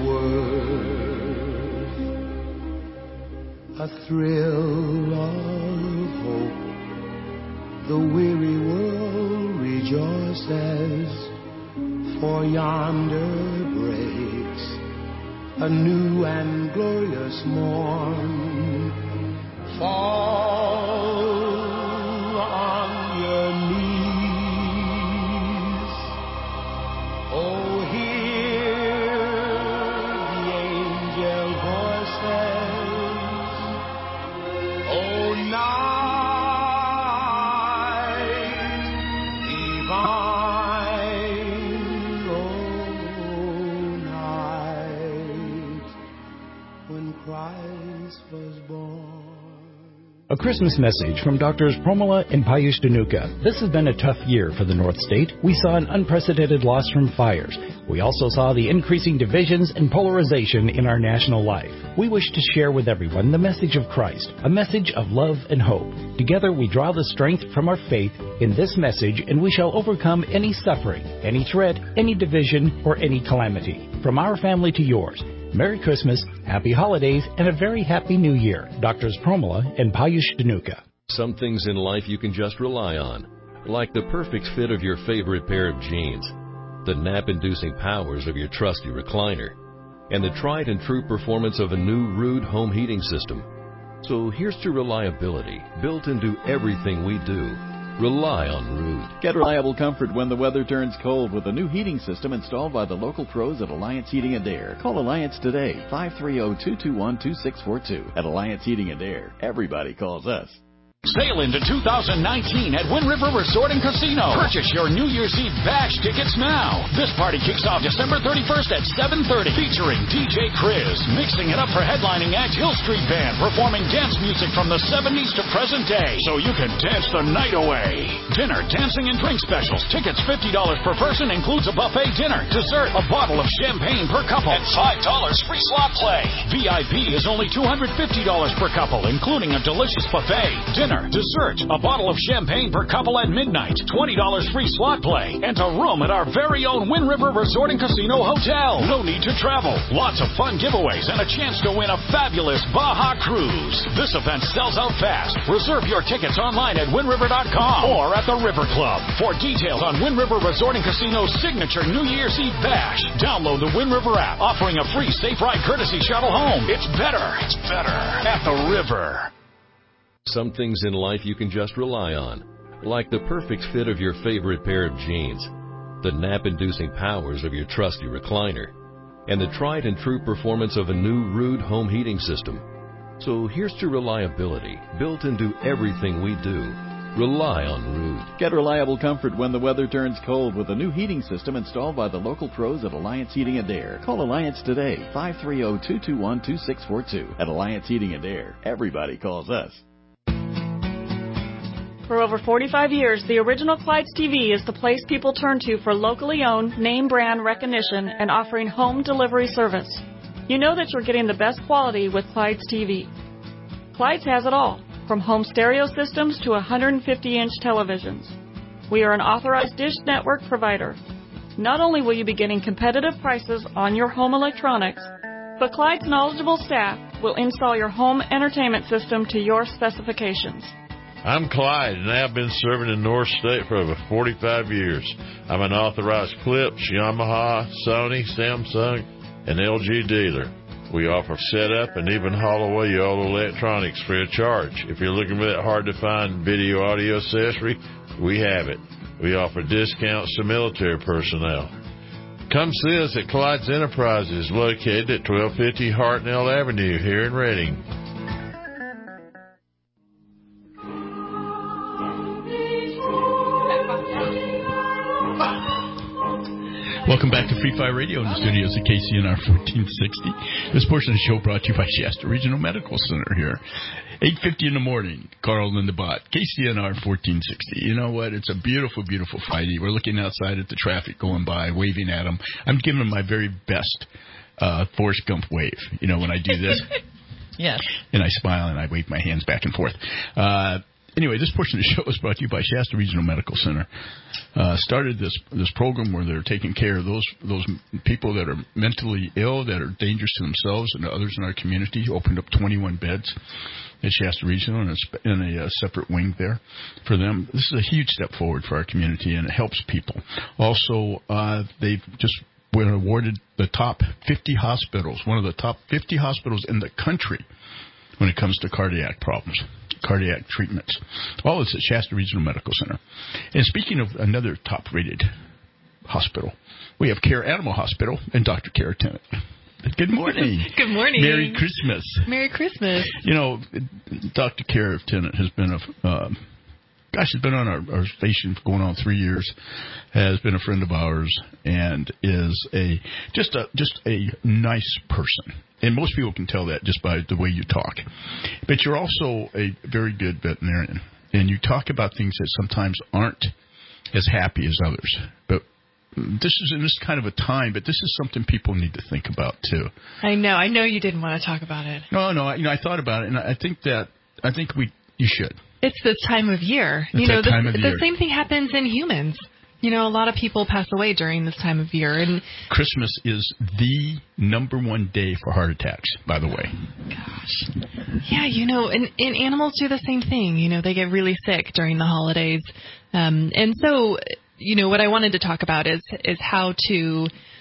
worth. A thrill of hope, the weary world rejoices, for yonder breaks a new and glorious morn. Fall on your knees. Oh, hear the angel voices. Oh, night divine. Oh, night when Christ was born. A Christmas message from Doctors Promola and Payush Dhanuka. This has been a tough year for the North State. We saw an unprecedented loss from fires. We also saw the increasing divisions and polarization in our national life. We wish to share with everyone the message of Christ, a message of love and hope. Together we draw the strength from our faith in this message, and we shall overcome any suffering, any threat, any division, or any calamity. From our family to yours, Merry Christmas, Happy Holidays, and a very Happy New Year. Doctors Promola and Payush Dhanuka. Some things in life you can just rely on, like the perfect fit of your favorite pair of jeans, the nap-inducing powers of your trusty recliner, and the tried and true performance of a new Ruud home heating system. So here's to reliability, built into everything we do. Rely on Ruud. Get reliable comfort when the weather turns cold with a new heating system installed by the local pros at Alliance Heating and Air. Call Alliance today, five three zero, two two one, two six four two. At Alliance Heating and Air, everybody calls us. Sail into two thousand nineteen at Wind River Resort and Casino. Purchase your New Year's Eve Bash tickets now. This party kicks off December thirty-first at seven thirty, featuring D J Chris, mixing it up for headlining act Hill Street Band, performing dance music from the seventies to present day, so you can dance the night away. Dinner, dancing, and drink specials. Tickets fifty dollars per person, includes a buffet dinner, dessert, a bottle of champagne per couple, and five dollars free slot play. V I P is only two hundred fifty dollars per couple, including a delicious buffet, dinner, dessert, a bottle of champagne per couple at midnight, twenty dollars free slot play, and a room at our very own Wind River Resort and Casino Hotel. No need to travel. Lots of fun giveaways and a chance to win a fabulous Baja cruise. This event sells out fast. Reserve your tickets online at wind river dot com or at the River Club. For details on Wind River Resort and Casino's signature New Year's Eve Bash, download the Wind River app, offering a free safe ride courtesy shuttle home. It's better. It's better at the River. Some things in life you can just rely on, like the perfect fit of your favorite pair of jeans, the nap-inducing powers of your trusty recliner, and the tried and true performance of a new Ruud home heating system. So here's to reliability, built into everything we do. Rely on Ruud. Get reliable comfort when the weather turns cold with a new heating system installed by the local pros at Alliance Heating and Air. Call Alliance today, five three zero, two two one, two six four two. At Alliance Heating and Air, everybody calls us. For over forty-five years, the original Clyde's T V is the place people turn to for locally owned, name brand recognition and offering home delivery service. You know that you're getting the best quality with Clyde's T V. Clyde's has it all, from home stereo systems to one hundred fifty inch televisions. We are an authorized Dish Network provider. Not only will you be getting competitive prices on your home electronics, but Clyde's knowledgeable staff will install your home entertainment system to your specifications. I'm Clyde, and I've been serving in North State for over forty-five years. I'm an authorized Philips, Yamaha, Sony, Samsung, and L G dealer. We offer setup and even haul away your old electronics free of charge. If you're looking for that hard-to-find video audio accessory, we have it. We offer discounts to military personnel. Come see us at Clyde's Enterprises, located at twelve fifty Hartnell Avenue here in Reading. Welcome back to Free Fire Radio in the studios at K C N R fourteen sixty. This portion of the show brought to you by Shasta Regional Medical Center here. eight fifty in the morning, Carl and the Bot, K C N R fourteen sixty. You know what? It's a beautiful, beautiful Friday. We're looking outside at the traffic going by, waving at them. I'm giving them my very best uh, Forrest Gump wave, you know, when I do this. Yes. And I smile and I wave my hands back and forth. Uh Anyway, this portion of the show is brought to you by Shasta Regional Medical Center. Uh, started this this program where they're taking care of those those people that are mentally ill, that are dangerous to themselves and to others in our community. Opened up twenty-one beds at Shasta Regional and a, in a, a separate wing there for them. This is a huge step forward for our community, and it helps people. Also, uh, they've just been awarded the top fifty hospitals, one of the top fifty hospitals in the country when it comes to cardiac problems. Cardiac treatments. All this at Shasta Regional Medical Center. And speaking of another top-rated hospital, we have Care Animal Hospital and Doctor Kara Tennant. Good morning. Good morning. Merry Christmas. Merry Christmas. You know, Doctor Kara Tennant has been a, uh, gosh, has been on our, our station for going on three years, has been a friend of ours, and is a just a just a nice person. And most people can tell that just by the way you talk. But you're also a very good veterinarian. And you talk about things that sometimes aren't as happy as others. But this is in this kind of a time, but this is something people need to think about, too. I know. I know you didn't want to talk about it. No, no. You know, I thought about it, and I think that I think we you should. It's this time of year. It's you know, that time the, of the year. same thing happens in humans. You know, a lot of people pass away during this time of year. And Christmas is the number one day for heart attacks, by the way. Gosh. Yeah, you know, and, and animals do the same thing. You know, they get really sick during the holidays. Um, and so, you know, what I wanted to talk about is is how to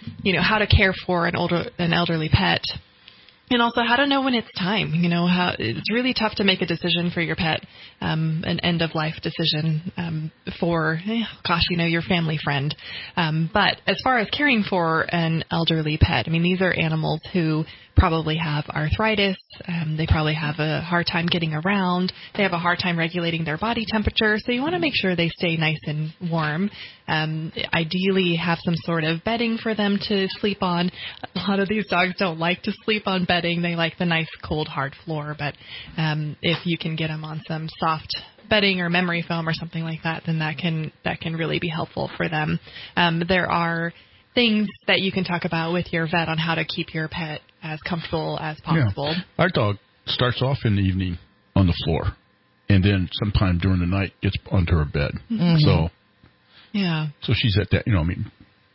you know, how to care for an older, an elderly pet. And also how to know when it's time. You know, how it's really tough to make a decision for your pet, um, an end of life decision um, for, eh, gosh, you know, your family friend. Um, but as far as caring for an elderly pet, I mean, these are animals who probably have arthritis. Um, they probably have a hard time getting around. They have a hard time regulating their body temperature. So you want to make sure they stay nice and warm. Um, ideally have some sort of bedding for them to sleep on. A lot of these dogs don't like to sleep on bedding. They like the nice, cold, hard floor. But um, if you can get them on some soft bedding or memory foam or something like that, then that can that can really be helpful for them. Um, there are things that you can talk about with your vet on how to keep your pet as comfortable as possible. Yeah. Our dog starts off in the evening on the floor, and then sometime during the night gets onto her bed. Mm-hmm. So, yeah. So she's at that. You know, I mean,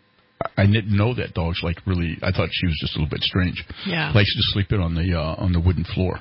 I didn't know that dogs like really. I thought she was just a little bit strange. Yeah. Likes to sleep in on the uh, on the wooden floor.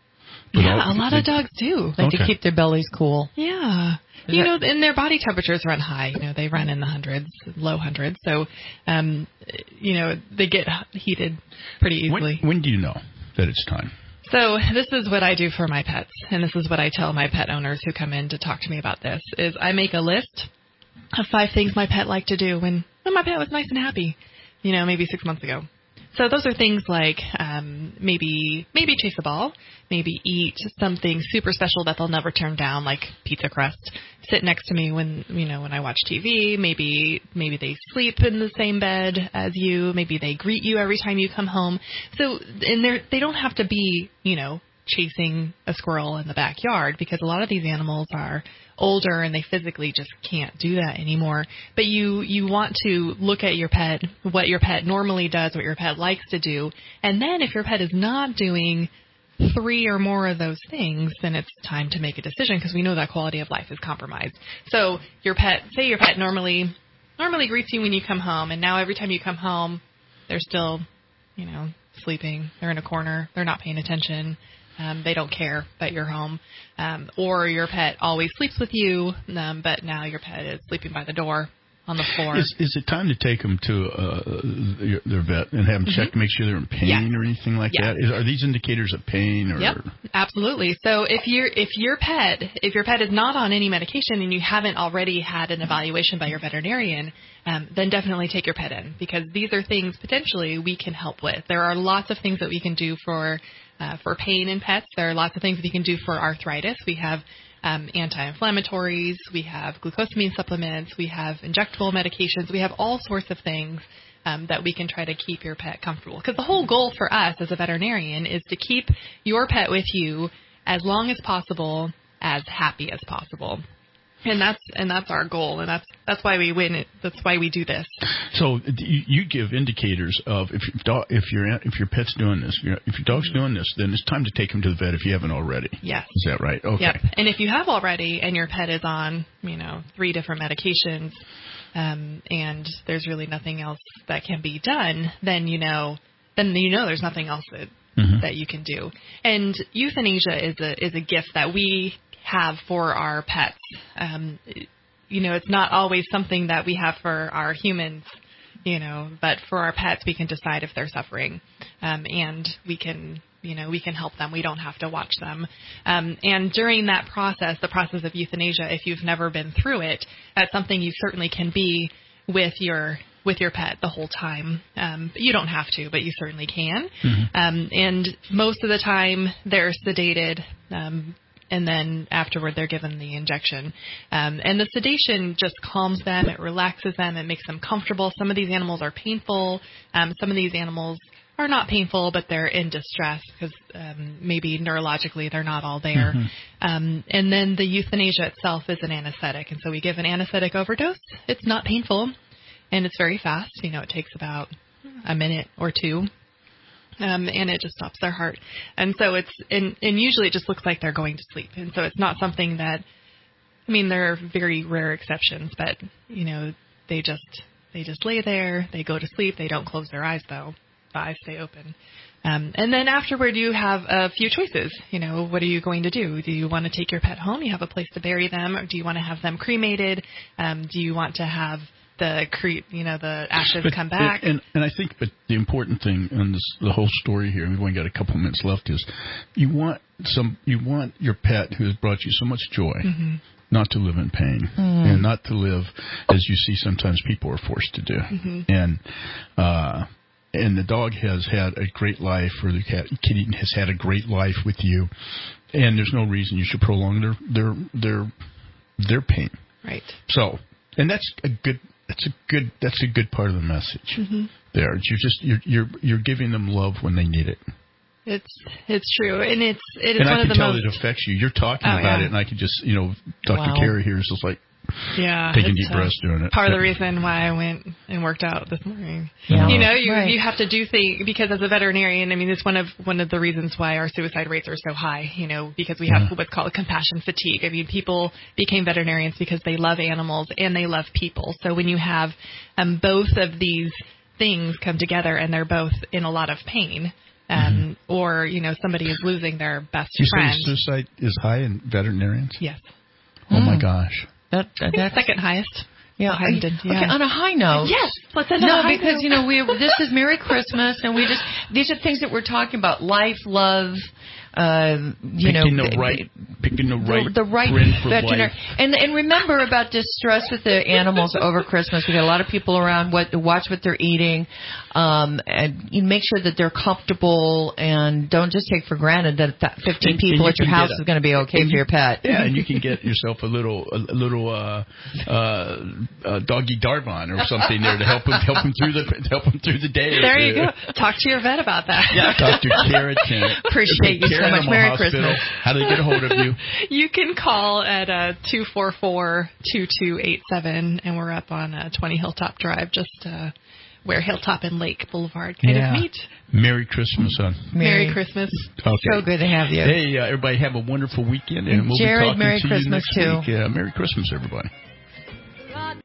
But Yeah, all, a lot they, of dogs do. Like okay. to keep their bellies cool. Yeah. You know, and their body temperatures run high. You know, they run in the hundreds, low hundreds. So, um, you know, they get heated pretty easily. When, when do you know that it's time? So this is what I do for my pets, and this is what I tell my pet owners who come in to talk to me about this, is I make a list of five things my pet liked to do when, when my pet was nice and happy, you know, maybe six months ago. So those are things like um, maybe maybe chase a ball, maybe eat something super special that they'll never turn down, like pizza crust. Sit next to me when you know when I watch T V. Maybe maybe they sleep in the same bed as you. Maybe they greet you every time you come home. So and they they don't have to be you know chasing a squirrel in the backyard, because a lot of these animals are older and they physically just can't do that anymore. But you you want to look at your pet, what your pet normally does, what your pet likes to do, and then if your pet is not doing three or more of those things, then it's time to make a decision, because we know that quality of life is compromised. So your pet, say your pet normally normally greets you when you come home, and now every time you come home, they're still, you know, sleeping. They're in a corner. They're not paying attention. Um, they don't care that you're home. Um, or your pet always sleeps with you, um, but now your pet is sleeping by the door on the floor. Is, is it time to take them to uh, their, their vet and have them check mm-hmm. to make sure they're in pain yes. or anything like yes. that? Is, are these indicators of pain? Or? Yep, absolutely. So if you're if your pet if your pet is not on any medication and you haven't already had an evaluation by your veterinarian, um, then definitely take your pet in, because these are things potentially we can help with. There are lots of things that we can do for uh, for pain in pets. There are lots of things we can do for arthritis. We have Um, anti-inflammatories, we have glucosamine supplements, we have injectable medications, we have all sorts of things um, that we can try to keep your pet comfortable. Because the whole goal for us as a veterinarian is to keep your pet with you as long as possible, as happy as possible. And that's and that's our goal, and that's that's why we win it. That's why we do this. So you, you give indicators of if if, dog, if your if your pet's doing this, if your dog's doing this, then it's time to take him to the vet if you haven't already. Yes. Is that right? Okay. Yep. And if you have already, and your pet is on, you know, three different medications, um, and there's really nothing else that can be done, then you know, then you know there's nothing else that mm-hmm. that you can do. And euthanasia is a is a gift that we have for our pets. Um, you know, it's not always something that we have for our humans, you know, but for our pets, we can decide if they're suffering, um, and we can, you know, we can help them. We don't have to watch them. Um, and during that process, the process of euthanasia, if you've never been through it, that's something you certainly can be with your with your pet the whole time. Um, you don't have to, but you certainly can. Mm-hmm. Um, and most of the time, they're sedated. Um, And then afterward, they're given the injection. Um, and the sedation just calms them. It relaxes them. It makes them comfortable. Some of these animals are painful. Um, some of these animals are not painful, but they're in distress because um, maybe neurologically they're not all there. Mm-hmm. Um, and then the euthanasia itself is an anesthetic. And so we give an anesthetic overdose. It's not painful, and it's very fast. You know, it takes about a minute or two. Um, and it just stops their heart. And so it's, and, and usually it just looks like they're going to sleep. And so it's not something that, I mean, there are very rare exceptions, but, you know, they just, they just lay there, they go to sleep, they don't close their eyes though. The eyes stay open. Um, and then afterward you have a few choices. You know, what are you going to do? Do you want to take your pet home? You have a place to bury them? Or do you want to have them cremated? Um, do you want to have the cre- you know the ashes but, come back. And and I think, but the important thing in this, the whole story here, we've only got a couple of minutes left, is you want some, you want your pet who has brought you so much joy. Mm-hmm. Not to live in pain, mm. and not to live as you see sometimes people are forced to do. Mm-hmm. And uh, and the dog has had a great life, or the cat, kitty has had a great life with you, and there's no reason you should prolong their their their their pain. Right. So, and that's a good that's a good that's a good part of the message. Mm-hmm. There, you're just you're you're you're giving them love when they need it. It's it's true, and it's it is and one I of can the tell most. it affects you. You're talking oh, about yeah. it, and I can just you know, Doctor Wow. Carey here is just like yeah, taking it's, deep breaths uh, doing it. Part of the reason why I went and worked out this morning. Yeah. You know, you Right. you have to do things because as a veterinarian, I mean, it's one of one of the reasons why our suicide rates are so high. You know, because we have Yeah. what's called compassion fatigue. I mean, people became veterinarians because they love animals and they love people. So when you have um, both of these things come together and they're both in a lot of pain. Um, mm-hmm. Or, you know, somebody is losing their best you friend. You say suicide is high in veterinarians? Yes. Oh, mm. my gosh. That, I think that's second highest. Yeah, I, Did, yeah. Okay, on a high note. Yes, let's end no, on a high because note. you know we this is Merry Christmas, and we just these are things that we're talking about: life, love, uh, you picking know, the right, picking the right, the, the right friend for veterinary. life. And and remember about distress with the animals over Christmas. We got a lot of people around. What watch what they're eating, um, and you make sure that they're comfortable, and don't just take for granted that, that fifteen and, people and at your house a, is going to be okay for you, your pet. Yeah, and you can get yourself a little a, a little uh, uh, uh, doggy Darvon or something there to help him help him through the help him through the day. There you go. Talk to your vet about that. Yeah, Doctor Kara Kent. Appreciate you so much. Merry Christmas. How do they get a hold of you? You can call at uh, two four four, two two eight seven, and we're up on uh, twenty Hilltop Drive, just uh, where Hilltop and Lake Boulevard kind yeah. of meet. Merry Christmas, son. Merry, Merry Christmas. Okay. So good to have you. Hey, uh, everybody have a wonderful weekend, and, and we'll Jared, be talking Merry to Christmas you next too. week. Uh, Merry Christmas, everybody.